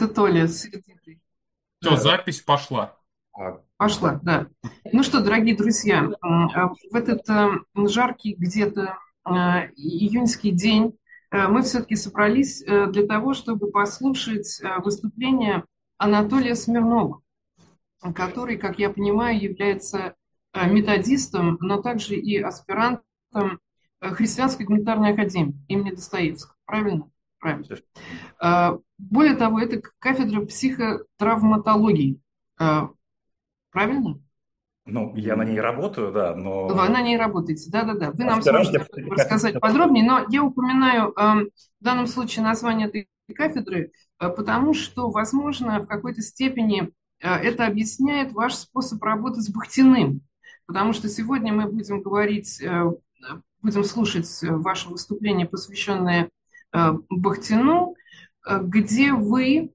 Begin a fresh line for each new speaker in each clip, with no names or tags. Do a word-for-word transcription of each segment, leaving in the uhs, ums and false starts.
Это Толя с Эдитой.
Все,
Да,
запись пошла.
А,
пошла, да. Ну что, дорогие друзья, м, а в этот э, жаркий где-то э, июньский день э, мы все-таки собрались э, для того, чтобы послушать э, выступление Анатолия Смирнова, который, как я понимаю, является э, методистом, но также и аспирантом э, Христианской гуманитарной академии имени Достоевского. Правильно? Правильно. Э, Более того, это кафедра психотравматологии. Э, Правильно?
ну, я на ней работаю, да,
Вы
но
на ней работаете. Да-да-да. Вы нам
аспирант я
сможете
в
об этом
кафедре.
рассказать подробнее, но я упоминаю эм, в данном случае название этой кафедры, э, потому что, возможно, в какой-то степени э, это объясняет ваш способ работы с Бахтиным. Потому что сегодня мы будем говорить, э, э, будем слушать э, ваше выступление, посвященное э, Бахтину, э, где вы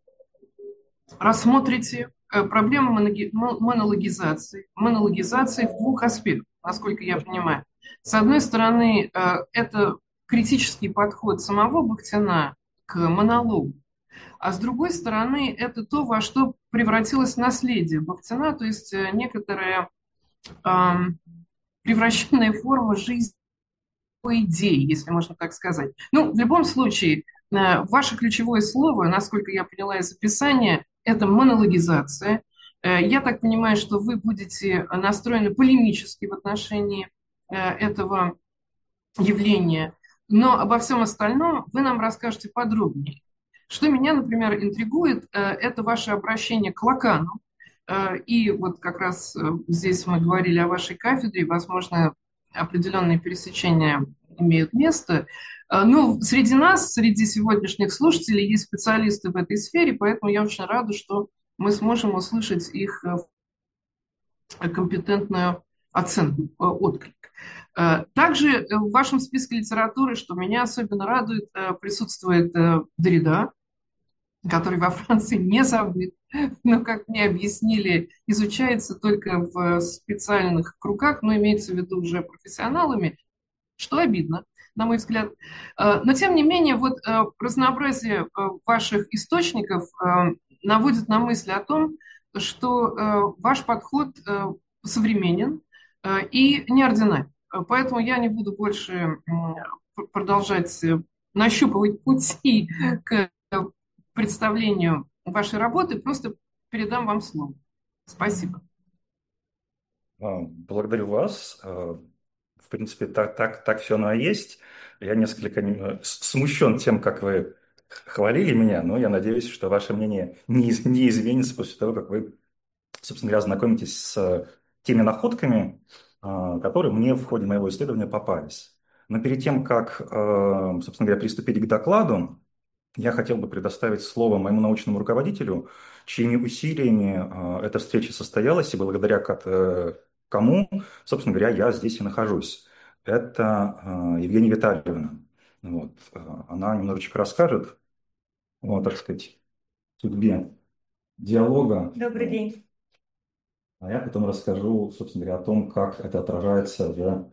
рассмотрите э, проблему моноги- мо- монологизации. Монологизации в двух аспектах, насколько я понимаю. С одной стороны, э, это критический подход самого Бахтина к монологу, а с другой стороны, это то, во что превратилось наследие Бахтина, то есть э, некоторая ам, превращенная форма жизни по идее, если можно так сказать. Ну, в любом случае, э, ваше ключевое слово, насколько я поняла из описания, это монологизация. Э, Я так понимаю, что вы будете настроены полемически в отношении э, этого явления, но обо всем остальном вы нам расскажете подробнее. Что меня, например, интригует, э, это ваше обращение к Лакану. Э, И вот как раз э, здесь мы говорили о вашей кафедре, возможно, определенные пересечения имеют место. Э, Ну, среди нас, среди сегодняшних слушателей, есть специалисты в этой сфере, поэтому я очень рада, что мы сможем услышать их э, компетентную оценку, э, отклик. Э, Также э, в вашем списке литературы, что меня особенно радует, э, присутствует э, Derrida, который во Франции не забыт, но, как мне объяснили, изучается только в специальных кругах, но имеется в виду уже профессионалами, что обидно, на мой взгляд. Э, Но, тем не менее, вот э, разнообразие э, ваших источников э, наводит на мысль о том, что э, ваш подход э, современен э, и неординарен. Э, Поэтому я не буду больше м, пр- продолжать э, нащупывать пути к представлению вашей работы, просто передам вам слово. Спасибо.
А, Благодарю вас. А, В принципе, так, так, так все оно и есть. Я несколько нем- с- смущен тем, как вы хвалили меня, но я надеюсь, что ваше мнение не, из- не изменится после того, как вы, собственно говоря, знакомитесь с теми находками, а, которые мне в ходе моего исследования попались. Но перед тем, как, а, собственно говоря, приступить к докладу, я хотел бы предоставить слово моему научному руководителю, чьими усилиями а, эта встреча состоялась, и благодаря ко- э, кому, собственно говоря, я здесь и нахожусь. Это а, Евгения Витальевна. Вот. а, Она немножечко расскажет о, так сказать, судьбе диалога.
Добрый
Вот.
день.
А я потом расскажу, собственно говоря, о том, как это отражается в, а,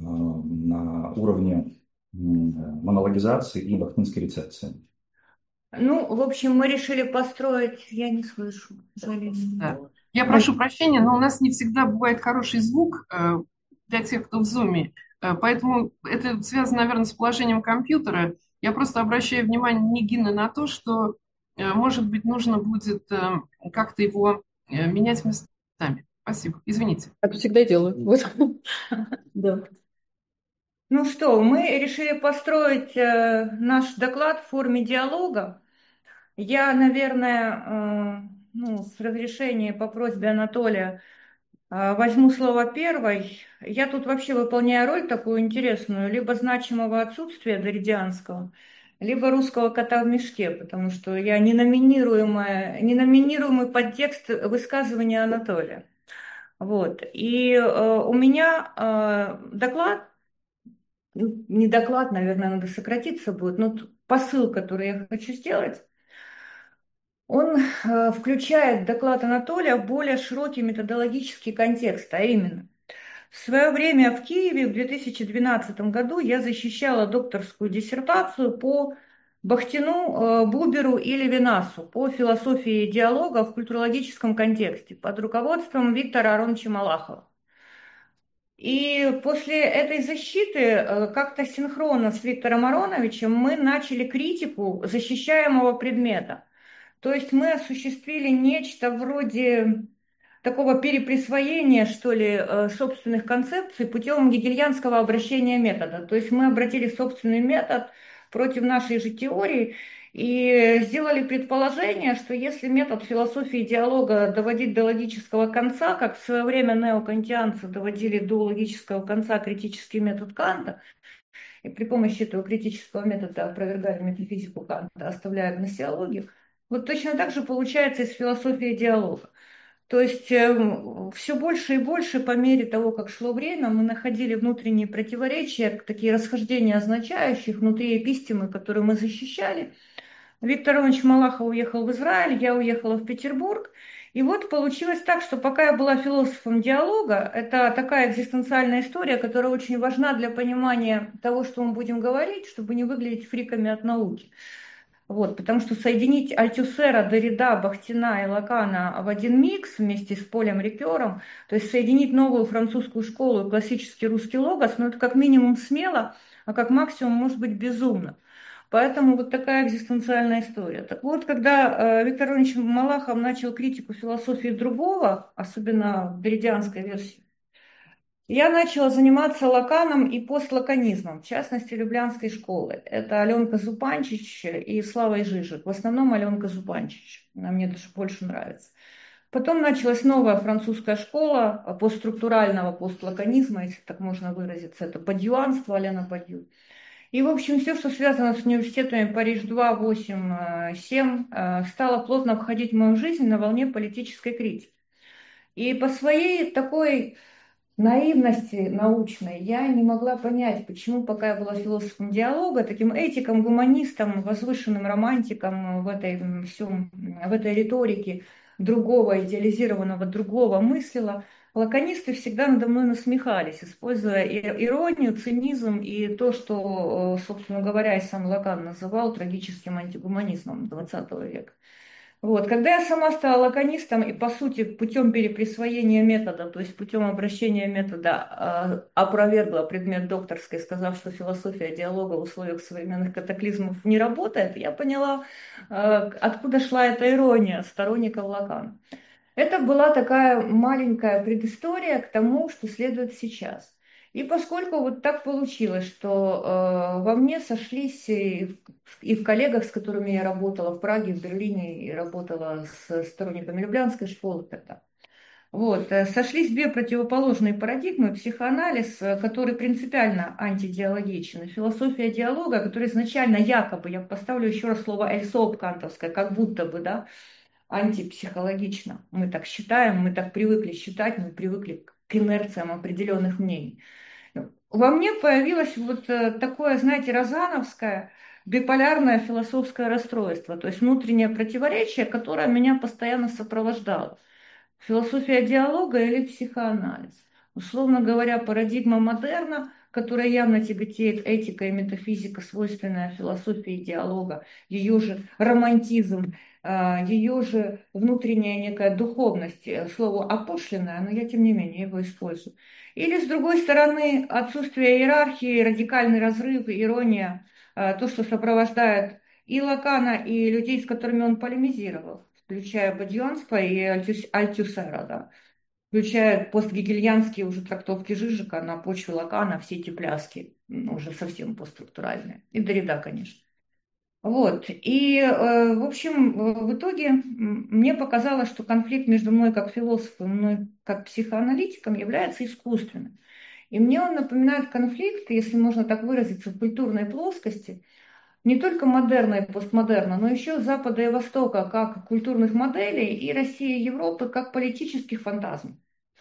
на уровне м, монологизации и бахтинской рецепции.
Ну, в общем, мы решили построить, я не слышу, к
Да.
сожалению.
Я прошу прощения, но у нас не всегда бывает хороший звук э, для тех, кто в зуме. Э, поэтому это связано, наверное, с положением компьютера. Я просто обращаю внимание Нигины на то, что, э, может быть, нужно будет э, как-то его э, менять местами. Спасибо. Извините.
Так всегда и делаю. Вот. Да.
Ну что, мы решили построить э, наш доклад в форме диалога. Я, наверное, э, ну, с разрешения по просьбе Анатолия э, возьму слово первой. Я тут вообще выполняю роль такую интересную, либо значимого отсутствия доридианского, либо русского кота в мешке, потому что я неноминируемая, неноминируемый подтекст высказывания Анатолия. Вот. И э, у меня э, доклад, ну, не доклад, наверное, надо сократиться будет, но т- посыл, который я хочу сделать, он э, включает доклад Анатолия в более широкий методологический контекст, а именно, в свое время в Киеве в две тысячи двенадцатом году я защищала докторскую диссертацию по Бахтину, э, Буберу и Левинасу по философии диалога в культурологическом контексте под руководством Виктора Ароновича Малахова. И после этой защиты э, как-то синхронно с Виктором Ароновичем мы начали критику защищаемого предмета. То есть мы осуществили нечто вроде такого переприсвоения, что ли, э, собственных концепций путем гегельянского обращения метода. То есть мы обратили собственный метод против нашей же теории и сделали предположение, что если метод философии диалога доводить до логического конца, как в свое время неокантианцы доводили до логического конца критический метод Канта, и при помощи этого критического метода опровергали метафизику Канта, оставляя гносеологию, вот точно так же получается и с философией диалога. То есть э, все больше и больше по мере того, как шло время, мы находили внутренние противоречия, такие расхождения означающих внутри эпистемы, которые мы защищали. Виктор Иванович Малахов уехал в Израиль, я уехала в Петербург. И вот получилось так, что пока я была философом диалога, это такая экзистенциальная история, которая очень важна для понимания того, что мы будем говорить, чтобы не выглядеть фриками от науки. Вот, потому что соединить Альтюсера, Дорида, Бахтина и Лакана в один микс вместе с Полем Рикером, то есть соединить новую французскую школу и классический русский логос, ну это как минимум смело, а как максимум может быть безумно. Поэтому вот такая экзистенциальная история. Так вот, когда э, Виктор Иванович Малахов начал критику философии другого, особенно доридианской версии, я начала заниматься лаканом и постлаканизмом, в частности, Люблянской школы. Это Аленка Зупанчич и Слава Жижик. В основном Аленка Зупанчич. Она мне даже больше нравится. Потом началась новая французская школа постструктурального постлаканизма, если так можно выразиться. Это бадьюанство, Алена Бадью. И, в общем, все, что связано с университетами Париж-два, восемь, семь, стало плотно входить в мою жизнь на волне политической критики. И по своей такой наивности научной я не могла понять, почему, пока я была философом диалога, таким этиком, гуманистом, возвышенным романтиком в этой, всем, в этой риторике другого, идеализированного другого мыслила, лаконисты всегда надо мной насмехались, используя иронию, цинизм и то, что, собственно говоря, и сам Лакан называл трагическим антигуманизмом двадцатого века. Вот. Когда я сама стала лаконистом и, по сути, путем переприсвоения метода, то есть путем обращения метода, э, опровергла предмет докторской, сказав, что философия диалога в условиях современных катаклизмов не работает, я поняла, э, откуда шла эта ирония сторонников Лакана. Это была такая маленькая предыстория к тому, что следует сейчас. И поскольку вот так получилось, что э, во мне сошлись и в, и в коллегах, с которыми я работала в Праге, в Берлине, и работала с сторонниками Люблянской школы тогда, вот, э, сошлись две противоположные парадигмы: психоанализ, э, который принципиально антидиалогичен, и философия диалога, которая изначально якобы, я поставлю еще раз слово «эльсоп» кантовское, как будто бы, да, антипсихологично. Мы так считаем, мы так привыкли считать, мы привыкли к инерциям определенных мнений. Во мне появилось вот такое, знаете, розановское биполярное философское расстройство, то есть внутреннее противоречие, которое меня постоянно сопровождало. Философия диалога или психоанализ. Условно говоря, парадигма модерна, которая явно тяготеет этика и метафизика, свойственная философии диалога, ее же романтизм, ее же внутренняя некая духовность, слово опошленное, но я тем не менее его использую. Или, с другой стороны, отсутствие иерархии, радикальный разрыв, ирония, то, что сопровождает и Лакана, и людей, с которыми он полемизировал, включая бадьянство и Альтюсера, да, включая постгегельянские уже трактовки Жижика на почве Лакана, все эти пляски, уже совсем постструктуральные, и Дорида, конечно. Вот, и, э, в общем, в итоге мне показалось, что конфликт между мной как философом и мной как психоаналитиком является искусственным. И мне он напоминает конфликт, если можно так выразиться, в культурной плоскости, не только модерна и постмодерна, но еще Запада и Востока как культурных моделей и России и Европы как политических фантазмов.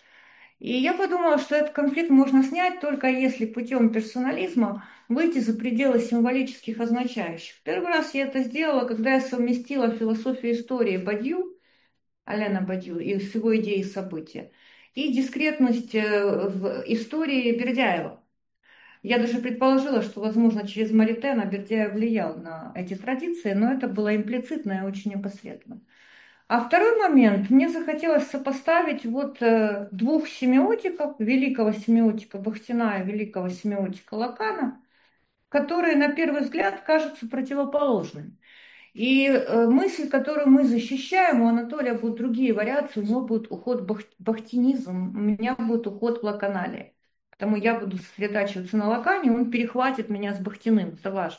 И я подумала, что этот конфликт можно снять только если путем персонализма выйти за пределы символических означающих. Первый раз я это сделала, когда я совместила философию истории Бадью, Алена Бадью, и с его идеей события, и дискретность в истории Бердяева. Я даже предположила, что, возможно, через Маритена Бердяев влиял на эти традиции, но это было имплицитно и очень непосредственно. А второй момент, мне захотелось сопоставить вот э, двух семиотиков, великого семиотика Бахтина и великого семиотика Лакана, которые на первый взгляд кажутся противоположными. И э, мысль, которую мы защищаем, у Анатолия будут другие вариации, у него будет уход в бах- бахтинизм, у меня будет уход в лаканалии. Потому я буду сосредотачиваться на Лакане, он перехватит меня с Бахтиным, это важно.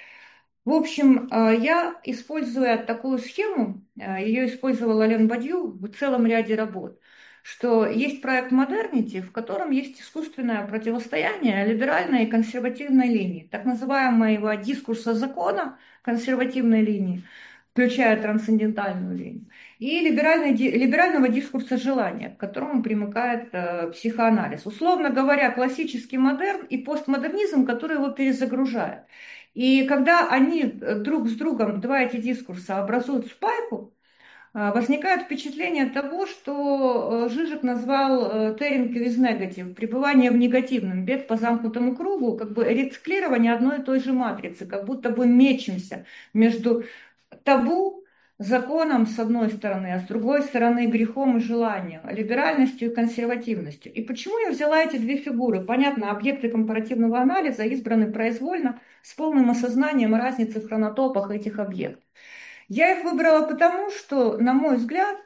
В общем, э, я, используя такую схему, э, ее использовала Лен Бадью в целом ряде работ, что есть проект Modernity, в котором есть искусственное противостояние либеральной и консервативной линии, так называемого дискурса закона консервативной линии, включая трансцендентальную линию, и либеральной, либерального дискурса желания, к которому примыкает э, психоанализ. Условно говоря, классический модерн и постмодернизм, который его перезагружает. И когда они друг с другом, два эти дискурса, образуют спайку, возникает впечатление того, что Жижик назвал tearing with negative, пребывание в негативном, бег по замкнутому кругу, как бы рециклирование одной и той же матрицы, как будто бы мечемся между табу, законом с одной стороны, а с другой стороны грехом и желанием, либеральностью и консервативностью. И почему я взяла эти две фигуры? Понятно, объекты компаративного анализа избраны произвольно, с полным осознанием разницы в хронотопах этих объектов. Я их выбрала потому, что, на мой взгляд,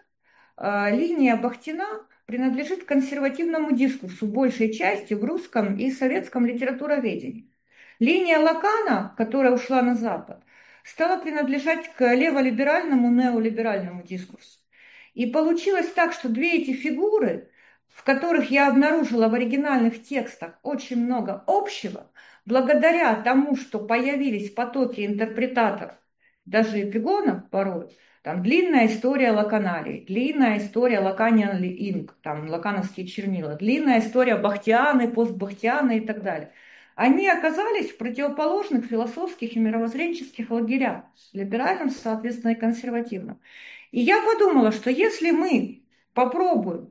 линия Бахтина принадлежит консервативному дискурсу большей части в русском и советском литературоведении. Линия Лакана, которая ушла на Запад, стала принадлежать к леволиберальному, неолиберальному дискурсу. И получилось так, что две эти фигуры, в которых я обнаружила в оригинальных текстах очень много общего, благодаря тому, что появились потоки интерпретаторов, даже эпигонов порой, там длинная история лаканалии, длинная история лаканиан инк, там лакановские чернила, длинная история бахтианы, постбахтианы и так далее. Они оказались в противоположных философских и мировоззренческих лагерях, либеральном, соответственно, и консервативном. И я подумала, что если мы попробуем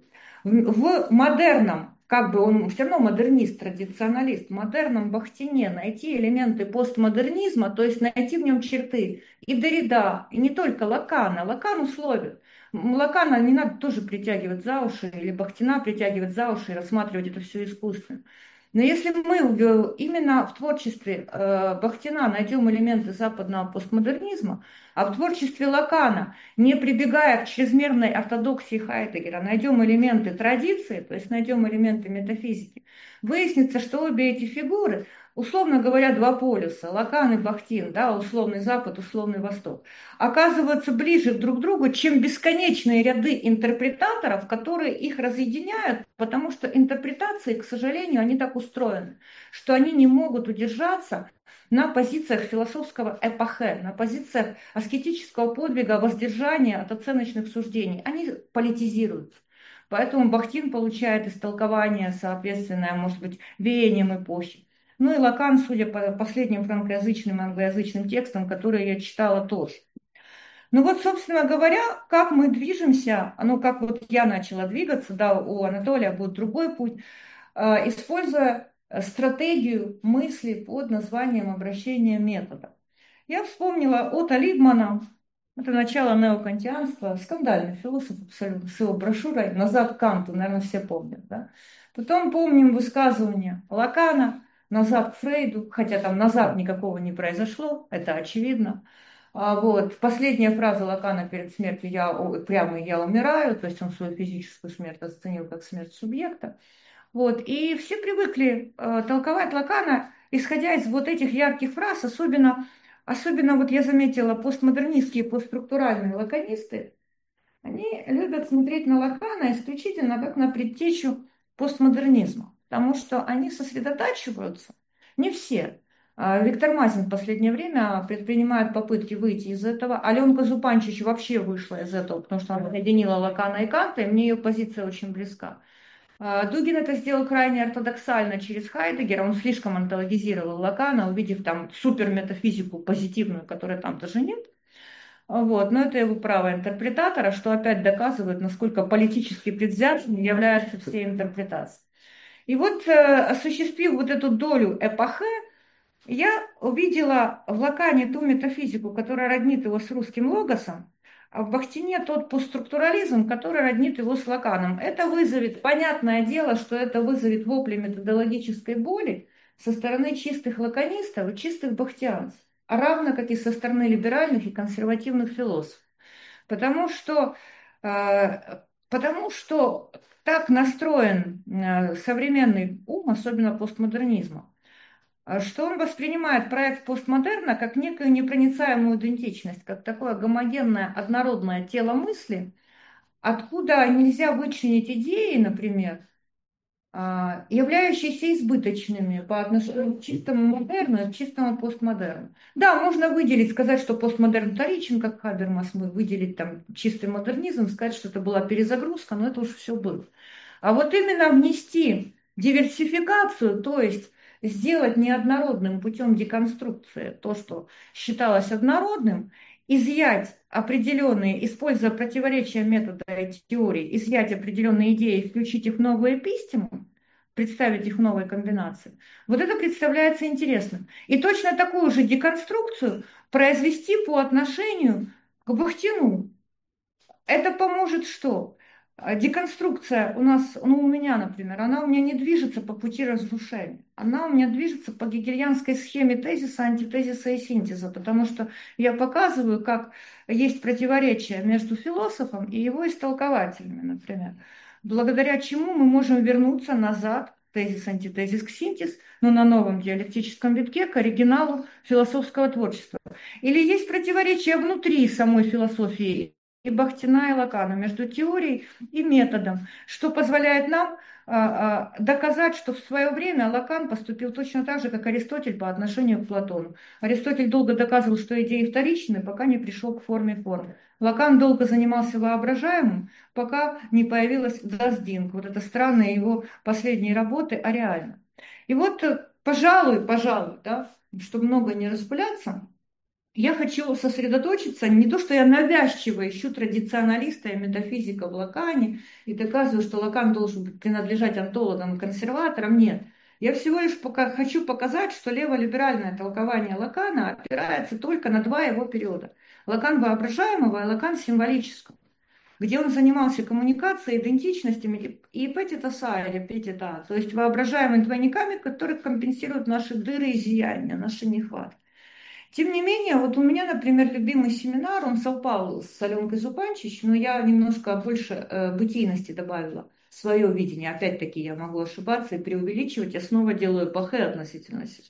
в модерном, как бы он все равно модернист, традиционалист, в модерном Бахтине найти элементы постмодернизма, то есть найти в нем черты и Derrida, и не только Лакана. Лакан условен. Лакана не надо тоже притягивать за уши, или Бахтина притягивать за уши и рассматривать это все искусственно. Но если мы именно в творчестве Бахтина найдем элементы западного постмодернизма, а в творчестве Лакана, не прибегая к чрезмерной ортодоксии Хайдеггера, найдем элементы традиции, то есть найдем элементы метафизики, выяснится, что обе эти фигуры, условно говоря, два полюса, Лакан и Бахтин, да, условный Запад, условный Восток, оказываются ближе друг к другу, чем бесконечные ряды интерпретаторов, которые их разъединяют, потому что интерпретации, к сожалению, они так устроены, что они не могут удержаться на позициях философского эпохе, на позициях аскетического подвига, воздержания от оценочных суждений. Они политизируются. Поэтому Бахтин получает истолкование, соответственное, может быть, веянием эпохи. Ну и Лакан, судя по последним франкоязычным и англоязычным текстам, которые я читала тоже. Ну вот, собственно говоря, как мы движемся, ну как вот я начала двигаться, да, у Анатолия будет другой путь, используя стратегию мысли под названием обращение метода. Я вспомнила Отто Либмана, это начало неокантианства, скандальный философ абсолютно, с его брошюрой «Назад к Канту», наверное, все помнят. Да? Потом помним высказывание Лакана «Назад к Фрейду», хотя там назад никакого не произошло, это очевидно. А вот последняя фраза Лакана перед смертью «я, прямо я умираю», то есть он свою физическую смерть расценил как смерть субъекта. Вот. И все привыкли э, толковать Лакана, исходя из вот этих ярких фраз, особенно, особенно вот я заметила, постмодернистские, постструктуральные лаканисты, они любят смотреть на Лакана исключительно как на предтечу постмодернизма, потому что они сосредотачиваются, не все. Виктор Мазин в последнее время предпринимает попытки выйти из этого. Аленка Зупанчич вообще вышла из этого, потому что она объединила Лакана и Канта, и мне ее позиция очень близка. Дугин это сделал крайне ортодоксально через Хайдеггера, он слишком онтологизировал Лакана, увидев там суперметафизику позитивную, которой там даже нет. Вот. Но это его право интерпретатора, что опять доказывает, насколько политически предвзятым является все интерпретации. И вот, э, осуществив вот эту долю эпохе, я увидела в Лакане ту метафизику, которая роднит его с русским логосом, а в Бахтине тот постструктурализм, который роднит его с Лаканом. Это вызовет, понятное дело, что это вызовет вопли методологической боли со стороны чистых лаконистов и чистых бахтианцев, а равно как и со стороны либеральных и консервативных философов. Потому что, э, потому что так настроен э, современный ум, особенно постмодернизма, а что он воспринимает проект постмодерна как некую непроницаемую идентичность, как такое гомогенное, однородное тело мысли, откуда нельзя вычленить идеи, например, а, являющиеся избыточными по отношению к чистому модерну и к чистому постмодерну. Да, можно выделить, сказать, что постмодерн вторичен, как Хабермас, мы выделить там чистый модернизм, сказать, что это была перезагрузка, но это уже все было. А вот именно внести диверсификацию, то есть сделать неоднородным путем деконструкции то, что считалось однородным, изъять определенные, используя противоречия метода и теории, изъять определенные идеи, включить их в новую эпистему, представить их в новой комбинации. Вот это представляется интересным. И точно такую же деконструкцию произвести по отношению к Бахтину. Это поможет что? А Деконструкция у нас, ну у меня, например, она у меня не движется по пути разрушения. Она у меня движется по гегельянской схеме тезиса, антитезиса и синтеза, потому что я показываю, как есть противоречие между философом и его истолкователями, например. Благодаря чему мы можем вернуться назад, тезис, антитезис, к синтез, но на новом диалектическом витке к оригиналу философского творчества. Или есть противоречие внутри самой философии и Бахтина, и Лакана, между теорией и методом, что позволяет нам а, а, доказать, что в свое время Лакан поступил точно так же, как Аристотель по отношению к Платону. Аристотель долго доказывал, что идеи вторичны, пока не пришел к форме формы. Лакан долго занимался воображаемым, пока не появилась Даздинг, вот это странная его последние работы о реальном. И вот, пожалуй, пожалуй, да, чтобы много не распыляться, я хочу сосредоточиться, не то, что я навязчиво ищу традиционалиста и метафизика в Лакане и доказываю, что Лакан должен принадлежать онтологам и консерваторам, нет. Я всего лишь пока хочу показать, что леволиберальное толкование Лакана опирается только на два его периода. Лакан воображаемого и Лакан символического, где он занимался коммуникацией, идентичностями и петитаса или петита, то есть воображаемыми двойниками, которые компенсируют наши дыры и зияния, наши нехватки. Тем не менее, вот у меня, например, любимый семинар, он совпал с Аленкой Зубанчич, но я немножко больше э, бытийности добавила, свое видение. Опять-таки я могу ошибаться и преувеличивать, я снова делаю эпохе относительно себя.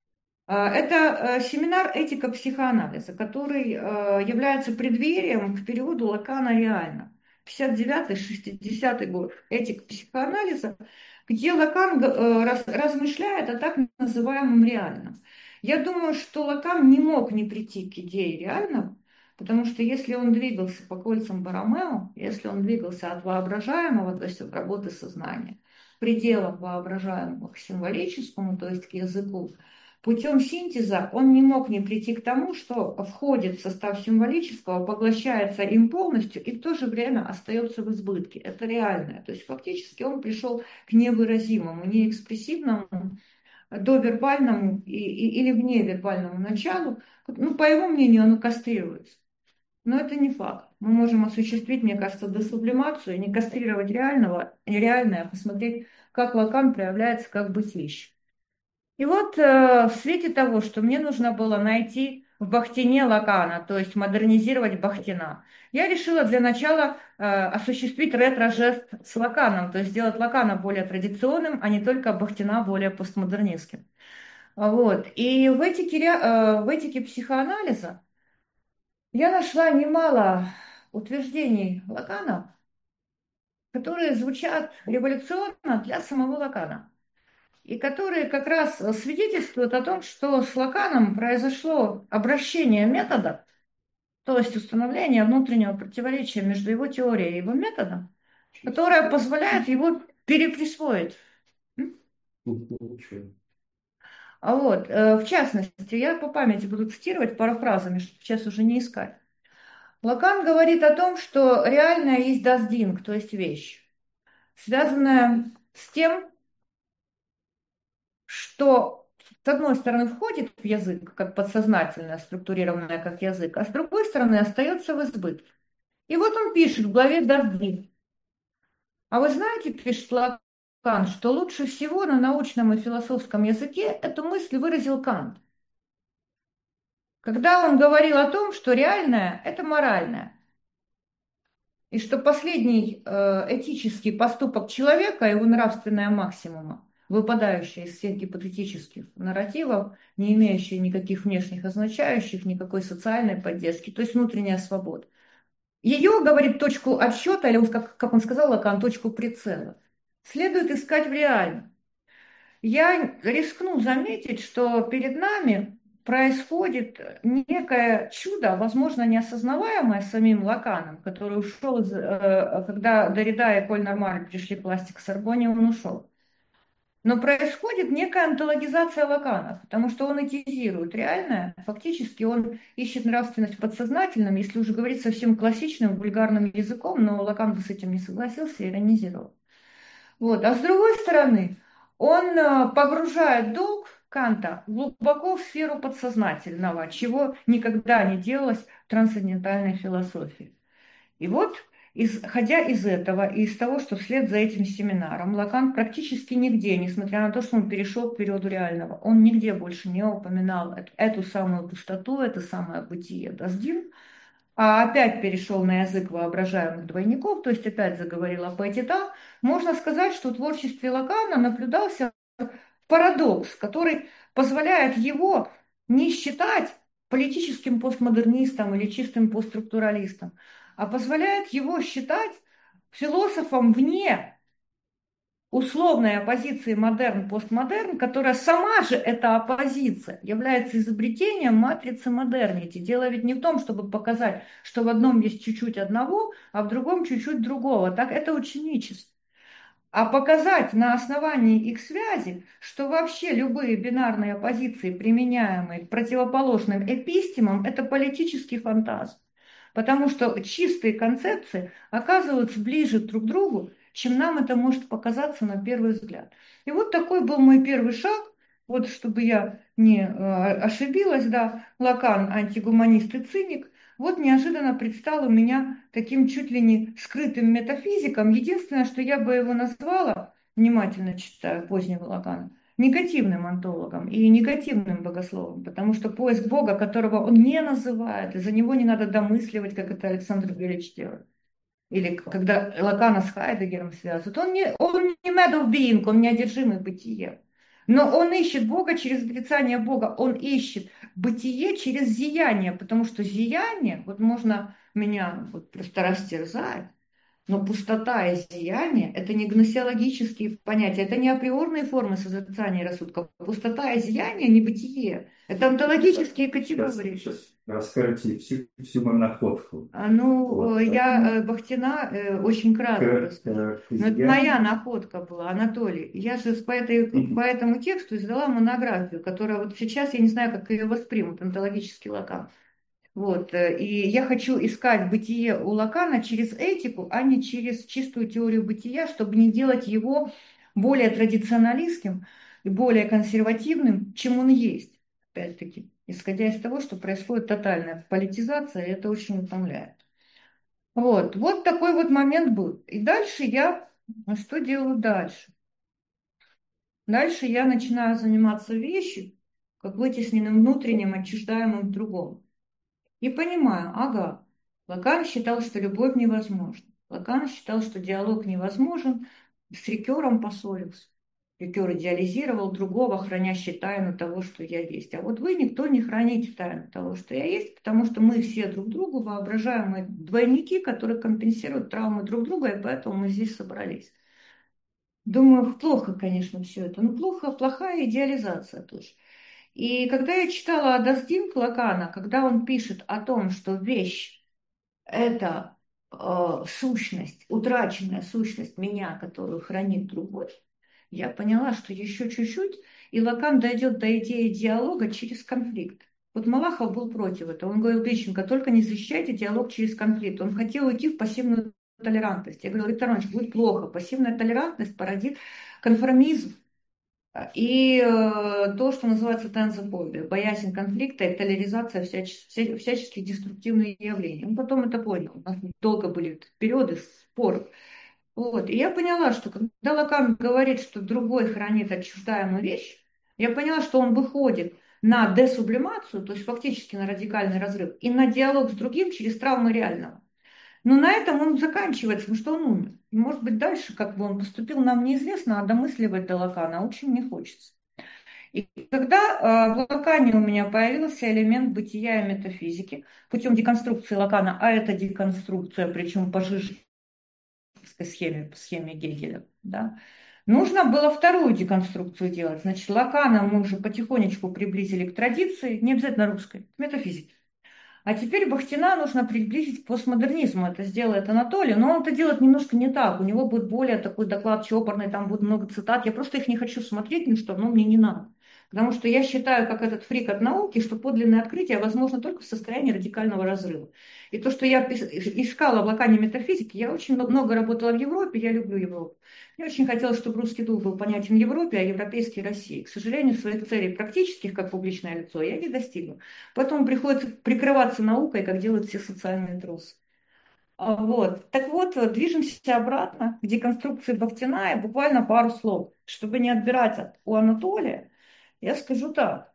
Это семинар «Этика психоанализа», который является преддверием к периоду Лакана реально. пятьдесят девятый шестидесятый год. «Этика психоанализа», где Лакан размышляет о так называемом реальном. Я думаю, что Лакан не мог не прийти к идее реального, потому что если он двигался по кольцам Боромео, если он двигался от воображаемого, то есть от работы сознания, пределом воображаемого к символическому, то есть к языку, путем синтеза он не мог не прийти к тому, что входит в состав символического, поглощается им полностью и в то же время остается в избытке. Это реальное. То есть фактически он пришел к невыразимому, неэкспрессивному, довербальному и, и, или вневербальному началу. Ну, по его мнению, оно кастрируется. Но это не факт. Мы можем осуществить, мне кажется, десублимацию, не кастрировать реального, нереальное, а посмотреть, как Лакан проявляется как бытище. И вот э, в свете того, что мне нужно было найти в Бахтине Лакана, то есть модернизировать Бахтина, я решила для начала э, осуществить ретро-жест с Лаканом, то есть сделать Лакана более традиционным, а не только Бахтина более постмодернистским. Вот. И в этике, э, в этике психоанализа я нашла немало утверждений Лакана, которые звучат революционно для самого Лакана, и которые как раз свидетельствуют о том, что с Лаканом произошло обращение метода, то есть установление внутреннего противоречия между его теорией и его методом, которое позволяет его переприсвоить. А вот, в частности, я по памяти буду цитировать парафразами, чтобы сейчас уже не искать. Лакан говорит о том, что реальное есть das Ding, то есть вещь, связанная с тем, что с одной стороны входит в язык, как подсознательное, структурированное как язык, а с другой стороны остается в избытке. И вот он пишет в главе «Дожди». А вы знаете, пишет Лакан, что лучше всего на научном и философском языке эту мысль выразил Кант, когда он говорил о том, что реальное – это моральное, и что последний э, этический поступок человека, его нравственная максимума, выпадающая из всех гипотетических нарративов, не имеющая никаких внешних означающих, никакой социальной поддержки, то есть внутренняя свобода. Ее, говорит, точку отсчета, или, как, как он сказал, Лакан, точку прицела, следует искать в реальном. Я рискну заметить, что перед нами происходит некое чудо, возможно, неосознаваемое самим Лаканом, который ушел, из, э, когда Дорида и Поль Нормаль пришли к власти к Сорбонне, он ушел. Но происходит некая онтологизация Лакана, потому что он этизирует реальное, фактически он ищет нравственность в подсознательном, если уже говорить совсем классичным, вульгарным языком, но Лакан бы с этим не согласился и иронизировал. Вот. А с другой стороны, он погружает долг Канта глубоко в сферу подсознательного, чего никогда не делалось в трансцендентальной философии. И вот, исходя из этого и из того, что вслед за этим семинаром Лакан практически нигде, несмотря на то, что он перешел к периоду реального, он нигде больше не упоминал эту, эту самую пустоту, это самое бытие Дасдин, а опять перешел на язык воображаемых двойников, то есть опять заговорил о поэтитах, можно сказать, что в творчестве Лакана наблюдался парадокс, который позволяет его не считать политическим постмодернистом или чистым постструктуралистом, а позволяет его считать философом вне условной оппозиции модерн-постмодерн, которая сама же эта оппозиция является изобретением матрицы модернити. Дело ведь не в том, чтобы показать, что в одном есть чуть-чуть одного, а в другом чуть-чуть другого. Так это ученичество. А показать на основании их связи, что вообще любые бинарные оппозиции, применяемые к противоположным эпистемам, это политический фантазм. Потому что чистые концепции оказываются ближе друг к другу, чем нам это может показаться на первый взгляд. И вот такой был мой первый шаг, вот чтобы я не э, ошибилась, да, Лакан, антигуманист и циник, вот неожиданно предстал у меня таким чуть ли не скрытым метафизиком. Единственное, что я бы его назвала, внимательно читаю позднего Лакана, негативным онтологом и негативным богословом, потому что поиск Бога, которого он не называет, и за него не надо домысливать, как это Александр Григорьевич делает. Или когда Лакана с Хайдеггером связывают. Он не, он не mad of being, он неодержимый бытие. Но он ищет Бога через отрицание Бога, он ищет бытие через зияние, потому что зияние, вот можно меня вот просто растерзать, но пустота и зияние – это не гносеологические понятия, это не априорные формы созерцания и рассудка. Пустота и зияние – не бытие, это онтологические категории.
Сейчас, сейчас расскажите всю, всю мою находку.
А, ну,
Вот,
я так. Бахтина очень кратко расскажу. Но это моя находка была, Анатолий. Я же по, этой, по этому тексту издала монографию, которая вот сейчас, я не знаю, как ее воспримут, онтологический Лакан. Вот. И я хочу искать бытие у Лакана через этику, а не через чистую теорию бытия, чтобы не делать его более традиционалистским и более консервативным, чем он есть. Опять-таки, исходя из того, что происходит тотальная политизация, и это очень утомляет. Вот. Вот такой вот момент был. И дальше я... А что делаю дальше? Дальше я начинаю заниматься вещью, как вытесненным внутренним, отчуждаемым в другом. И понимаю, ага, Лакан считал, что любовь невозможна. Лакан считал, что диалог невозможен, с Рикером поссорился. Рикер идеализировал другого, хранящий тайну того, что я есть. А вот вы никто не храните тайну того, что я есть, потому что мы все друг другу воображаемые двойники, которые компенсируют травмы друг друга, и поэтому мы здесь собрались. Думаю, плохо, конечно, все это. Но плохо, плохая идеализация тоже. И когда я читала Дасдин Лакана, когда он пишет о том, что вещь – это э, сущность, утраченная сущность меня, которую хранит другой, я поняла, что еще чуть-чуть, и Лакан дойдет до идеи диалога через конфликт. Вот Малахов был против этого. Он говорил: Грищенко, только не защищайте диалог через конфликт. Он хотел уйти в пассивную толерантность. Я говорила: Виктор Иванович, будет плохо. Пассивная толерантность породит конформизм. И э, то, что называется тензофобия, боязнь конфликта и толеризация всяч- вся- всяческих деструктивных явлений. Он потом это понял. У нас долго были периоды споров. Вот. И я поняла, что когда Лакан говорит, что другой хранит отчуждаемую вещь, я поняла, что он выходит на десублимацию, то есть фактически на радикальный разрыв, и на диалог с другим через травмы реального. Но на этом он заканчивается, потому что он умер. И, может быть, дальше, как бы он поступил, нам неизвестно, а домысливать до Лакана очень не хочется. И когда э, в Лакане у меня появился элемент бытия и метафизики путем деконструкции Лакана, а это деконструкция, причем по Жижковской схеме, по схеме Гегеля, да, нужно было вторую деконструкцию делать. Значит, Лакана мы уже потихонечку приблизили к традиции, не обязательно русской, к метафизике. А теперь Бахтина нужно приблизить к постмодернизму. Это сделает Анатолий, но он это делает немножко не так. У него будет более такой доклад чопорный, там будет много цитат. Я просто их не хочу смотреть, ни что, но мне не надо. Потому что я считаю, как этот фрик от науки, что подлинное открытие возможно только в состоянии радикального разрыва. И то, что я искала в Лакане метафизики, я очень много работала в Европе, я люблю Европу. Мне очень хотелось, чтобы русский дух был понятен в Европе, а европейский в России. К сожалению, своих целей практических, как публичное лицо, я не достигла. Поэтому приходится прикрываться наукой, как делают все социальные трусы. А, Вот. Так вот, движемся обратно к деконструкции Бахтина, и буквально пару слов. Чтобы не отбирать от, у Анатолия, я скажу так.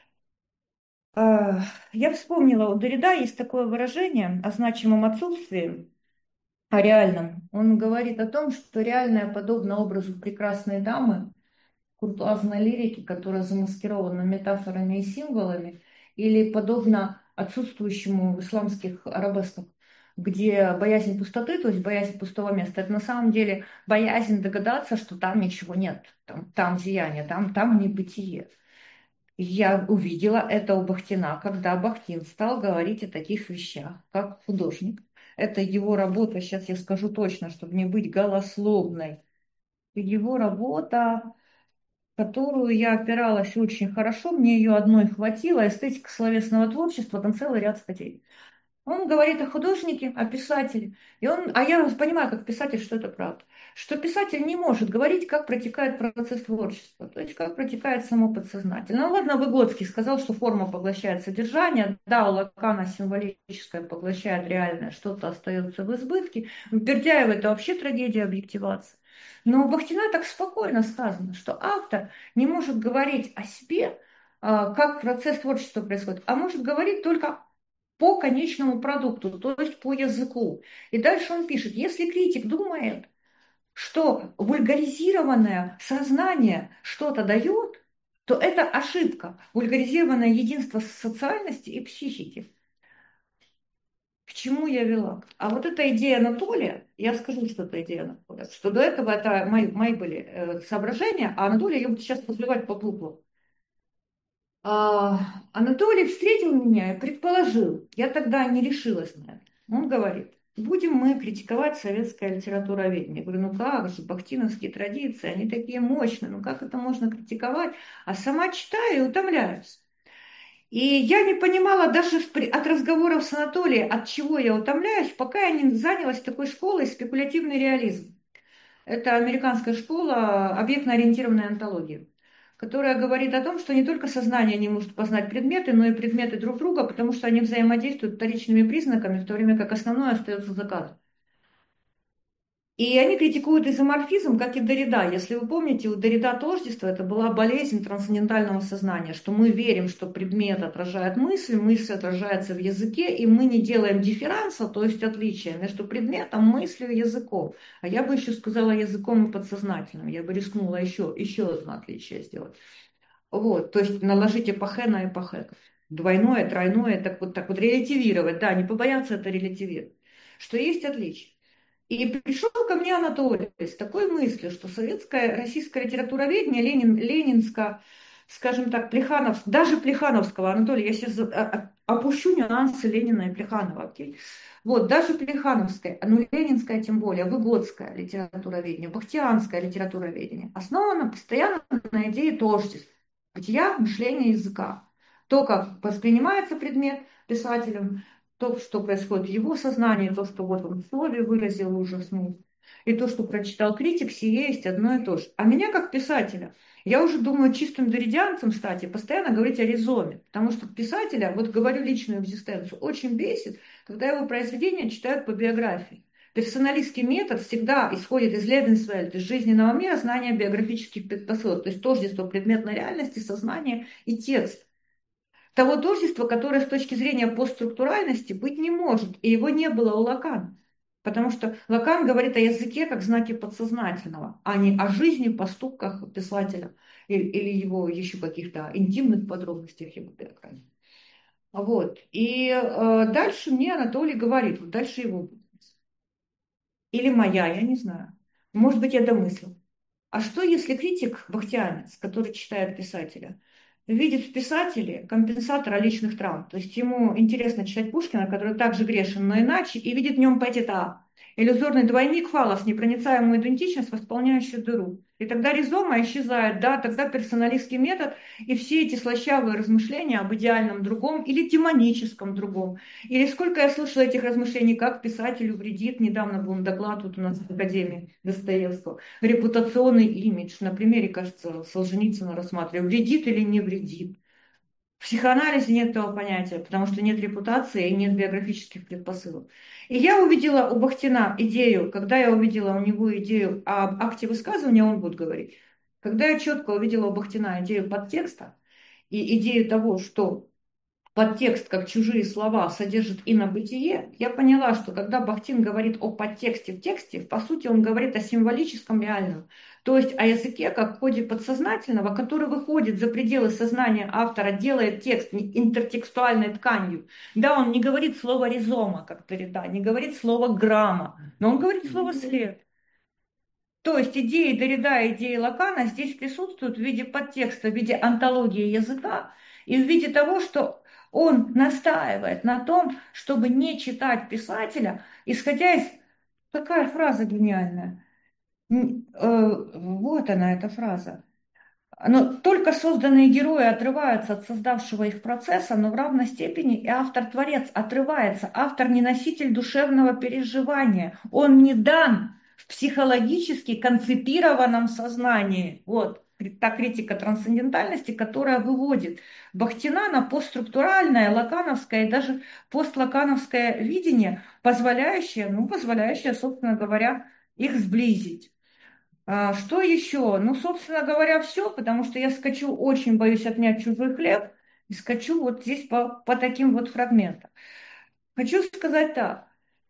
А, Я вспомнила, у Derrida есть такое выражение о значимом отсутствии, о реальном. Он говорит о том, что реальное подобно образу прекрасной дамы, куртуазной лирики, которая замаскирована метафорами и символами, или подобно отсутствующему в исламских арабесках, где боязнь пустоты, то есть боязнь пустого места, это на самом деле боязнь догадаться, что там ничего нет, там, там зияние, там, там небытие. И я увидела это у Бахтина, когда Бахтин стал говорить о таких вещах, как художник. Это его работа, сейчас я скажу точно, чтобы не быть голословной. Его работа, которую я опиралась очень хорошо, мне ее одной хватило, эстетика словесного творчества, там целый ряд статей. Он говорит о художнике, о писателе. И он, а я понимаю, как писатель, что это правда. Что писатель не может говорить, как протекает процесс творчества, то есть как протекает само подсознательно. Ну ладно, Выгодский сказал, что форма поглощает содержание. Да, у Лакана символическое поглощает реальное, что-то остается в избытке. У Бердяева это вообще трагедия объективации. Но у Бахтина так спокойно сказано, что автор не может говорить о себе, а, как процесс творчества происходит, а может говорить только по конечному продукту, то есть по языку. И дальше он пишет, если критик думает, что вульгаризированное сознание что-то дает, то это ошибка. Вульгаризированное единство социальности и психики. К чему я вела? А вот эта идея Анатолия, я скажу, что это идея Анатолия, что до этого это мои, мои были э, соображения, а Анатолий, я буду сейчас разливать по буквам. А, Анатолий встретил меня и предположил, я тогда не решилась на это. Он говорит, будем мы критиковать советское литературоведение. Я говорю, ну как же, бахтиновские традиции, они такие мощные, ну как это можно критиковать? А сама читаю и утомляюсь. И я не понимала даже от разговоров с Анатолием, от чего я утомляюсь, пока я не занялась такой школой спекулятивный реализм. Это американская школа объектно-ориентированной онтологии, которая говорит о том, что не только сознание не может познать предметы, но и предметы друг друга, потому что они взаимодействуют вторичными признаками, в то время как основное остается за кадром. И они критикуют изоморфизм, как и Derrida. Если вы помните, у Derrida тождество – это была болезнь трансцендентального сознания, что мы верим, что предмет отражает мысль, мысль отражается в языке, и мы не делаем дифферанса, то есть отличия между предметом, мыслью и языком. А я бы еще сказала языком и подсознательным. Я бы рискнула еще, еще одно отличие сделать. Вот, то есть наложить эпохе на эпохе. Двойное, тройное, так вот, так вот релятивировать. Да, не побояться это релятивировать. Что есть отличие. И пришел ко мне Анатолий с такой мыслью, что советское, российское литературоведение, Ленин, ленинско, скажем так, Плеханов, даже Плехановского, Анатолий, я сейчас опущу нюансы Ленина и Плеханова, окей? Вот, даже Плехановское, ну ленинское тем более, выгодское литературоведение, бахтианское литературоведение основано постоянно на идее тождества, бытия, мышления, языка. То, как воспринимается предмет писателем, то, что происходит в его сознании, то, что вот он в слове выразил, ужаснул. и то, что прочитал критик, сие есть одно и то же. А меня как писателя, я уже думаю чистым доридианцем стать и постоянно говорить о ризоме, потому что писателя, вот говорю личную экзистенцию, очень бесит, когда его произведения читают по биографии. Персоналистский метод всегда исходит из Лебенсвельда, из жизненного мира, знания биографических предпосылок, то есть тождество предметной реальности, сознания и текста. Того тождества, которое с точки зрения постструктуральности быть не может, и его не было у Лакана. Потому что Лакан говорит о языке как знаке подсознательного, а не о жизни, поступках писателя или, или его еще каких-то интимных подробностях его биографии. Вот. И э, дальше мне Анатолий говорит, вот дальше его будет. Или моя, я не знаю. Может быть, я домыслил. А что, если критик, бахтианец, который читает писателя, видит в писателе компенсатора личных травм? То есть ему интересно читать Пушкина, который также грешен, но иначе, и видит в нем поэта, иллюзорный двойник фалос, непроницаемую идентичность, восполняющую дыру. И тогда ризома исчезает, да, тогда персоналистский метод и все эти слащавые размышления об идеальном другом или демоническом другом. Или сколько я слышала этих размышлений, как писателю вредит, недавно был доклад вот у нас в Академии Достоевского, репутационный имидж, на примере, кажется, Солженицына рассматривали, вредит или не вредит. В психоанализе нет этого понятия, потому что нет репутации и нет биографических предпосылок. И я увидела у Бахтина идею, когда я увидела у него идею об акте высказывания, он будет говорить. Когда я четко увидела у Бахтина идею подтекста и идею того, что подтекст, как чужие слова, содержит инобытие, я поняла, что когда Бахтин говорит о подтексте в тексте, по сути он говорит о символическом реальном, то есть о языке как коде подсознательного, который выходит за пределы сознания автора, делает текст интертекстуальной тканью. Да, он не говорит слово ризома, как Дорида, не говорит слово грамма, но он говорит слово след. То есть идеи Дорида и идеи Лакана здесь присутствуют в виде подтекста, в виде антологии языка и в виде того, что он настаивает на том, чтобы не читать писателя, исходя из... Какая фраза гениальная? Вот она, эта фраза. Но только созданные герои отрываются от создавшего их процесса, но в равной степени и автор-творец отрывается. Автор не носитель душевного переживания. Он не дан в психологически концепированном сознании. Вот та критика трансцендентальности, которая выводит Бахтина на постструктуральное, лакановское и даже постлакановское видение, позволяющее, ну, позволяющее, собственно говоря, их сблизить. А, что еще? Ну, собственно говоря, все, потому что я скачу, очень боюсь отнять чужой хлеб, и скачу вот здесь по, по таким вот фрагментам. Хочу сказать так.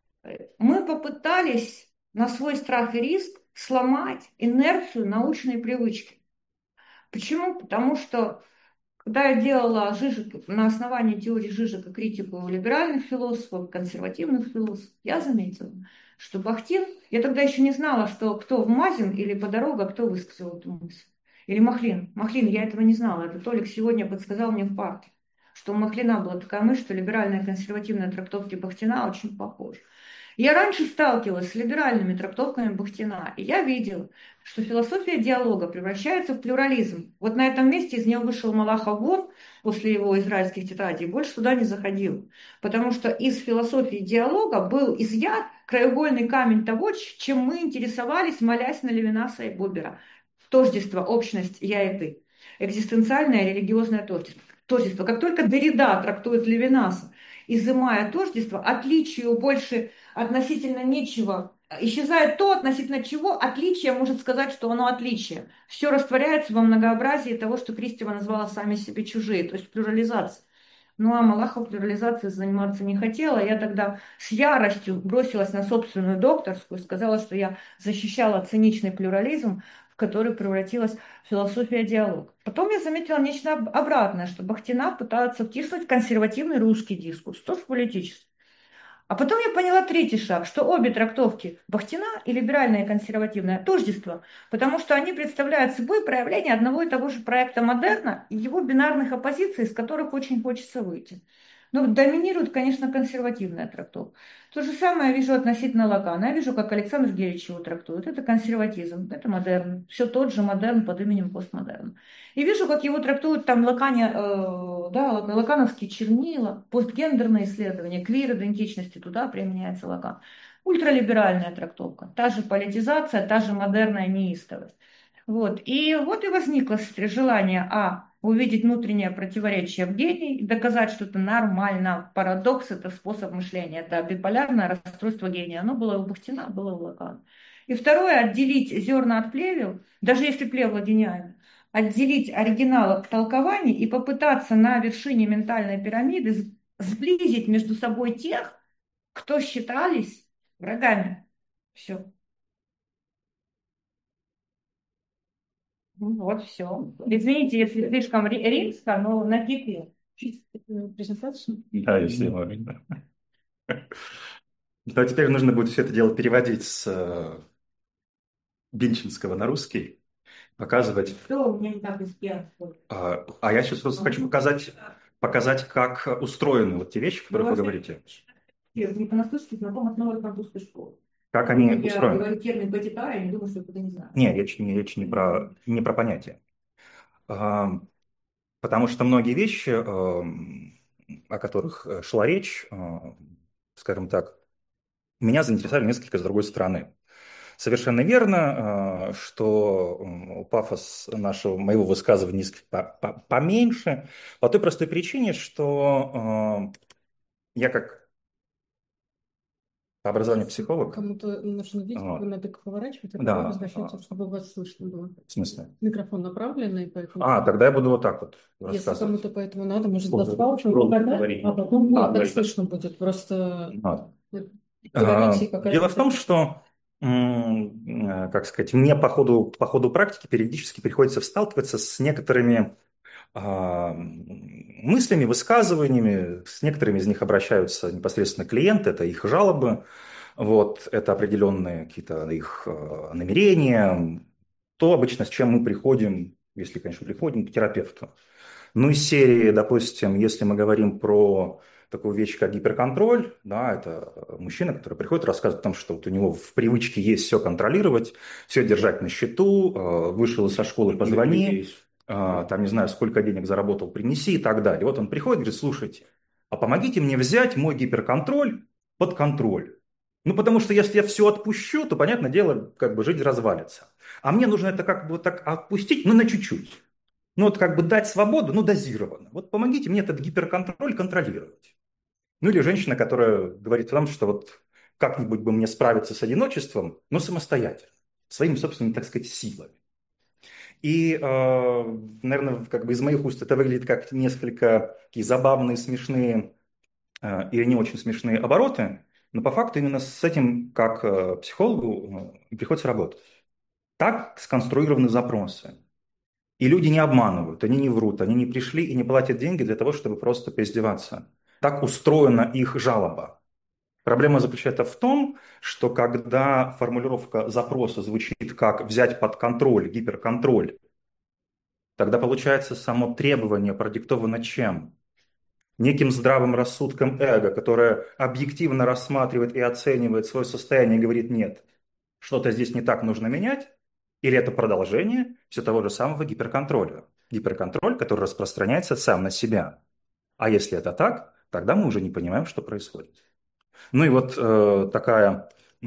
Мы попытались на свой страх и риск сломать инерцию научной привычки. Почему? Потому что когда я делала Жижик, на основании теории Жижика критику либеральных философов, консервативных философов, я заметила, что Бахтин, я тогда еще не знала, что кто в Мазин или по дорога, кто высказал эту мысль. Или Махлин. Махлин, я этого не знала. Это Толик сегодня подсказал мне в парке, что у Махлина была такая мысль, что либеральная консервативная трактовки Бахтина очень похожи. Я раньше сталкивалась с либеральными трактовками Бахтина, и я видела, что философия диалога превращается в плюрализм. Вот на этом месте из нее вышел Малахов вон после его израильских тетрадей, и больше туда не заходил. Потому что из философии диалога был изъят краеугольный камень того, чем мы интересовались, молясь на Левинаса и Бубера. Тождество, общность, я и ты. Экзистенциальное религиозное тождество. тождество. Как только Дорида трактует Левинаса, изымая тождество, отличию больше относительно нечего, исчезает то, относительно чего отличие может сказать, что оно отличие. Все растворяется во многообразии того, что Кристева назвала сами себе чужие, то есть плюрализация. Ну а Малахов плюрализацией заниматься не хотела. Я тогда с яростью бросилась на собственную докторскую, сказала, что я защищала циничный плюрализм, в который превратилась философия диалога. Потом я заметила нечто обратное, что Бахтина пытаются втиснуть в консервативный русский дискурс, тоже политический. А потом я поняла третий шаг, что обе трактовки Бахтина и либеральное и консервативное тождество, потому что они представляют собой проявление одного и того же проекта модерна и его бинарных оппозиций, из которых очень хочется выйти. Но доминирует, конечно, консервативная трактовка. То же самое я вижу относительно Лакана. Я вижу, как Александр Герич его трактует. Это консерватизм, это модерн. Все тот же модерн под именем постмодерн. И вижу, как его трактуют там Лакане, э, да, лакановские чернила, постгендерные исследования, квир идентичности, туда применяется Лакан. ультралиберальная трактовка, та же политизация, та же модерная неистовость. Вот. И вот и возникло желание, а, увидеть внутреннее противоречие в гении, доказать, что это нормально, парадокс – это способ мышления, это биполярное расстройство гения. Оно было у Бахтина, было у Лакана. И второе – отделить зерна от плевел, даже если плевла гениальны, отделить оригинал от толкований и попытаться на вершине ментальной пирамиды сблизить между собой тех, кто считались врагами. Все. Вот, все. Извините, если слишком ри- римско, но напекли.
Презентацию?
Да, если можно. Но теперь нужно будет все это дело переводить с э, бенчинского на русский, показывать.
Что у меня не так испьянствует?
А, а я сейчас просто хочу показать, показать, как устроены вот те вещи, о которых вы
Ну,
говорите.
Я не понаслышке знаком от новой французской школы.
Как они
Я
устроены.
говорю термин «патитара», я не думаю, что кто-то не знает.
Не, речь не, речь не про, не про понятие. А, потому что многие вещи, а, о которых шла речь, а, скажем так, меня заинтересовали несколько с другой стороны. Совершенно верно, что пафос нашего, моего высказывания несколько поменьше, по той простой причине, что я как по образованию психолог.
Кому-то нужно видеть,
Вот.
вы надо поворачивать, а
Да.
потом возвращаться, чтобы вас слышно было.
В смысле?
Микрофон направленный, поэтому...
А, тогда я буду вот так вот
Если
рассказывать.
кому-то поэтому надо, может,
Просто-
достал,
просто
а
говори.
потом
А,
а, так
говори.
слышно будет. Просто
Вот.
говорите,
А,
какая-то-
Дело в том, что, м, э, как сказать, мне по ходу, по ходу практики периодически приходится сталкиваться с некоторыми а, мыслями, высказываниями. С некоторыми из них обращаются непосредственно клиенты, это их жалобы, вот, это определенные какие-то их э, намерения, то обычно, с чем мы приходим, если, конечно, приходим к терапевту. Ну, из серии, допустим, если мы говорим про такую вещь, как гиперконтроль, да, это мужчина, который приходит, рассказывает о том, что вот у него в привычке есть все контролировать, все держать на счету, э, вышел со школы, позвони, э, там, не знаю, сколько денег заработал, принеси и так далее. Вот он приходит и говорит: слушайте, а помогите мне взять мой гиперконтроль под контроль. Ну, потому что если я все отпущу, то, понятное дело, как бы жизнь развалится. А мне нужно это как бы вот так отпустить, ну, на чуть-чуть. Ну, вот как бы дать свободу, ну, дозированно. Вот помогите мне этот гиперконтроль контролировать. Ну, или женщина, которая говорит о том, что вот как-нибудь бы мне справиться с одиночеством, но самостоятельно, своими собственными, так сказать, силами. И, э, наверное, как бы из моих уст это выглядит как несколько такие забавные, смешные э, или не очень смешные обороты, но по факту именно с этим, как э, психологу, э, приходится работать. Так сконструированы запросы. И люди не обманывают, они не врут, они не пришли и не платят деньги для того, чтобы просто поиздеваться. Так устроена их жалоба. Проблема заключается в том, что когда формулировка запроса звучит как «взять под контроль», «гиперконтроль», тогда получается само требование продиктовано чем? Неким здравым рассудком эго, которое объективно рассматривает и оценивает свое состояние и говорит: нет, что-то здесь не так, нужно менять. Или это продолжение все того же самого гиперконтроля. Гиперконтроль, который распространяется сам на себя. А если это так, тогда мы уже не понимаем, что происходит. Ну и вот э, такая э,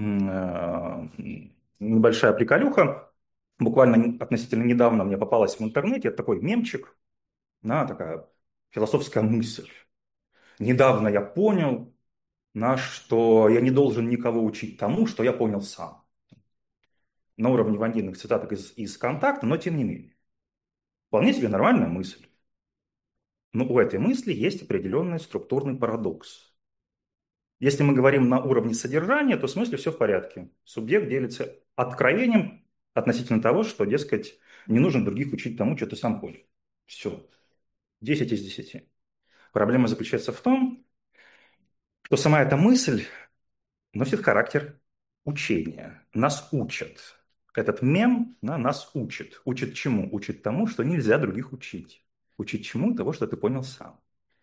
небольшая приколюха. Буквально относительно недавно мне попалась в интернете такой мемчик, да, такая философская мысль. Недавно я понял, на что я не должен никого учить тому, что я понял сам. На уровне ванильных цитаток из, из «Контакта», но тем не менее. Вполне себе нормальная мысль. Но у этой мысли есть определенный структурный парадокс. Если мы говорим на уровне содержания, то в смысле все в порядке. Субъект делится откровением относительно того, что, дескать, не нужно других учить тому, что ты сам понял. Все. десять из десяти. Проблема заключается в том, что сама эта мысль носит характер учения. Нас учат. Этот мем, да, нас учит. Учит чему? Учит тому, что нельзя других учить. Учить чему? Того, что ты понял сам.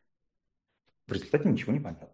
В результате ничего не понятно.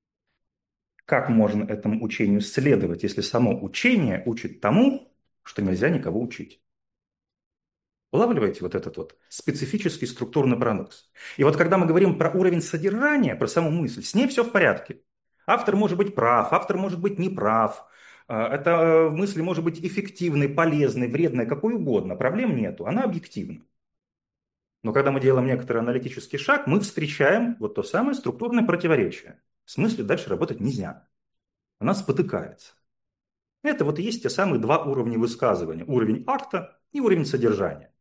Как можно этому учению следовать, если само учение учит тому, что нельзя никого учить? Улавливаете вот этот вот специфический структурный парадокс? И вот когда мы говорим про уровень содержания, про саму мысль, с ней все в порядке. Автор может быть прав, автор может быть неправ. А, Эта э, мысль может быть эффективной, полезной, вредной, какой угодно. Проблем нету, она объективна. Но когда мы делаем некоторый аналитический шаг, мы встречаем вот то самое структурное противоречие. В смысле дальше работать нельзя. Она спотыкается. Это вот и есть те самые два уровня высказывания. Уровень акта и уровень содержания.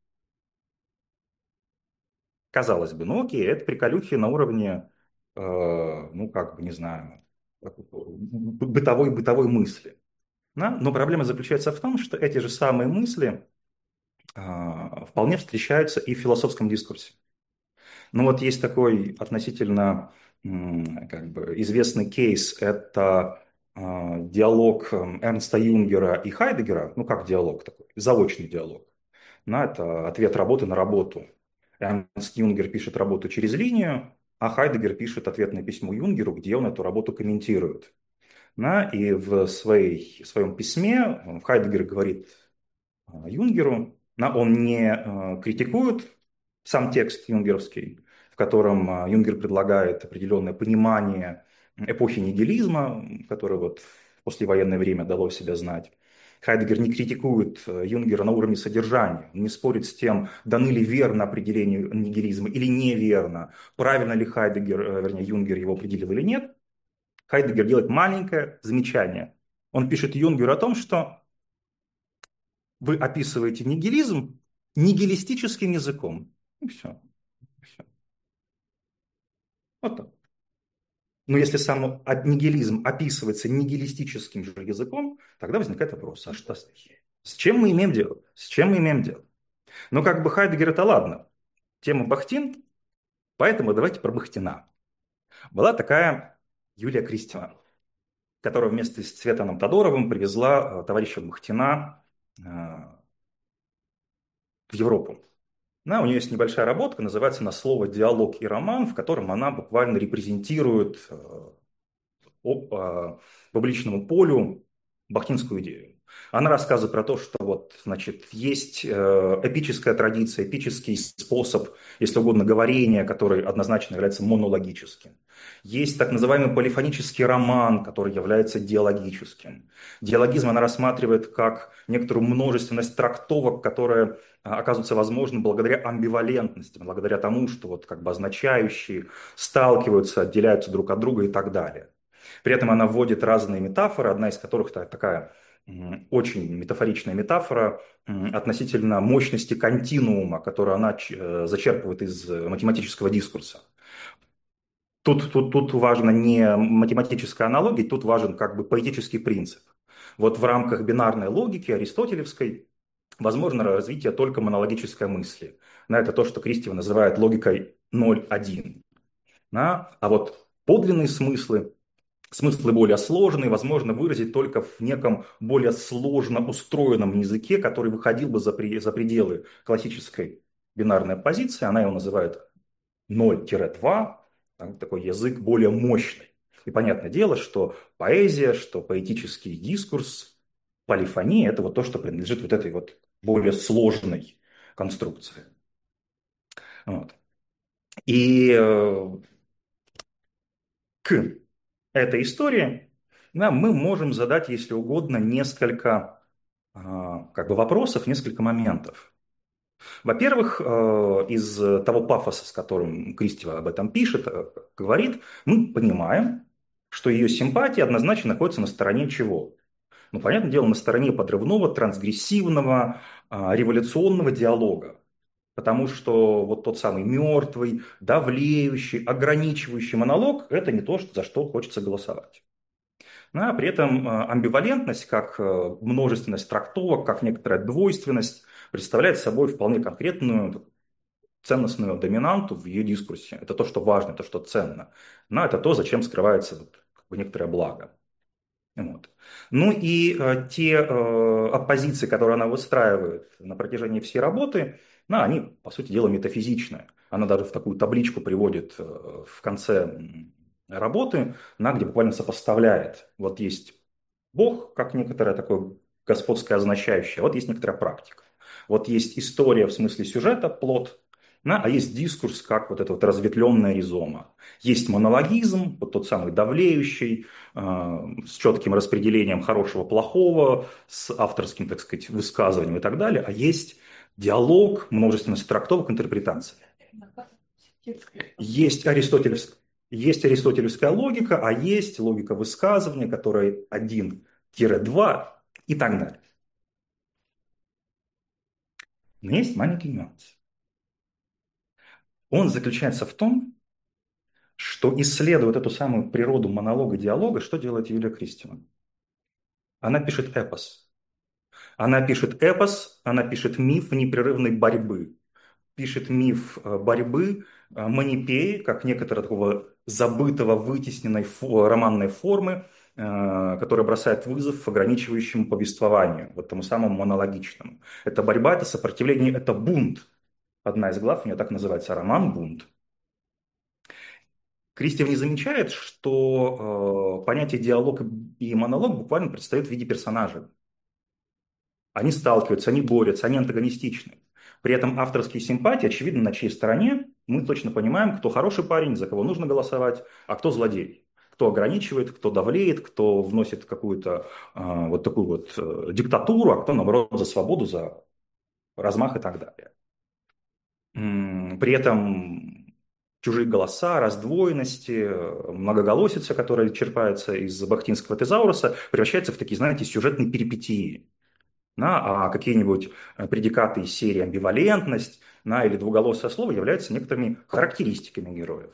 Казалось бы, ну окей, это приколюхи на уровне, э, ну как бы, не знаю, бытовой, бытовой мысли. Да? Но проблема заключается в том, что эти же самые мысли э, вполне встречаются и в философском дискурсе. Ну вот есть такой относительно м, как бы известный кейс, это э, диалог м, Эрнста Юнгера и Хайдеггера, ну как диалог такой, заочный диалог. Ну, это ответ работы на работу. Эрнст Юнгер пишет работу через линию, а Хайдеггер пишет ответное письмо Юнгеру, где он эту работу комментирует. Да, и в, своей, в своем письме Хайдеггер говорит Юнгеру, да, он не э, критикует сам текст юнгеровский, в котором э, Юнгер предлагает определенное понимание эпохи нигилизма, которое вот в послевоенное время дало себя знать. Хайдеггер не критикует э, Юнгера на уровне содержания, он не спорит с тем, даны ли верно определению нигилизма или неверно, правильно ли Хайдеггер, э, вернее, Юнгер его определил или нет. Хайдеггер делает маленькое замечание. Он пишет Юнгеру о том, что вы описываете нигилизм нигилистическим языком. И все. Все. Вот так. Но если сам нигилизм описывается нигилистическим же языком, тогда возникает вопрос, а что, с чем мы имеем дело? С чем мы имеем дело? Ну, как бы Хайдеггер это ладно. Тема Бахтин, поэтому давайте про Бахтина. Была такая Юлия Кристина, которая вместе с Цветаном Тодоровым привезла товарища Бахтина в Европу. Да, у нее есть небольшая работа, называется «На слово диалог и роман», в котором она буквально репрезентирует э, об, э, публичному полю бахтинскую идею. Она рассказывает про то, что вот, значит, есть э, эпическая традиция, эпический способ, если угодно, говорения, который однозначно является монологическим. Есть так называемый полифонический роман, который является диалогическим. Диалогизм она рассматривает как некоторую множественность трактовок, которые оказывается возможным благодаря амбивалентности, благодаря тому, что вот как бы означающие сталкиваются, отделяются друг от друга и так далее. При этом она вводит разные метафоры, одна из которых такая очень метафоричная метафора относительно мощности континуума, которую она зачерпывает из математического дискурса. Тут, тут, тут важна не математическая аналогия, тут важен как бы поэтический принцип. Вот в рамках бинарной логики аристотелевской возможно развитие только монологической мысли. Да, это то, что Кристева называет логикой ноль один. Да? А вот подлинные смыслы, смыслы более сложные, возможно выразить только в неком более сложно устроенном языке, который выходил бы за, при, за пределы классической бинарной оппозиции. Она его называет ноль-два, такой язык более мощный. И понятное дело, что поэзия, что поэтический дискурс, полифония – это вот то, что принадлежит вот этой вот более сложной конструкции. Вот. И э, к этой истории да, мы можем задать, если угодно, несколько э, как бы вопросов, несколько моментов. Во-первых, э, из того пафоса, с которым Кристева об этом пишет, э, говорит, мы понимаем, что ее симпатия однозначно находится на стороне чего? Ну, понятное дело, на стороне подрывного, трансгрессивного, э, революционного диалога. Потому что вот тот самый мертвый, давлеющий, ограничивающий монолог – это не то, за что хочется голосовать. А при этом амбивалентность, как множественность трактовок, как некоторая двойственность, представляет собой вполне конкретную ценностную доминанту в ее дискурсе. Это то, что важно, то, что ценно. Но это то, зачем скрывается вот, как бы некоторое благо. Вот. Ну и э, те э, оппозиции, которые она выстраивает на протяжении всей работы, ну, они, по сути дела, метафизичные. Она даже в такую табличку приводит э, в конце работы, на, где буквально сопоставляет. Вот есть Бог, как некоторое такое господское означающее, вот есть некоторая практика. Вот есть история в смысле сюжета, плод, Да? А есть дискурс, как вот эта вот разветвленная ризома. Есть монологизм, вот тот самый давлеющий, э, с четким распределением хорошего-плохого, с авторским, так сказать, высказыванием и так далее. А есть диалог, множественность трактовок, интерпретаций. Есть аристотелевская, есть аристотелевская логика, а есть логика высказывания, которая один-два и так далее. Но есть маленький нюанс. Он заключается в том, что, исследуя вот эту самую природу монолога и диалога, что делает Юлия Кристина? Она пишет эпос. Она пишет эпос, она пишет миф непрерывной борьбы. Пишет миф э, борьбы, э, манипеи, как некоторого такого забытого, вытесненной фо- романной формы, э, которая бросает вызов ограничивающему повествованию, вот тому самому монологичному. Это борьба, это сопротивление, это бунт. Одна из глав у нее так называется, роман «Бунт». Кристев не замечает, что э, понятие диалог и монолог буквально предстают в виде персонажей. Они сталкиваются, они борются, они антагонистичны. При этом авторские симпатии, очевидно, на чьей стороне. Мы точно понимаем, кто хороший парень, за кого нужно голосовать, а кто злодей. Кто ограничивает, кто давлеет, кто вносит какую-то э, вот такую вот э, диктатуру, а кто, наоборот, за свободу, за размах и так далее. М, При этом чужие голоса, раздвоенности, многоголосица, которая черпается из бахтинского тезауруса, превращается в такие, знаете, сюжетные перипетии. Да, а какие-нибудь э, предикаты из серии амбивалентность, да, или двуголосое слово являются некоторыми характеристиками героев.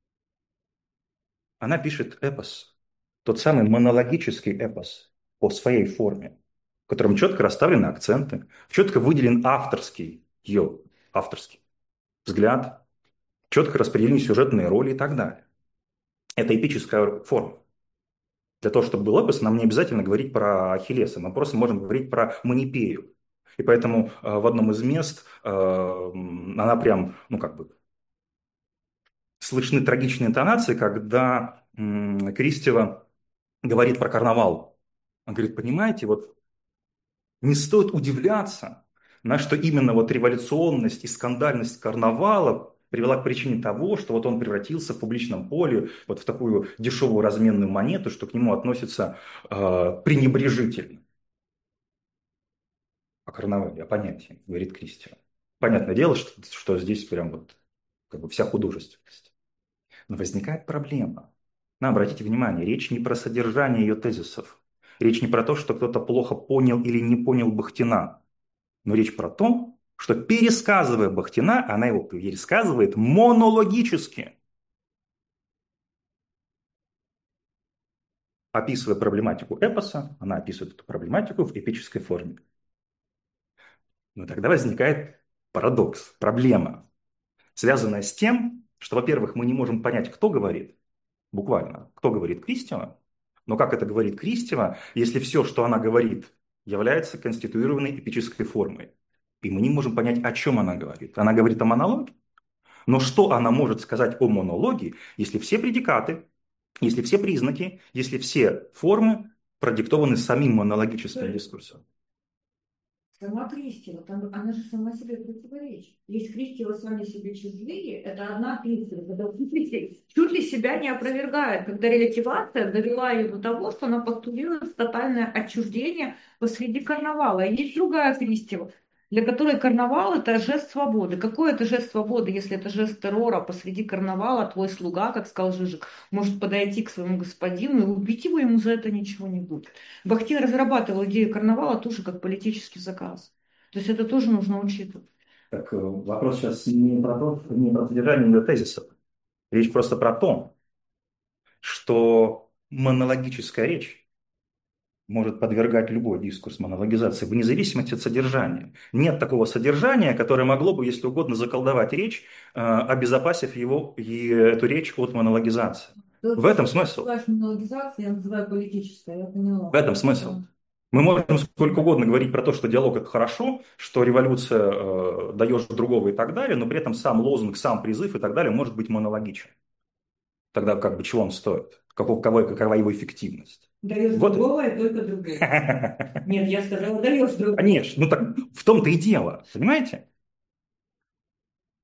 Она пишет эпос, тот самый монологический эпос по своей форме, в котором четко расставлены акценты, четко выделен авторский, ее авторский взгляд, четко распределены сюжетные роли и так далее. Это эпическая форма. Для того, чтобы был эпос, нам не обязательно говорить про Ахиллеса, мы просто можем говорить про Манипею. И поэтому э, в одном из мест э, она прям, ну как бы, слышны трагичные интонации, когда м, Кристева говорит про карнавал. Он говорит, понимаете, вот не стоит удивляться, на что именно вот революционность и скандальность карнавала привела к причине того, что вот он превратился в публичном поле вот в такую дешевую разменную монету, что к нему относятся э, пренебрежительно. О карнавале, о понятии, говорит Кристиан. Понятное дело, что, что здесь прям вот как бы вся художественность. Но возникает проблема. Но обратите внимание, речь не про содержание ее тезисов. Речь не про то, что кто-то плохо понял или не понял Бахтина. Но речь про то, что пересказывая Бахтина, она его пересказывает монологически. Описывая проблематику эпоса, она описывает эту проблематику в эпической форме. Но тогда возникает парадокс, проблема, связанная с тем, что, во-первых, мы не можем понять, кто говорит, буквально, кто говорит Кристева, но как это говорит Кристева, если все, что она говорит, является конституированной эпической формой. И мы не можем понять, о чем она говорит. Она говорит о монологе. Но что она может сказать о монологе, если все предикаты, если все признаки, если все формы продиктованы самим монологическим дискурсом?
Сама Кристева, там, она же сама себе противоречит. Если Кристева сами себе чужие, это одна Кристева, когда чуть ли себя не опровергает, когда релятивация довела ее до того, что она постулирует тотальное отчуждение посреди карнавала. И есть другая Кристева, для которой карнавал – это жест свободы. Какой это жест свободы, если это жест террора? Посреди карнавала твой слуга, как сказал Жижик, может подойти к своему господину и убить его, ему за это ничего не будет. Бахтин разрабатывал идею карнавала тоже как политический заказ. То есть это тоже нужно учитывать.
Так, э, вопрос сейчас не про то, не про содержание тезисов. Речь просто про то, что монологическая речь может подвергать любой дискурс монологизации вне зависимости от содержания. Нет такого содержания, которое могло бы, если угодно, заколдовать речь, э, обезопасив его, и эту речь от монологизации.
Да,
В этом
ты
смысл.
называешь монологизацией, я называю политической, я поняла.
В этом смысл.
Да.
Мы можем сколько угодно говорить про то, что диалог – это хорошо, что революция э, даешь другого и так далее, но при этом сам лозунг, сам призыв и так далее может быть монологичен. Тогда как бы чего он стоит? Каков, какова, какова его эффективность?
Даешь
Вот.
другого и только другого. Нет, я сказала, даешь другого.
Конечно, ну так в том-то и дело, понимаете?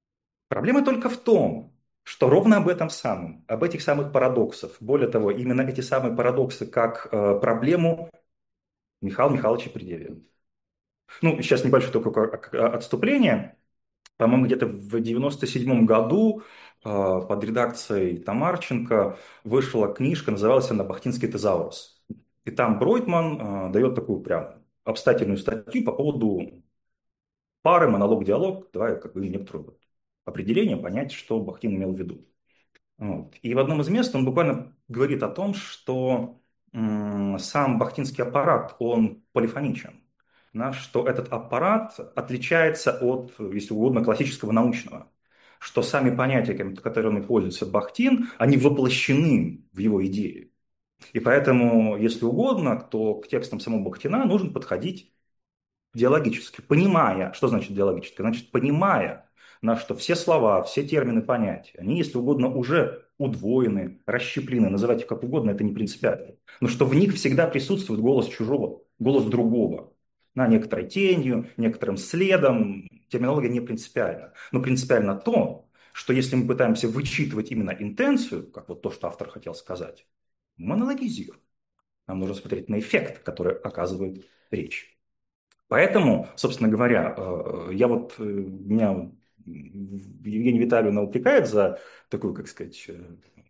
Проблема только в том, что ровно об этом самом, об этих самых парадоксах, более того, именно эти самые парадоксы как э, проблему Михаила Михайловича предъявил. Ну, сейчас небольшое только отступление. По-моему, где-то в девяносто седьмом году э, под редакцией Тамарченко вышла книжка, называлась она «Бахтинский тезаурус». И там Бройтман э, дает такую прям обстоятельную статью по поводу пары, монолог-диалог, давай как бы некоторое вот определение, понять, что Бахтин имел в виду. Вот. И в одном из мест он буквально говорит о том, что м, сам бахтинский аппарат, он полифоничен, да, что этот аппарат отличается от, если угодно, классического научного, что сами понятия, которыми пользуется Бахтин, они воплощены в его идеи. И поэтому, если угодно, то к текстам самого Бахтина нужно подходить диалогически, понимая, что значит диалогически, значит, понимая, на что все слова, все термины, понятия, они, если угодно, уже удвоены, расщеплены, называть их как угодно, это не принципиально, но что в них всегда присутствует голос чужого, голос другого, на некоторой тенью, некоторым следом, терминология не принципиальна. Но принципиально то, что если мы пытаемся вычитывать именно интенцию, как вот то, что автор хотел сказать, мы монологизируем. Нам нужно смотреть на эффект, который оказывает речь. Поэтому, собственно говоря, э, я вот, э, меня Евгения Витальевна упрекает за такое, как сказать, э,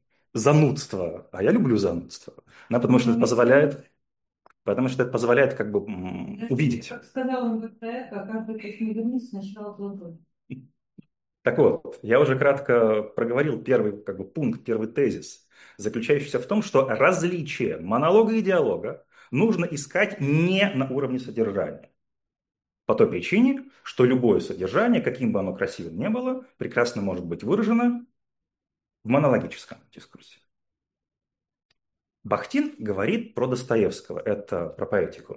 занудство, а я люблю занудство. Да, потому что это позволяет, потому что это позволяет как бы м, увидеть.
Как сказал он в эко, каждый постмодернист сначала плохой.
Так вот, я уже кратко проговорил первый как бы, пункт, первый тезис, заключающийся в том, что различие монолога и диалога нужно искать не на уровне содержания. По той причине, что любое содержание, каким бы оно красивым ни было, прекрасно может быть выражено в монологическом дискурсе. Бахтин говорит про Достоевского, это про поэтику.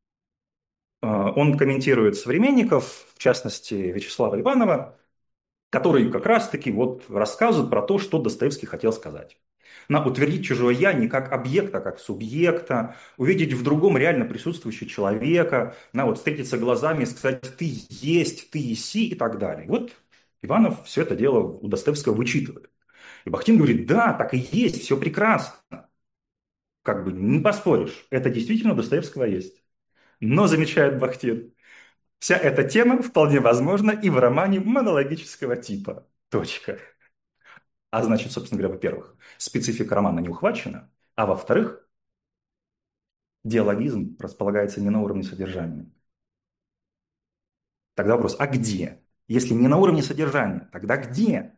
Он комментирует современников, в частности Вячеслава Иванова, которые как раз-таки вот рассказывают про то, что Достоевский хотел сказать. На утвердить чужое «я» не как объекта, а как субъекта, увидеть в другом реально присутствующего человека, на вот встретиться глазами и сказать «ты есть, ты еси» и так далее. Вот Иванов все это дело у Достоевского вычитывает. И Бахтин говорит, да, так и есть, все прекрасно. Как бы не поспоришь, это действительно у Достоевского есть. Но, замечает Бахтин, вся эта тема вполне возможна и в романе монологического типа. Точка. А значит, собственно говоря, во-первых, специфика романа не ухвачена, а во-вторых, диалогизм располагается не на уровне содержания. Тогда вопрос, а где? Если не на уровне содержания, тогда где?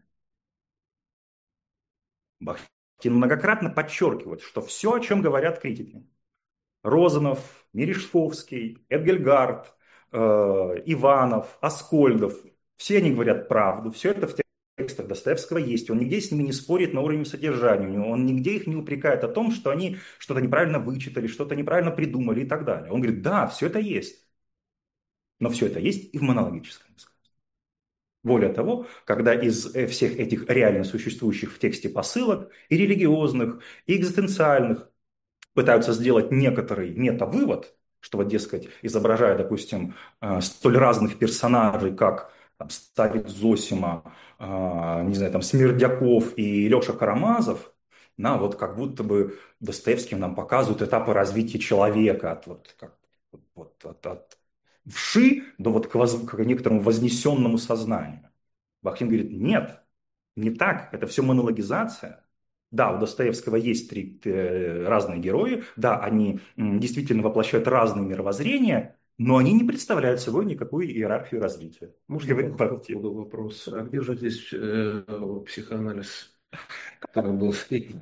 Бахтин многократно подчеркивает, что все, о чем говорят критики, Розанов, Мережковский, Эдгельгард, э, Иванов, Аскольдов, все они говорят правду, все это в текстах Достоевского есть, он нигде с ними не спорит на уровне содержания, он нигде их не упрекает о том, что они что-то неправильно вычитали, что-то неправильно придумали и так далее. Он говорит, да, все это есть, но все это есть и в монологическом дискурсе. Более того, когда из всех этих реально существующих в тексте посылок, и религиозных, и экзистенциальных, пытаются сделать некоторый мета-вывод, что вот, дескать, изображая, допустим, столь разных персонажей, как там, старик Зосима, не знаю, там, Смердяков и Леша Карамазов, на, вот как будто бы Достоевский нам показывает этапы развития человека от, вот, как, вот, от, от вши до вот к, воз, к некоторому вознесенному сознанию. Бахтин говорит, нет, не так, это все монологизация. Да, у Достоевского есть три э, разные герои, да, они м, действительно воплощают разные мировоззрения, но они не представляют собой никакую иерархию развития.
Можно по вопрос? А где же здесь э, психоанализ, который был?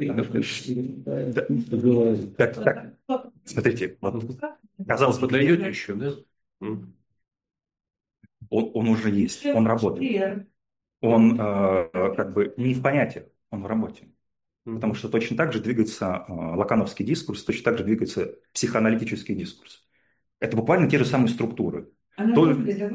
Так, так, смотрите, вот, казалось бы,
подойдете еще, да?
Он, он уже есть, он работает. Он э, как бы не в понятиях, он в работе. Потому что точно так же двигается э, лакановский дискурс, точно так же двигается психоаналитический дискурс. Это буквально те же самые структуры.
Она
То...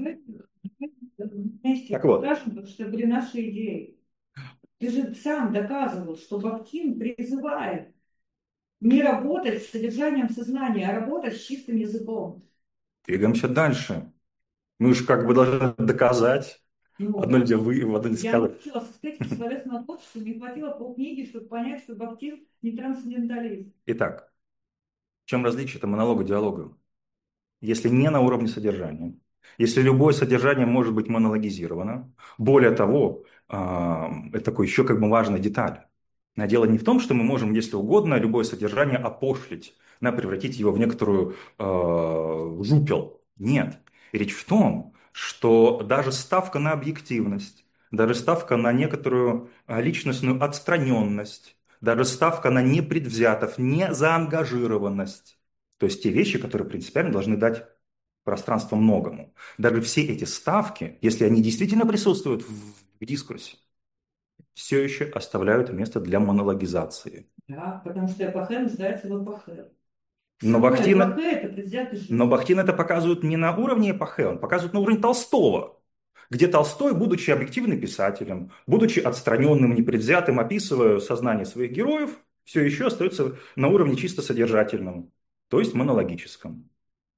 вместе
так вот.
покажем, потому что это были наши идеи. Ты же сам доказывал, что Бахтин призывает не работать с содержанием сознания, а работать с чистым языком.
Двигаемся дальше. Мы же как бы должны доказать,
Ну,
одно ли вы, в одно ли
я
сказали.
научилась с этим словесным на то, что не хватило полкниги, чтобы понять, что Бахтин не трансценденталист.
Итак, в чем различие это монолога диалога? Если не на уровне содержания, если любое содержание может быть монологизировано, более того, а, это такой еще как бы важная деталь. Но дело не в том, что мы можем, если угодно, любое содержание опошлить, да, превратить его в некоторую э, жупел. Нет. Речь в том, что даже ставка на объективность, даже ставка на некоторую а, личностную отстраненность, даже ставка на непредвзятость, незаангажированность, то есть те вещи, которые принципиально должны дать пространство многому. Даже все эти ставки, если они действительно присутствуют в, в дискурсе, все еще оставляют место для монологизации.
Да, потому что эпохе нуждается в эпохе.
Но
Самое
Бахтин,
эпохе – это предвзятый жизнь.
но Бахтин это показывает не на уровне эпохе, он показывает на уровне Толстого, где Толстой, будучи объективным писателем, будучи отстраненным, непредвзятым, описывая сознание своих героев, все еще остается на уровне чисто содержательном, то есть монологическом.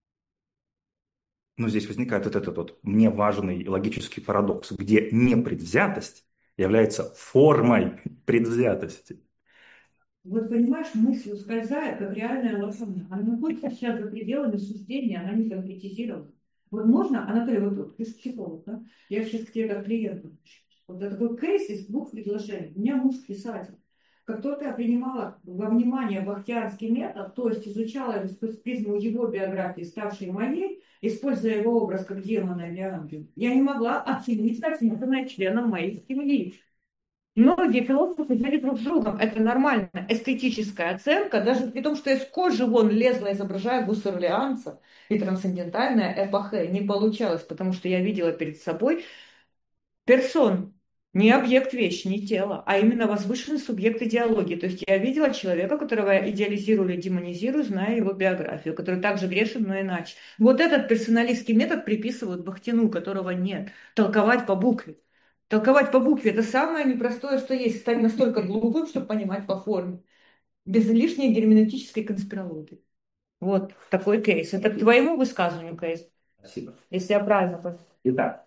Но здесь возникает вот этот вот мне важный логический парадокс, где непредвзятость является формой предвзятости.
Вот понимаешь, мысль ускользает, как реальная лошадь. Она находится сейчас за пределами суждения, она не конкретизирована. Вот можно, Анатолий, вот тут, ты же психолог, да? Я сейчас к тебе как клиент. Вот это такой кейс из двух предложений. У меня муж писатель. Как только я принимала во внимание бахтиярский метод, то есть изучала его сквозь призму его биографии, ставшей моей, используя его образ как демона или ангела, я не могла оценить написанное членом моей семьи. Многие философы жили друг с другом. Это нормальная эстетическая оценка, даже при том, что из кожи вон лезла, изображая гуссерлианца, и трансцендентальная эпохе не получалось, потому что я видела перед собой персон, не объект вещи, не тело, а именно возвышенный субъект идеологии. То есть я видела человека, которого я идеализирую или демонизирую, зная его биографию, который также грешен, но иначе. Вот этот персоналистский метод приписывают Бахтину, которого нет. Толковать по букве. Толковать по букве – это самое непростое, что есть. Стать настолько глупым, чтобы понимать по форме. Без лишней герменевтической конспирологии. Вот такой кейс. Это к твоему высказыванию кейс.
Спасибо.
Если я правильно поняла.
Итак,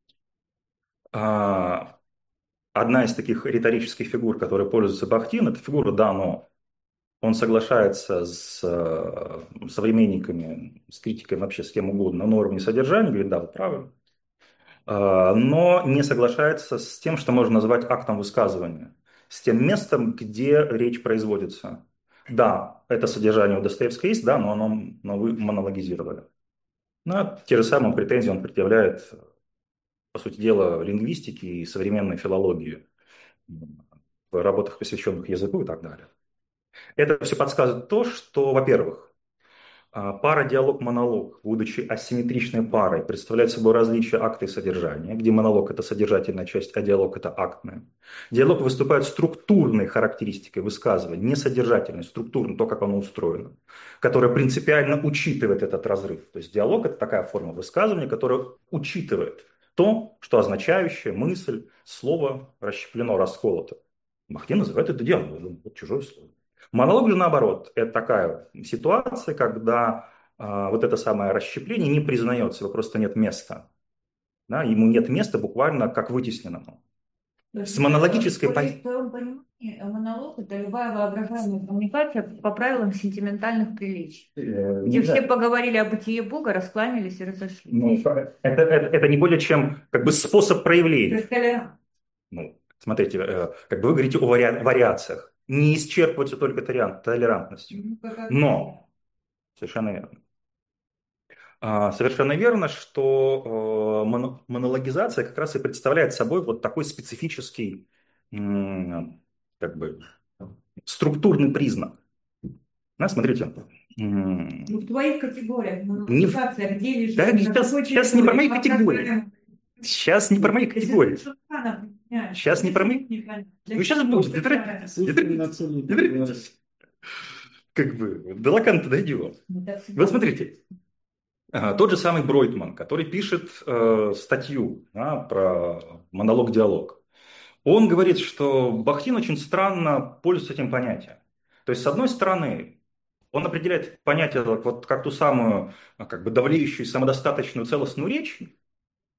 одна из таких риторических фигур, которой пользуется Бахтин, это фигура «да, но». Он соглашается с современниками, с критиками, вообще с кем угодно на уровне содержания, говорит, да, вы правы, но не соглашается с тем, что можно назвать актом высказывания, с тем местом, где речь производится. Да, это содержание у Достоевского есть, да, но оно, но вы монологизировали. Но те же самые претензии он предъявляет, по сути дела, лингвистике и современной филологии, в работах, посвященных языку и так далее. Это все подсказывает то, что, во-первых, пара диалог-монолог, будучи асимметричной парой, представляет собой различие акта и содержания, где монолог – это содержательная часть, а диалог – это актная. Диалог выступает структурной характеристикой высказывания, не содержательной, структурной, то, как оно устроено, которая принципиально учитывает этот разрыв. То есть диалог – это такая форма высказывания, которая учитывает то, что означающая мысль, слово расщеплено, расколото. Бахтин называет это диалогом, вот чужое слово. Монолог же наоборот, это такая ситуация, когда а, вот это самое расщепление не признается, его просто нет места. Да, ему нет места буквально как вытесненному. С монологической позиции.
В твоем понимании монолог – это любая воображаемая коммуникация по правилам сентиментальных приличий.
Э,
Где
да.
все поговорили о бытие Бога, раскланялись и разошлись.
Ну, это, это, это не более чем как бы способ проявления. Ну, смотрите, э, как бы вы говорите о вари... вариациях. Не исчерпывается только толерантностью. Но, совершенно верно. А, совершенно верно, что э, моно, монологизация как раз и представляет собой вот такой специфический м, как бы, структурный признак. Да, смотрите. М,
Ну, в твоих категориях
не,
монологизация, где лежит?
да, сейчас, сейчас не про мои категории. Сейчас не про мои категории. Сейчас не про мои. Ну, сейчас будет. Не торопитесь. Не торопитесь. Не торопитесь. Как бы до Лакана дойдем. Вот смотрите. Тот же самый Бройтман, который пишет э, статью, да, про монолог-диалог, он говорит, что Бахтин очень странно пользуется этим понятием. То есть, с одной стороны, он определяет понятие вот как ту самую как бы давлеющую, самодостаточную, целостную речь,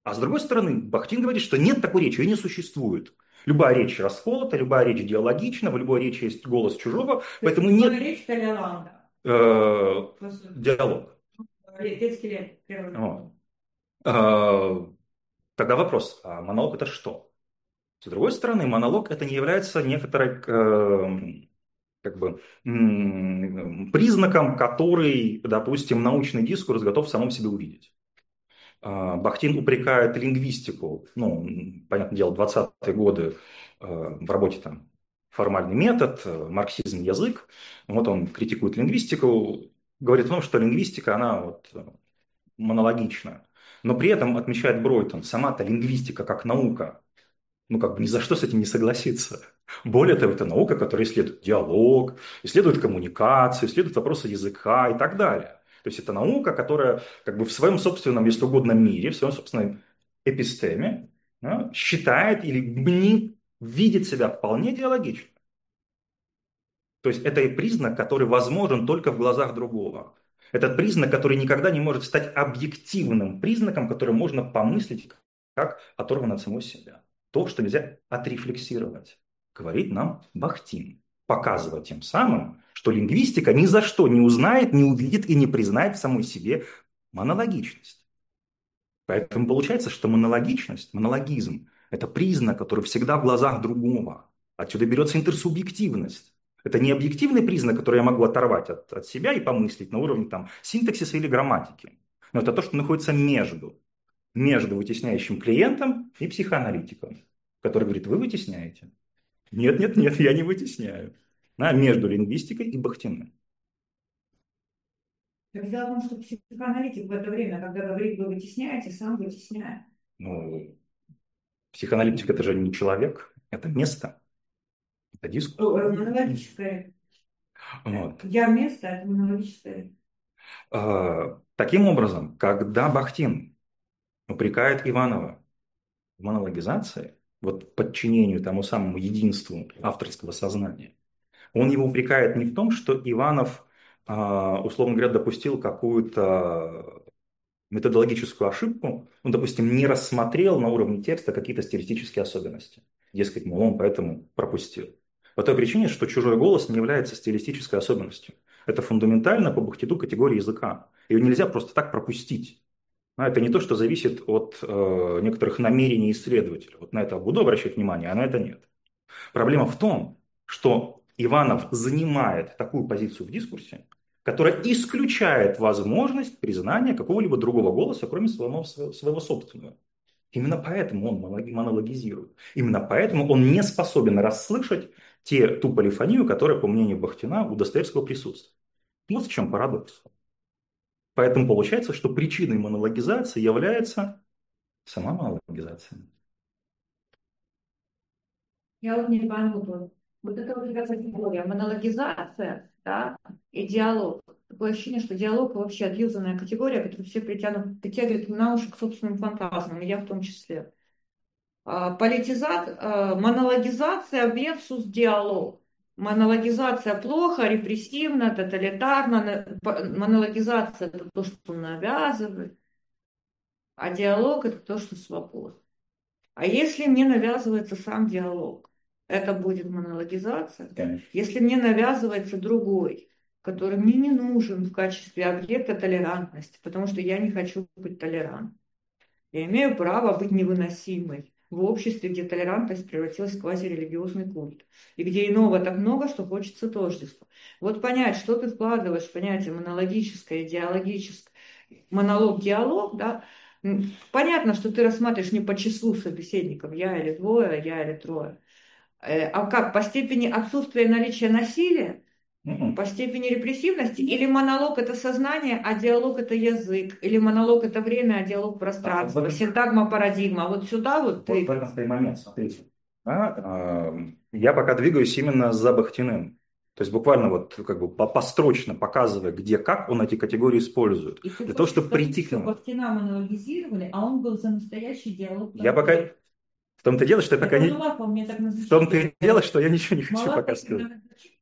А с другой стороны, Бахтин говорит, что нет такой речи, ее не существует. Любая речь расколота, любая речь диалогична, в любой речи есть голос чужого, поэтому нет
Речь толерантна.
э, диалог.
Детский лет.
Вот. Э, Тогда вопрос, а монолог это что? С другой стороны, монолог это не является некоторой э, как бы, м, признаком, который, допустим, научный дискурс готов в самом себе увидеть. А, Бахтин упрекает лингвистику, ну, понятное дело, двадцатые годы э, в работе там формальный метод, э, марксизм, язык. Вот он критикует лингвистику, говорит о том, что лингвистика, она вот э, монологична. Но при этом, отмечает Бройтон, сама-то лингвистика как наука, ну, как бы ни за что с этим не согласиться. Более того, это наука, которая исследует диалог, исследует коммуникацию, исследует вопросы языка и так далее. То есть это наука, которая как бы в своем собственном, если угодно, мире, в своем собственной эпистеме, да, считает или мнит, видит себя вполне диалогично. То есть это и признак, который возможен только в глазах другого. Это признак, который никогда не может стать объективным признаком, который можно помыслить как оторван от самого себя. То, что нельзя отрефлексировать, говорит нам Бахтин, показывая тем самым, что лингвистика ни за что не узнает, не увидит и не признает в самой себе монологичность. Поэтому получается, что монологичность, монологизм – это признак, который всегда в глазах другого. Отсюда берется интерсубъективность. Это не объективный признак, который я могу оторвать от, от себя и помыслить на уровне там, синтаксиса или грамматики. Но это то, что находится между. Между вытесняющим клиентом и психоаналитиком, который говорит, вы вытесняете. Нет, нет, нет, я не вытесняю. А между лингвистикой и Бахтиным.
Так дело в том, что психоаналитик в это время, когда говорит, вы вытесняете, сам вытесняет.
Ну, психоаналитик это же не человек, это место, это дискурс.
Монологическое.
Вот.
Я место, это монологическое.
А, таким образом, когда Бахтин упрекает Иванова в монологизации, вот подчинению тому самому единству авторского сознания, он его упрекает не в том, что Иванов, условно говоря, допустил какую-то методологическую ошибку, он, допустим, не рассмотрел на уровне текста какие-то стилистические особенности. Дескать, мол, он поэтому пропустил. По той причине, что чужой голос не является стилистической особенностью. Это фундаментально по Бахтину категория языка. Ее нельзя просто так пропустить. Это не то, что зависит от э, некоторых намерений исследователя. Вот на это буду обращать внимание, а на это нет. Проблема в том, что Иванов занимает такую позицию в дискурсе, которая исключает возможность признания какого-либо другого голоса, кроме своего, своего собственного. Именно поэтому он монологизирует. Именно поэтому он не способен расслышать те, ту полифонию, которая, по мнению Бахтина, у Достоевского присутствует. Вот в чем парадокс. Поэтому получается, что причиной монологизации является сама монологизация.
Я вот не пойму, вот это вот как категория, монологизация, да, и диалог. Такое ощущение, что диалог вообще отъюзанная категория, которую все притянут, притягивают на уши к собственным фантазмам, и я в том числе. Политизация, монологизация versus диалог. Монологизация плохо, репрессивно, тоталитарно. Монологизация – это то, что навязывает, а диалог – это то, что свободно. А если мне навязывается сам диалог, это будет монологизация.
Конечно.
Если мне навязывается другой, который мне не нужен в качестве объекта толерантности, потому что я не хочу быть толерантной. Я имею право быть невыносимой в обществе, где толерантность превратилась в квазирелигиозный культ, и где иного так много, что хочется тождества. Вот понять, что ты вкладываешь в понятие монологическое, диалогическое, монолог-диалог, да, понятно, что ты рассматриваешь не по числу собеседников, я или двое, я или трое, а как, по степени отсутствия наличия насилия, по степени репрессивности, или монолог это сознание, а диалог это язык, или монолог это время, а диалог пространство, а, синтагма, парадигма. Вот сюда вот ты...
Вот в этом стоит момент, смотрите. А, э, я пока двигаюсь именно за Бахтиным. То есть буквально вот как бы построчно показывая, где как он эти категории использует.
И
для того, чтобы прийти к нему.
Бахтина монологизировали, а он был за настоящий диалог.
Я пока... В том-то и дело, что я пока не... В том-то и дело, что я ничего не хочу пока сказать.